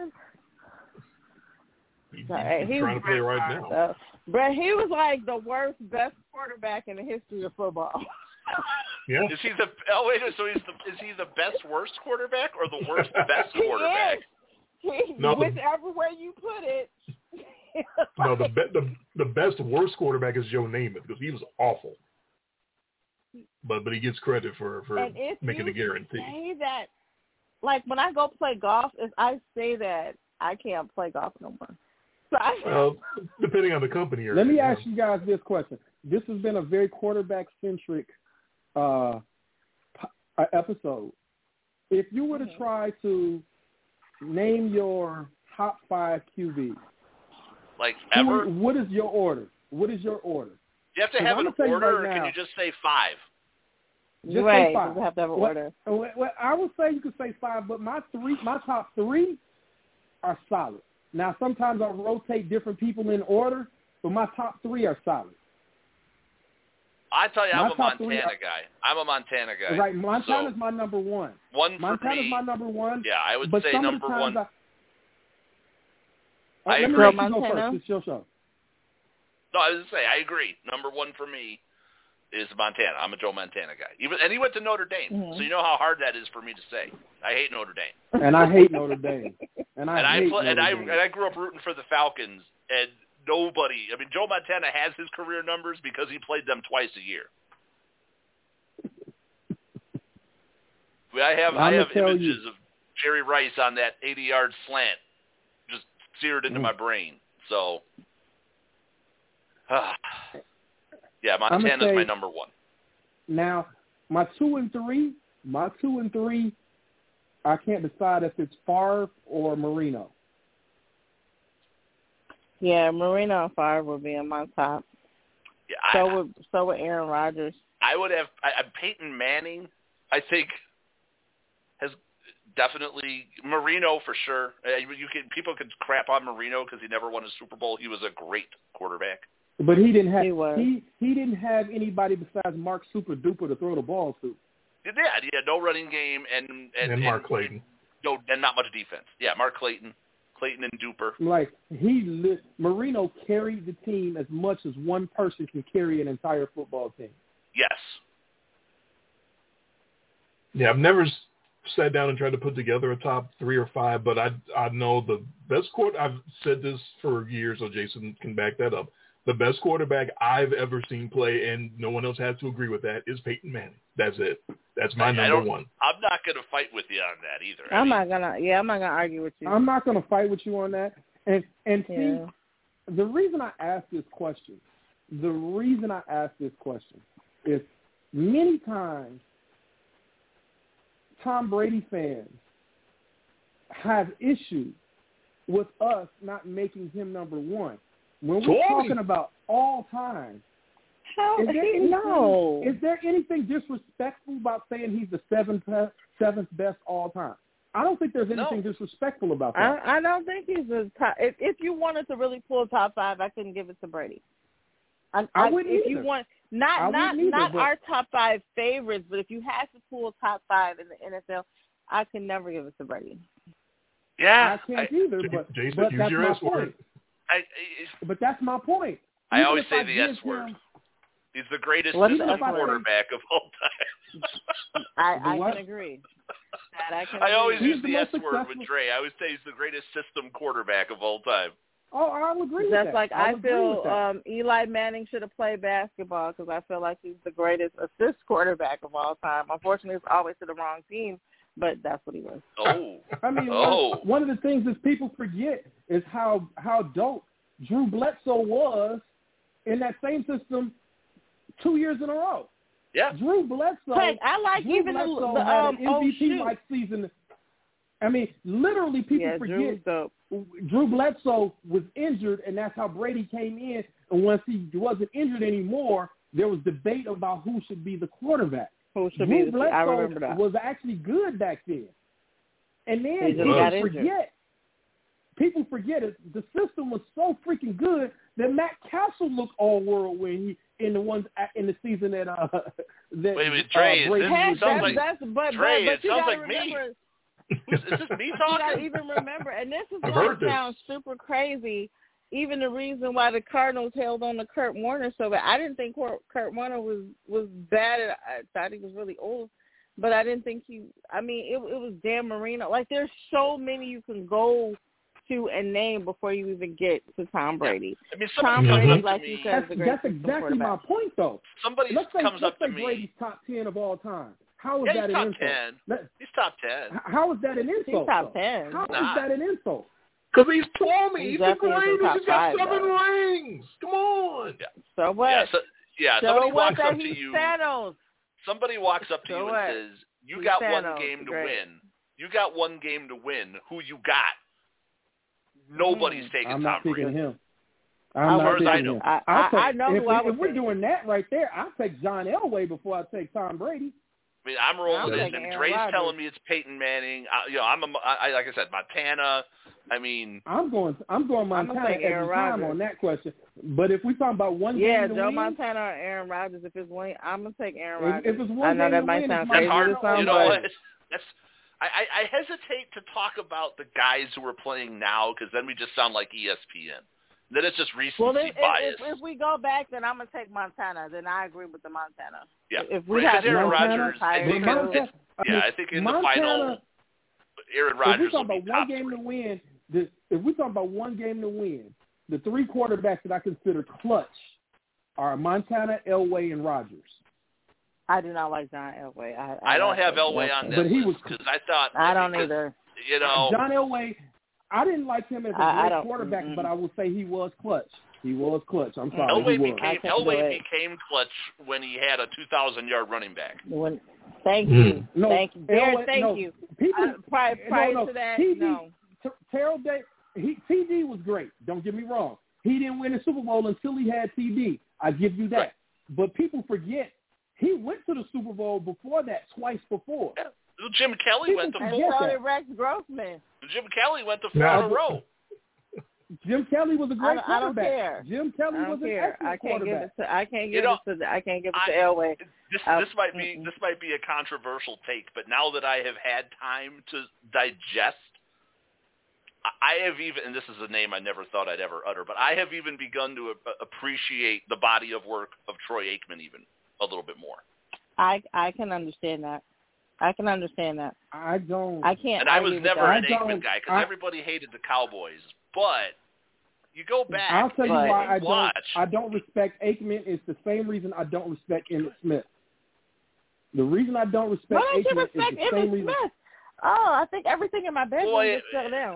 He's trying to play right now. Brett, he was like the best quarterback in the history of football. Yeah. Is he the? Oh wait, so is he the best worst quarterback or the worst best quarterback? Whichever way you put it. No, the best worst quarterback is Joe Namath because he was awful. But he gets credit for making a guarantee. Say that, like when I go play golf, if I say that, I can't play golf no more. Well, depending on the company. Let me ask you guys this question. This has been a very quarterback-centric episode. If you were to try to name your top 5 QBs. Like ever? What is your order? You have to have an order, or can you just say 5? Just say 5. You have to have an order. Well, I would say you could say 5, but my top 3 are solid. Now, sometimes I'll rotate different people in order, but my top 3 are solid. I tell you, I'm a Montana guy. Right, Montana's my number 1. Montana's my number 1. Yeah, I would say number 1. Let me let you go first. It's your show. No, I was going to say, I agree. Number 1 for me is Montana. I'm a Joe Montana guy. And he went to Notre Dame, so you know how hard that is for me to say. I hate Notre Dame. And I hate Notre Dame. I grew up rooting for the Falcons, and nobody. I mean, Joe Montana has his career numbers because he played them twice a year. I have images of Jerry Rice on that 80-yard slant just seared into my brain. So, yeah, Montana's my number 1. Now, my 2 and 3, I can't decide if it's Favre or Marino. Yeah, Marino and Favre would be in my top. Yeah, so would Aaron Rodgers. I would have Peyton Manning, I think, has definitely Marino for sure. People could crap on Marino because he never won a Super Bowl. He was a great quarterback. But he didn't have anybody besides Mark Super Duper to throw the ball to. Yeah, he had no running game and Mark Clayton. And not much defense. Yeah, Mark Clayton and Duper. Like Marino carried the team as much as one person can carry an entire football team. Yes. Yeah, I've never sat down and tried to put together a top 3 or 5, but I know the best I've said this for years, so Jason can back that up. The best quarterback I've ever seen play, and no one else has to agree with that, is Peyton Manning. That's it. That's my number 1. I'm not going to fight with you on that either. I'm not gonna argue with you. I'm not gonna fight with you on that. And see, the reason I ask this question is many times Tom Brady fans have issues with us not making him number 1. When we're talking about all time, is there anything disrespectful about saying he's the seventh best all time? I don't think there's anything disrespectful about that. I don't think he's the top. If you wanted to really pull top 5, I couldn't give it to Brady. I wouldn't if either. you want not our top 5 favorites, but if you had to pull top 5 in the NFL, I can never give it to Brady. Yeah, I can't either. Jason, but use that's your my S word. point. But that's my point. I Even always if say the S give word. him- He's the greatest What's the system S word? quarterback of all time. I What? can agree. That I can I always agree. use He's the the S most word with successful- Dre. I always say he's the greatest system quarterback of all time. Oh, I'll agree with Just that. like I'll I agree feel with that. Eli Manning should have played basketball because I feel like he's the greatest assist quarterback of all time. Unfortunately, it's always to the wrong team, but that's what he was. Oh. I mean, Oh. one of the things that people forget is how dope Drew Bledsoe was in that same system 2 years in a row. Yeah. Drew Bledsoe. Heck, I like Drew even Bledsoe the had an MVP-like season. I mean, literally, people Drew's forget dope. Drew Bledsoe was injured, and that's how Brady came in. And once he wasn't injured anymore, there was debate about who should be the quarterback. Who should Drew be the Bledsoe I remember that. was actually good back then. And then He just got injured. people forget it. The system was so freaking good that Matt Castle looked all world when he in the season that Wait a minute, Dre, Brady it sounds like Dre, it you sounds gotta like me. remember, Is this me you gotta talking? even remember, and this is I've going heard to this. sound super crazy. Even the reason why the Cardinals held on to Kurt Warner so bad, I didn't think Kurt Warner was bad. I thought he was really old, but I didn't think he. I mean, it was Dan Marino. Like, there's so many you can go to and name before you even get to Tom Brady. I mean, Tom somebody Brady, comes up like to you me. said, is the greatest That's exactly my quarterback. point, though. Somebody Let's comes say up to me. Brady's top 10 of all time. How is Yeah, that he's an top insult? 10. He's top 10. How is that an insult? He's top though? 10. How is Nah. that an insult? Because he's Tommy. He's He's the definitely in the greatest. top He's got 5, 7 though. rings. Come on. So what? Yeah, So somebody what walks that up to he's you. Thanos. Somebody walks up to So you what? and says, "You He's got Thanos, one game to great. win. You got one game to win. Who you got?" Nobody's taking I'm Tom not Brady. picking him. As I'm far not as I picking know. him. I know if who I if would we're pick. doing that right there, I'll take John Elway before I take Tom Brady. I mean, I'm rolling I'm in. taking And Aaron Dre's Rodgers. telling me it's Peyton Manning. Like I said, Montana. I mean, I'm going Montana take every Aaron time Rodgers. on that question. But if we talking about one Yeah, game to Joe win, Montana or Aaron Rodgers. If it's one, I'm gonna take Aaron If Rodgers. it's one I know game that to might win, sound it's crazy. that's hard. to some, You know but what? I hesitate to talk about the guys who are playing now because then we just sound like ESPN. Then it's just recency well, bias. if we go back, then I'm gonna take Montana. Then I agree with the Montana. Yeah, If we because have Aaron Montana, Rodgers, I Montana, think Montana, I think in the Montana, final, Aaron if we Rodgers will talking be about one top game 3. to win, if we talking about one game to win, the 3 quarterbacks that I consider clutch are Montana, Elway, and Rodgers. I do not like John Elway. I don't have that. Elway on that But he list was- because I thought I don't because, either. You know, John Elway, I didn't like him as a I great don't- quarterback, mm-mm. but I will say he was clutch. He was clutch. I'm sorry, Elway he was. became clutch when he had a 2,000-yard running back. Thank you. No, Thank you. Bear, Elway, thank no, you. People, Prior no, to that, TD, no. Terrell Day, TD was great. Don't get me wrong. He didn't win the Super Bowl until he had TD. I give you that. Right. But people forget he went to the Super Bowl before that, twice before. Yeah. Jim Kelly went to And 4. so did Rex Grossman. Jim Kelly went to 4 in a row. Jim Kelly was a great I don't quarterback. care. Jim Kelly I was don't an care. excellent I can't give quarterback. it to. I can't give know, it to Elway. This might be a controversial take, but now that I have had time to digest, I have even, and this is a name I never thought I'd ever utter, but I have even begun to appreciate the body of work of Troy Aikman even a little bit more. I can understand that. I can understand that. I don't. I can't. And I was argue with never that. an Aikman guy because everybody hated the Cowboys, but you go back. I'll tell you why watch. I don't respect Aikman. It's the same reason I don't respect Emmitt Smith. The reason I don't respect Why don't you Aikman is respect the same Emmitt reason. Smith? Oh, I think everything in my bedroom is shut down.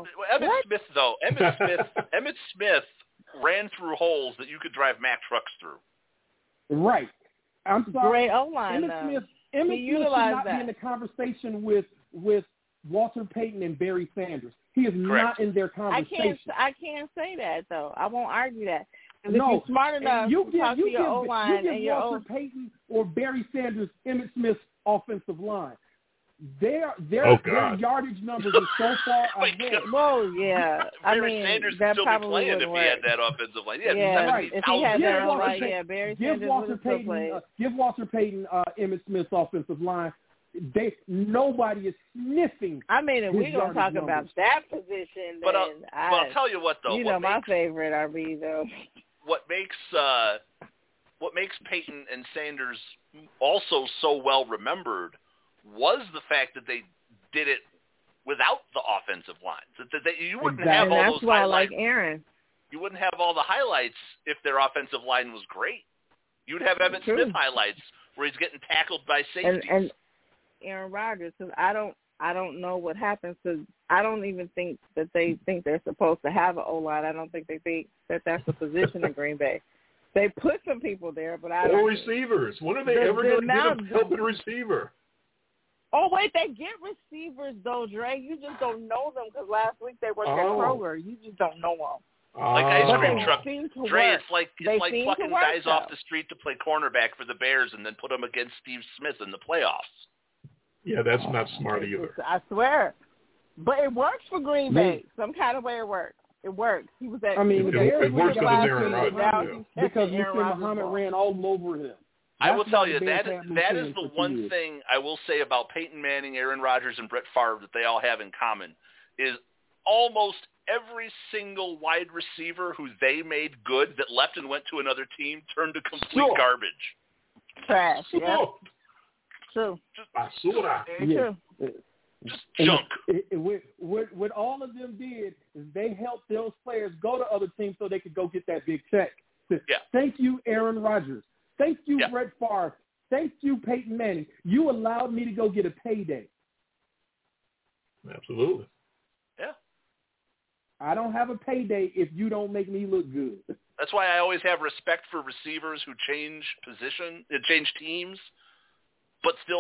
Emmitt Smith ran through holes that you could drive Mack trucks through. Right. I'm sorry. Great O-line, Emmitt though. Smith should utilized not that. be in the conversation with Walter Payton and Barry Sanders. He is Correct. not in their conversation. I can't say that though. I won't argue that. If No, you're smart enough you to give, talk you to your give, O-line you give and your Walter Payton or Barry Sanders Emmitt Smith's offensive line. their yardage numbers are so far ahead. Well, yeah. Barry Sanders would still be playing if he had that offensive line. Right. If he had that line, Barry Sanders would have still played. Give Walter Payton Emmitt Smith's offensive line. Nobody is sniffing. I mean, if we're going to talk about that position, but then I'll tell you what, though. You know my favorite RB, though. What makes Payton and Sanders also so well remembered was the fact that they did it without the offensive lines. You wouldn't have all those highlights. That's why I like Aaron. You wouldn't have all the highlights if their offensive line was great. You'd have Emmitt Smith highlights where he's getting tackled by safeties. And Aaron Rodgers, because I don't know what happens to. I don't even think that they think they're supposed to have an O-line. I don't think they think that that's a position in Green Bay. They put some people there, but I don't. Or receivers. When are they ever going to get a helping receiver? Oh, wait, they get receivers, though, Dre. You just don't know them because last week they worked at Kroger. You just don't know them. Like ice cream truck. Dre, it's like plucking guys off the street to play cornerback for the Bears and then put them against Steve Smith in the playoffs. Yeah, that's not smart either. I swear. But it works for Green Bay. Some kind of way it works. It works. He was at. I mean, it works because Aaron Rodgers. Because Muhammad ran all over him. I will tell you, that is the one thing I will say about Peyton Manning, Aaron Rodgers, and Brett Favre that they all have in common is almost every single wide receiver who they made good that left and went to another team turned to complete garbage. Trash, yeah. True. Basura. True. Just junk. What all of them did is they helped those players go to other teams so they could go get that big check. Thank you, Aaron Rodgers. Thank you, Brett Favre. Thank you, Peyton Manning. You allowed me to go get a payday. Absolutely. Yeah. I don't have a payday if you don't make me look good. That's why I always have respect for receivers who change teams, but still,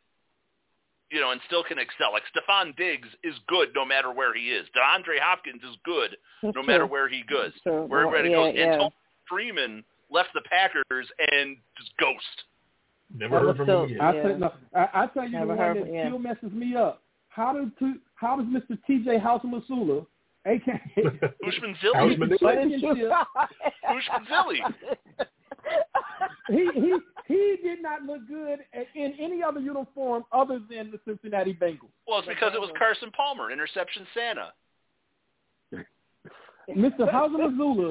and still can excel. Like Stephon Diggs is good no matter where he is. DeAndre Hopkins is good no matter where he goes. Wherever he goes. Antonio Freeman left the Packers and just ghost. Never heard from him again. I tell you the one that still messes me up. How does Mr. T.J. Houshmandzadeh, a.k.a. Ushmanzilli. He did not look good in any other uniform other than the Cincinnati Bengals. Well, it's because it was Carson Palmer, interception Santa. Mr. Houshmandzadeh.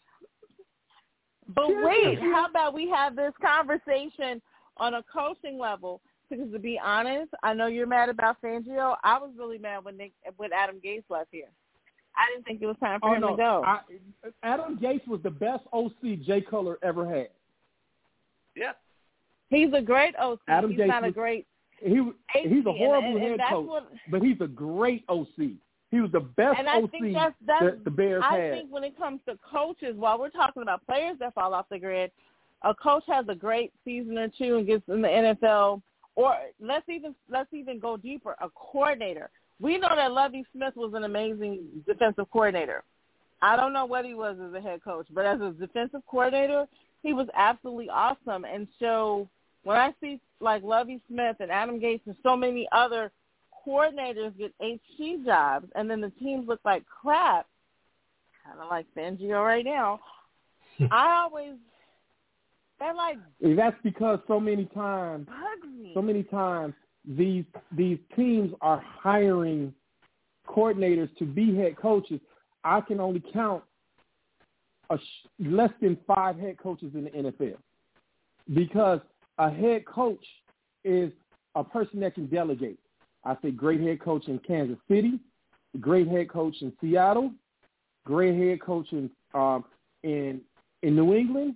But wait, how about we have this conversation on a coaching level? Because to be honest, I know you're mad about Fangio. I was really mad when Adam Gase left here. I didn't think it was time for him to go. Adam Gase was the best OC Jay Cutler ever had. Yeah. He's a great OC. Adam he's Gase not a great He's a horrible head coach, but he's a great OC. He was the best OC that the Bears had. I think when it comes to coaches, while we're talking about players that fall off the grid, a coach has a great season or two and gets in the NFL, or let's even go deeper, a coordinator. We know that Lovie Smith was an amazing defensive coordinator. I don't know what he was as a head coach, but as a defensive coordinator, he was absolutely awesome. And so when I see like Lovie Smith and Adam Gase and so many other coordinators get HG jobs, and then the teams look like crap, kind of like Fangio right now. That's because so many times these teams are hiring coordinators to be head coaches. I can only count less than 5 head coaches in the NFL, because a head coach is a person that can delegate. I say great head coach in Kansas City, great head coach in Seattle, great head coach in New England.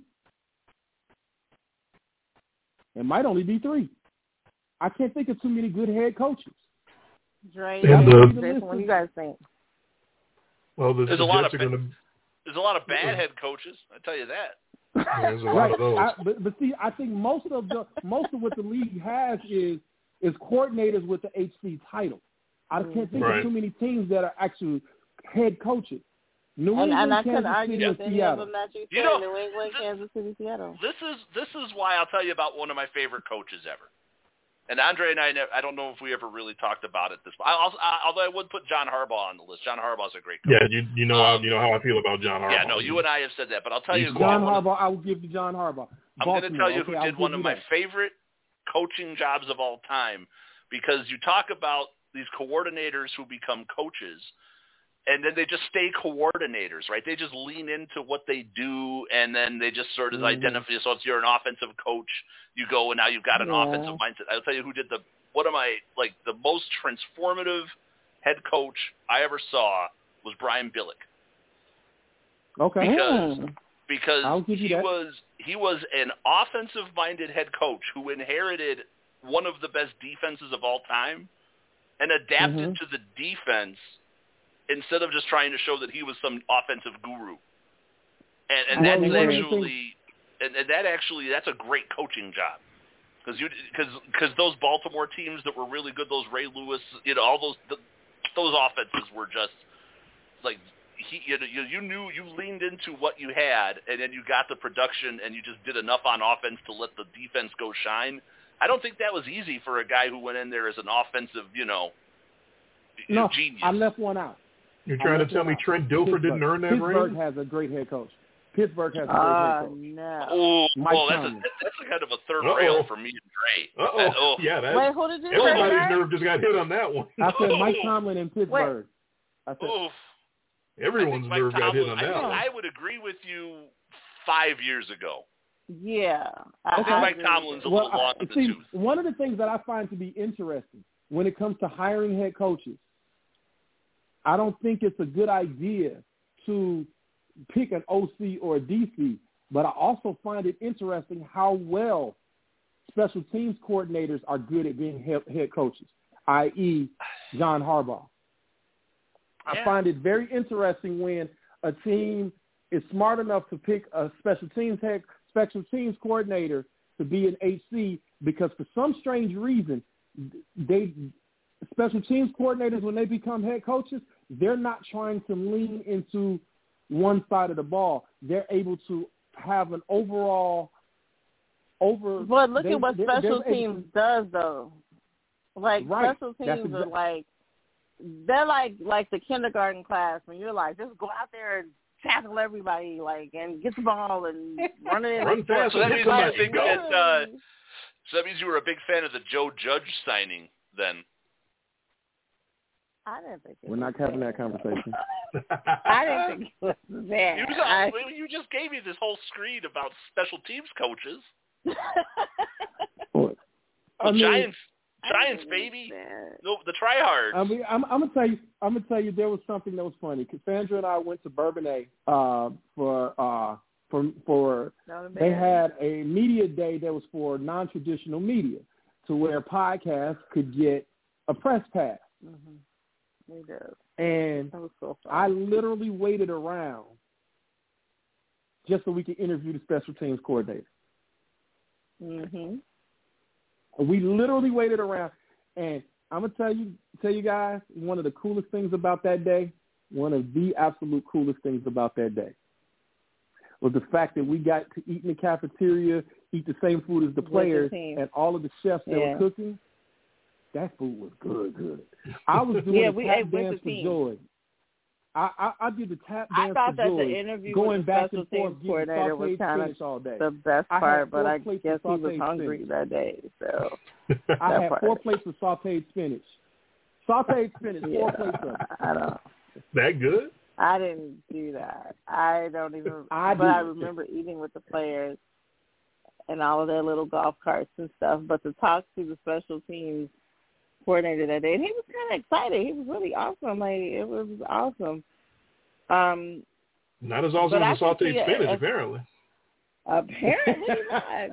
It might only be 3. I can't think of too many good head coaches. Dre, what do you guys think? Well, there's a lot of bad head coaches. I tell you that. There's a lot of those. But see, I think most of what the league has is coordinators with the HC title. I can't think of too many teams that are actually head coaches. New England, I couldn't Kansas argue City, with any of them that you said. New England, this, Kansas City, Seattle. This is why I'll tell you about one of my favorite coaches ever. And Andre and I don't know if we ever really talked about it this. Although I would put John Harbaugh on the list. John Harbaugh's a great coach. Yeah, you know how I feel about John Harbaugh. Yeah, no, you and I have said that, but I'll tell you. John Harbaugh, I will give you John Harbaugh. I'm going to tell you who did one of my favorite coaching jobs of all time, because you talk about these coordinators who become coaches, and then they just stay coordinators, right? They just lean into what they do, and then they just sort of identify. So if you're an offensive coach, you go and now you've got an offensive mindset. I'll tell you who did the most transformative head coach I ever saw was Brian Billick. Okay. Because he was an offensive-minded head coach who inherited one of the best defenses of all time and adapted to the defense instead of just trying to show that he was some offensive guru. And that's that's a great coaching job. Because those Baltimore teams that were really good, those Ray Lewis, all those offenses were just like you knew you leaned into what you had, and then you got the production, and you just did enough on offense to let the defense go shine. I don't think that was easy for a guy who went in there as an offensive, genius. I left one out. You're trying to tell me Trent Dilfer didn't earn that ring? Pittsburgh has a great head coach. Pittsburgh has a great head coach. No. That's a kind of a third rail for me and Dre. Yeah, wait, who did you say? Everybody's nerve just got hit on that one. I said Mike Tomlin in Pittsburgh. Everyone's nerve got hit on that one. I would agree with you 5 years ago. Yeah. I think Mike Tomlin's a little long in the tooth. One of the things that I find to be interesting when it comes to hiring head coaches, I don't think it's a good idea to pick an OC or a DC, but I also find it interesting how well special teams coordinators are good at being head coaches, i.e. John Harbaugh. I find it very interesting when a team is smart enough to pick a special teams coordinator to be an HC, because for some strange reason, special teams coordinators, when they become head coaches, they're not trying to lean into one side of the ball. They're able to have an overall But look at what special teams does, though. Like, special teams are like, they're like the kindergarten class when you're like, just go out there and tackle everybody, and get the ball and run it in. Run fast. So that means you were a big fan of the Joe Judge signing then. I didn't think we're not having that conversation. I didn't think it was that. You just gave me this whole screen about special teams coaches. Giants, baby. No, the tryhards. I mean, I'm gonna tell you, there was something that was funny. Cassandra and I went to Bourbonnais for they had a media day that was for non-traditional media, to where podcasts could get a press pass. Mm-hmm. They did. And that was so fun. I literally waited around just so we could interview the special teams coordinator. Mm-hmm. We literally waited around, and I'm gonna tell you guys, one of the coolest things about that day, one of the absolute coolest things about that day, was the fact that we got to eat in the cafeteria, eat the same food as the players, and all of the chefs that were cooking. That food was good. I was doing the tap dance for joy. I did the tap dance for joy. I thought that the interview with the special teams coordinator was kind of the best part, but I guess he was hungry that day. So I had 4 plates of sauteed spinach. 4 plates of it. I don't. That good? I didn't do that. I don't even. I remember eating with the players and all of their little golf carts and stuff. But to talk to the special teams coordinator that day, and he was kind of excited. He was really awesome. It was awesome. Not as awesome as the sauteed spinach, apparently. Apparently not.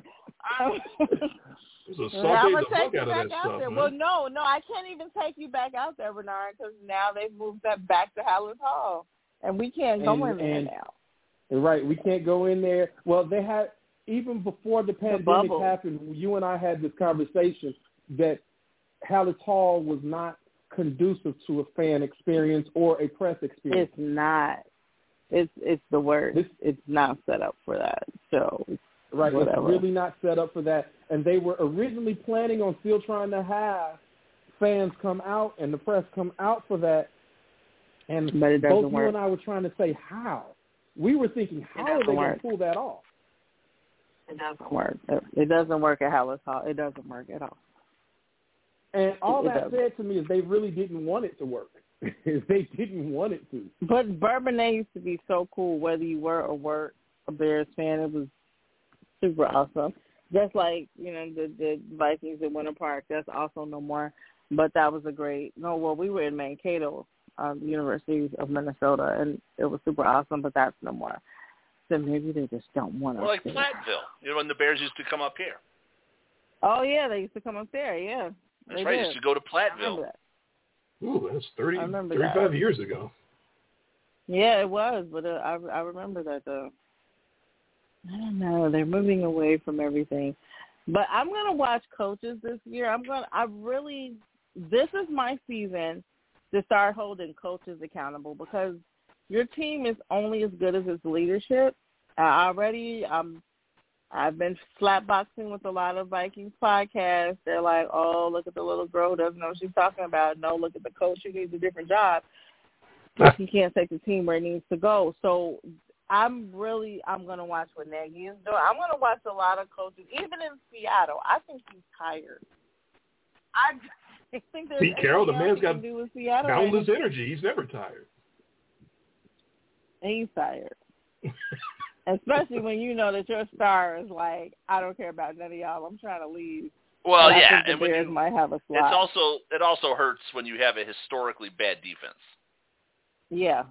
It was a sauteed the fuck out of that stuff, man. man. Well, no, I can't even take you back out there, Bernard, because now they've moved that back to Hallis Hall, and we can't go in there now. Right, we can't go in there. Well, they had, even before the pandemic happened, you and I had this conversation that Hallis Hall was not conducive to a fan experience or a press experience. It's not. It's the word. It's not set up for that. So right? Whatever. It's really not set up for that. And they were originally planning on still trying to have fans come out and the press come out for that. And but it both doesn't work. you and I were trying to say how. We were thinking, how are they going to pull that off? It doesn't work. It doesn't work at Hallis Hall. It doesn't work at all. And all that said to me is they really didn't want it to work. They didn't want it to. But Bourbonnais used to be so cool, whether you were or weren't a Bears fan. It was super awesome. Just like, the Vikings at Winter Park, that's also no more. But that was we were in Mankato, the University of Minnesota, and it was super awesome, but that's no more. So maybe they just don't want to. Or like Platteville, when the Bears used to come up here. Oh, yeah, they used to come up there, yeah. That's right, used to go to Platteville. Ooh, that's 35 years ago. Yeah, it was, but I remember that, though. I don't know. They're moving away from everything. But I'm going to watch coaches this year. This is my season to start holding coaches accountable because your team is only as good as its leadership. I've been slapboxing with a lot of Vikings podcasts. They're like, oh, look at the little girl, doesn't know what she's talking about. No, look at the coach, who needs a different job. He can't take the team where it needs to go. So I'm going to watch what Nagy is doing. I'm going to watch a lot of coaches, even in Seattle. I think he's tired. I think there's Pete Carroll, the man's got boundless right energy. He's never tired. He's tired. Especially when you know that your star is like, I don't care about none of y'all. I'm trying to leave. Well, and yeah, I think the Bears might have a slot. It also hurts when you have a historically bad defense. Yeah.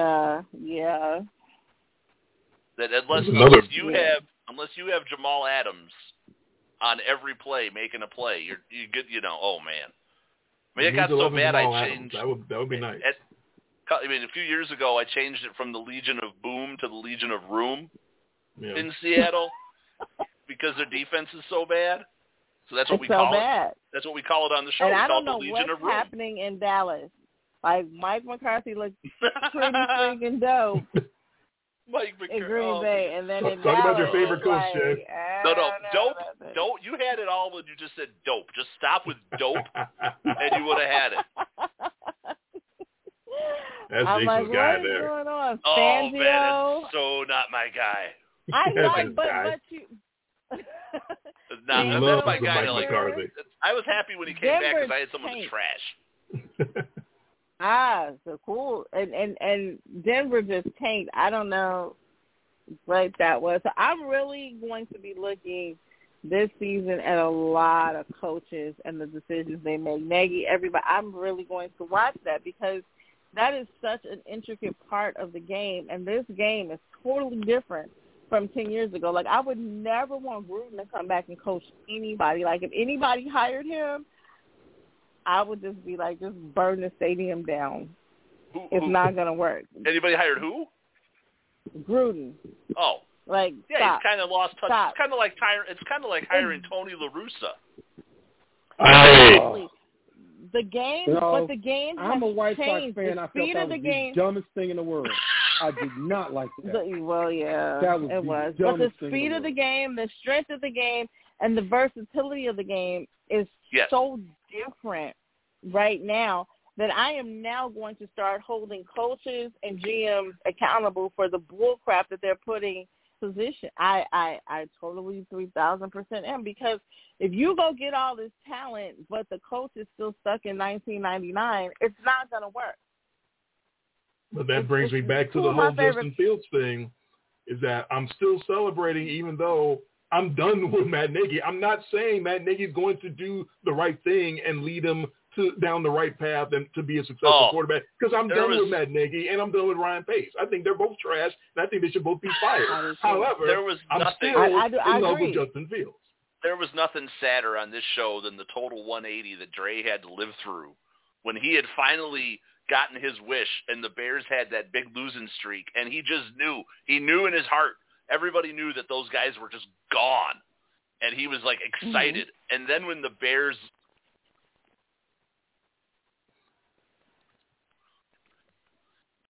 That unless you have Jamal Adams on every play making a play, you get oh man. I mean, it got so bad I changed. That would be nice. A few years ago I changed it from the Legion of Boom to the Legion of Room in Seattle because their defense is so bad. So that's what we call it. That's what we call it on the show. And we I don't call know it the Legion what's of Room. happening in Dallas. Like Mike McCarthy looks pretty freaking dope. Mike McCarthy. In Green Bay, and then in Talk Dallas, about your favorite coach, Jay. Dope. You had it all when you just said dope. Just stop with dope, and you would have had it. That's I'm Jason's like, guy what is there. going on? Oh Fangio? man, it's so not my guy. I like, but you. That's my guy. Mike McCarthy. I was happy when he came back because I had someone to trash. So cool. And Denver just tanked. I don't know what that was. So I'm really going to be looking this season at a lot of coaches and the decisions they make. Nagy, everybody. I'm really going to watch that because that is such an intricate part of the game, and this game is totally different from 10 years ago. Like, I would never want Gruden to come back and coach anybody. Like, if anybody hired him, I would just be like, just burn the stadium down. It's not going to work. Anybody hired who? Gruden. Oh. Like, yeah, stop. He's kind of lost touch. Stop. It's kind of like hiring Tony La Russa. The game, but the game has I'm a White changed. Sox fan. I felt that was the dumbest thing in the world. I did not like that. It was. But the speed of the game, the strength of the game, and the versatility of the game is so different right now that I am now going to start holding coaches and GMs accountable for the bull crap that they're putting position. I totally 3,000% am, because if you go get all this talent but the coach is still stuck in 1999, it's not going to work. But that brings me back to the whole Justin Fields thing, is that I'm still celebrating even though I'm done with Matt Nagy. I'm not saying Matt Nagy is going to do the right thing and lead him down the right path and to be a successful quarterback, because I'm done with Matt Nagy and I'm done with Ryan Pace. I think they're both trash, and I think they should both be fired. However, I'm still in love with Justin Fields. There was nothing sadder on this show than the total 180 that Dre had to live through when he had finally gotten his wish and the Bears had that big losing streak, and he just knew. He knew in his heart. Everybody knew that those guys were just gone, and he was like excited. Mm-hmm. And then when the Bears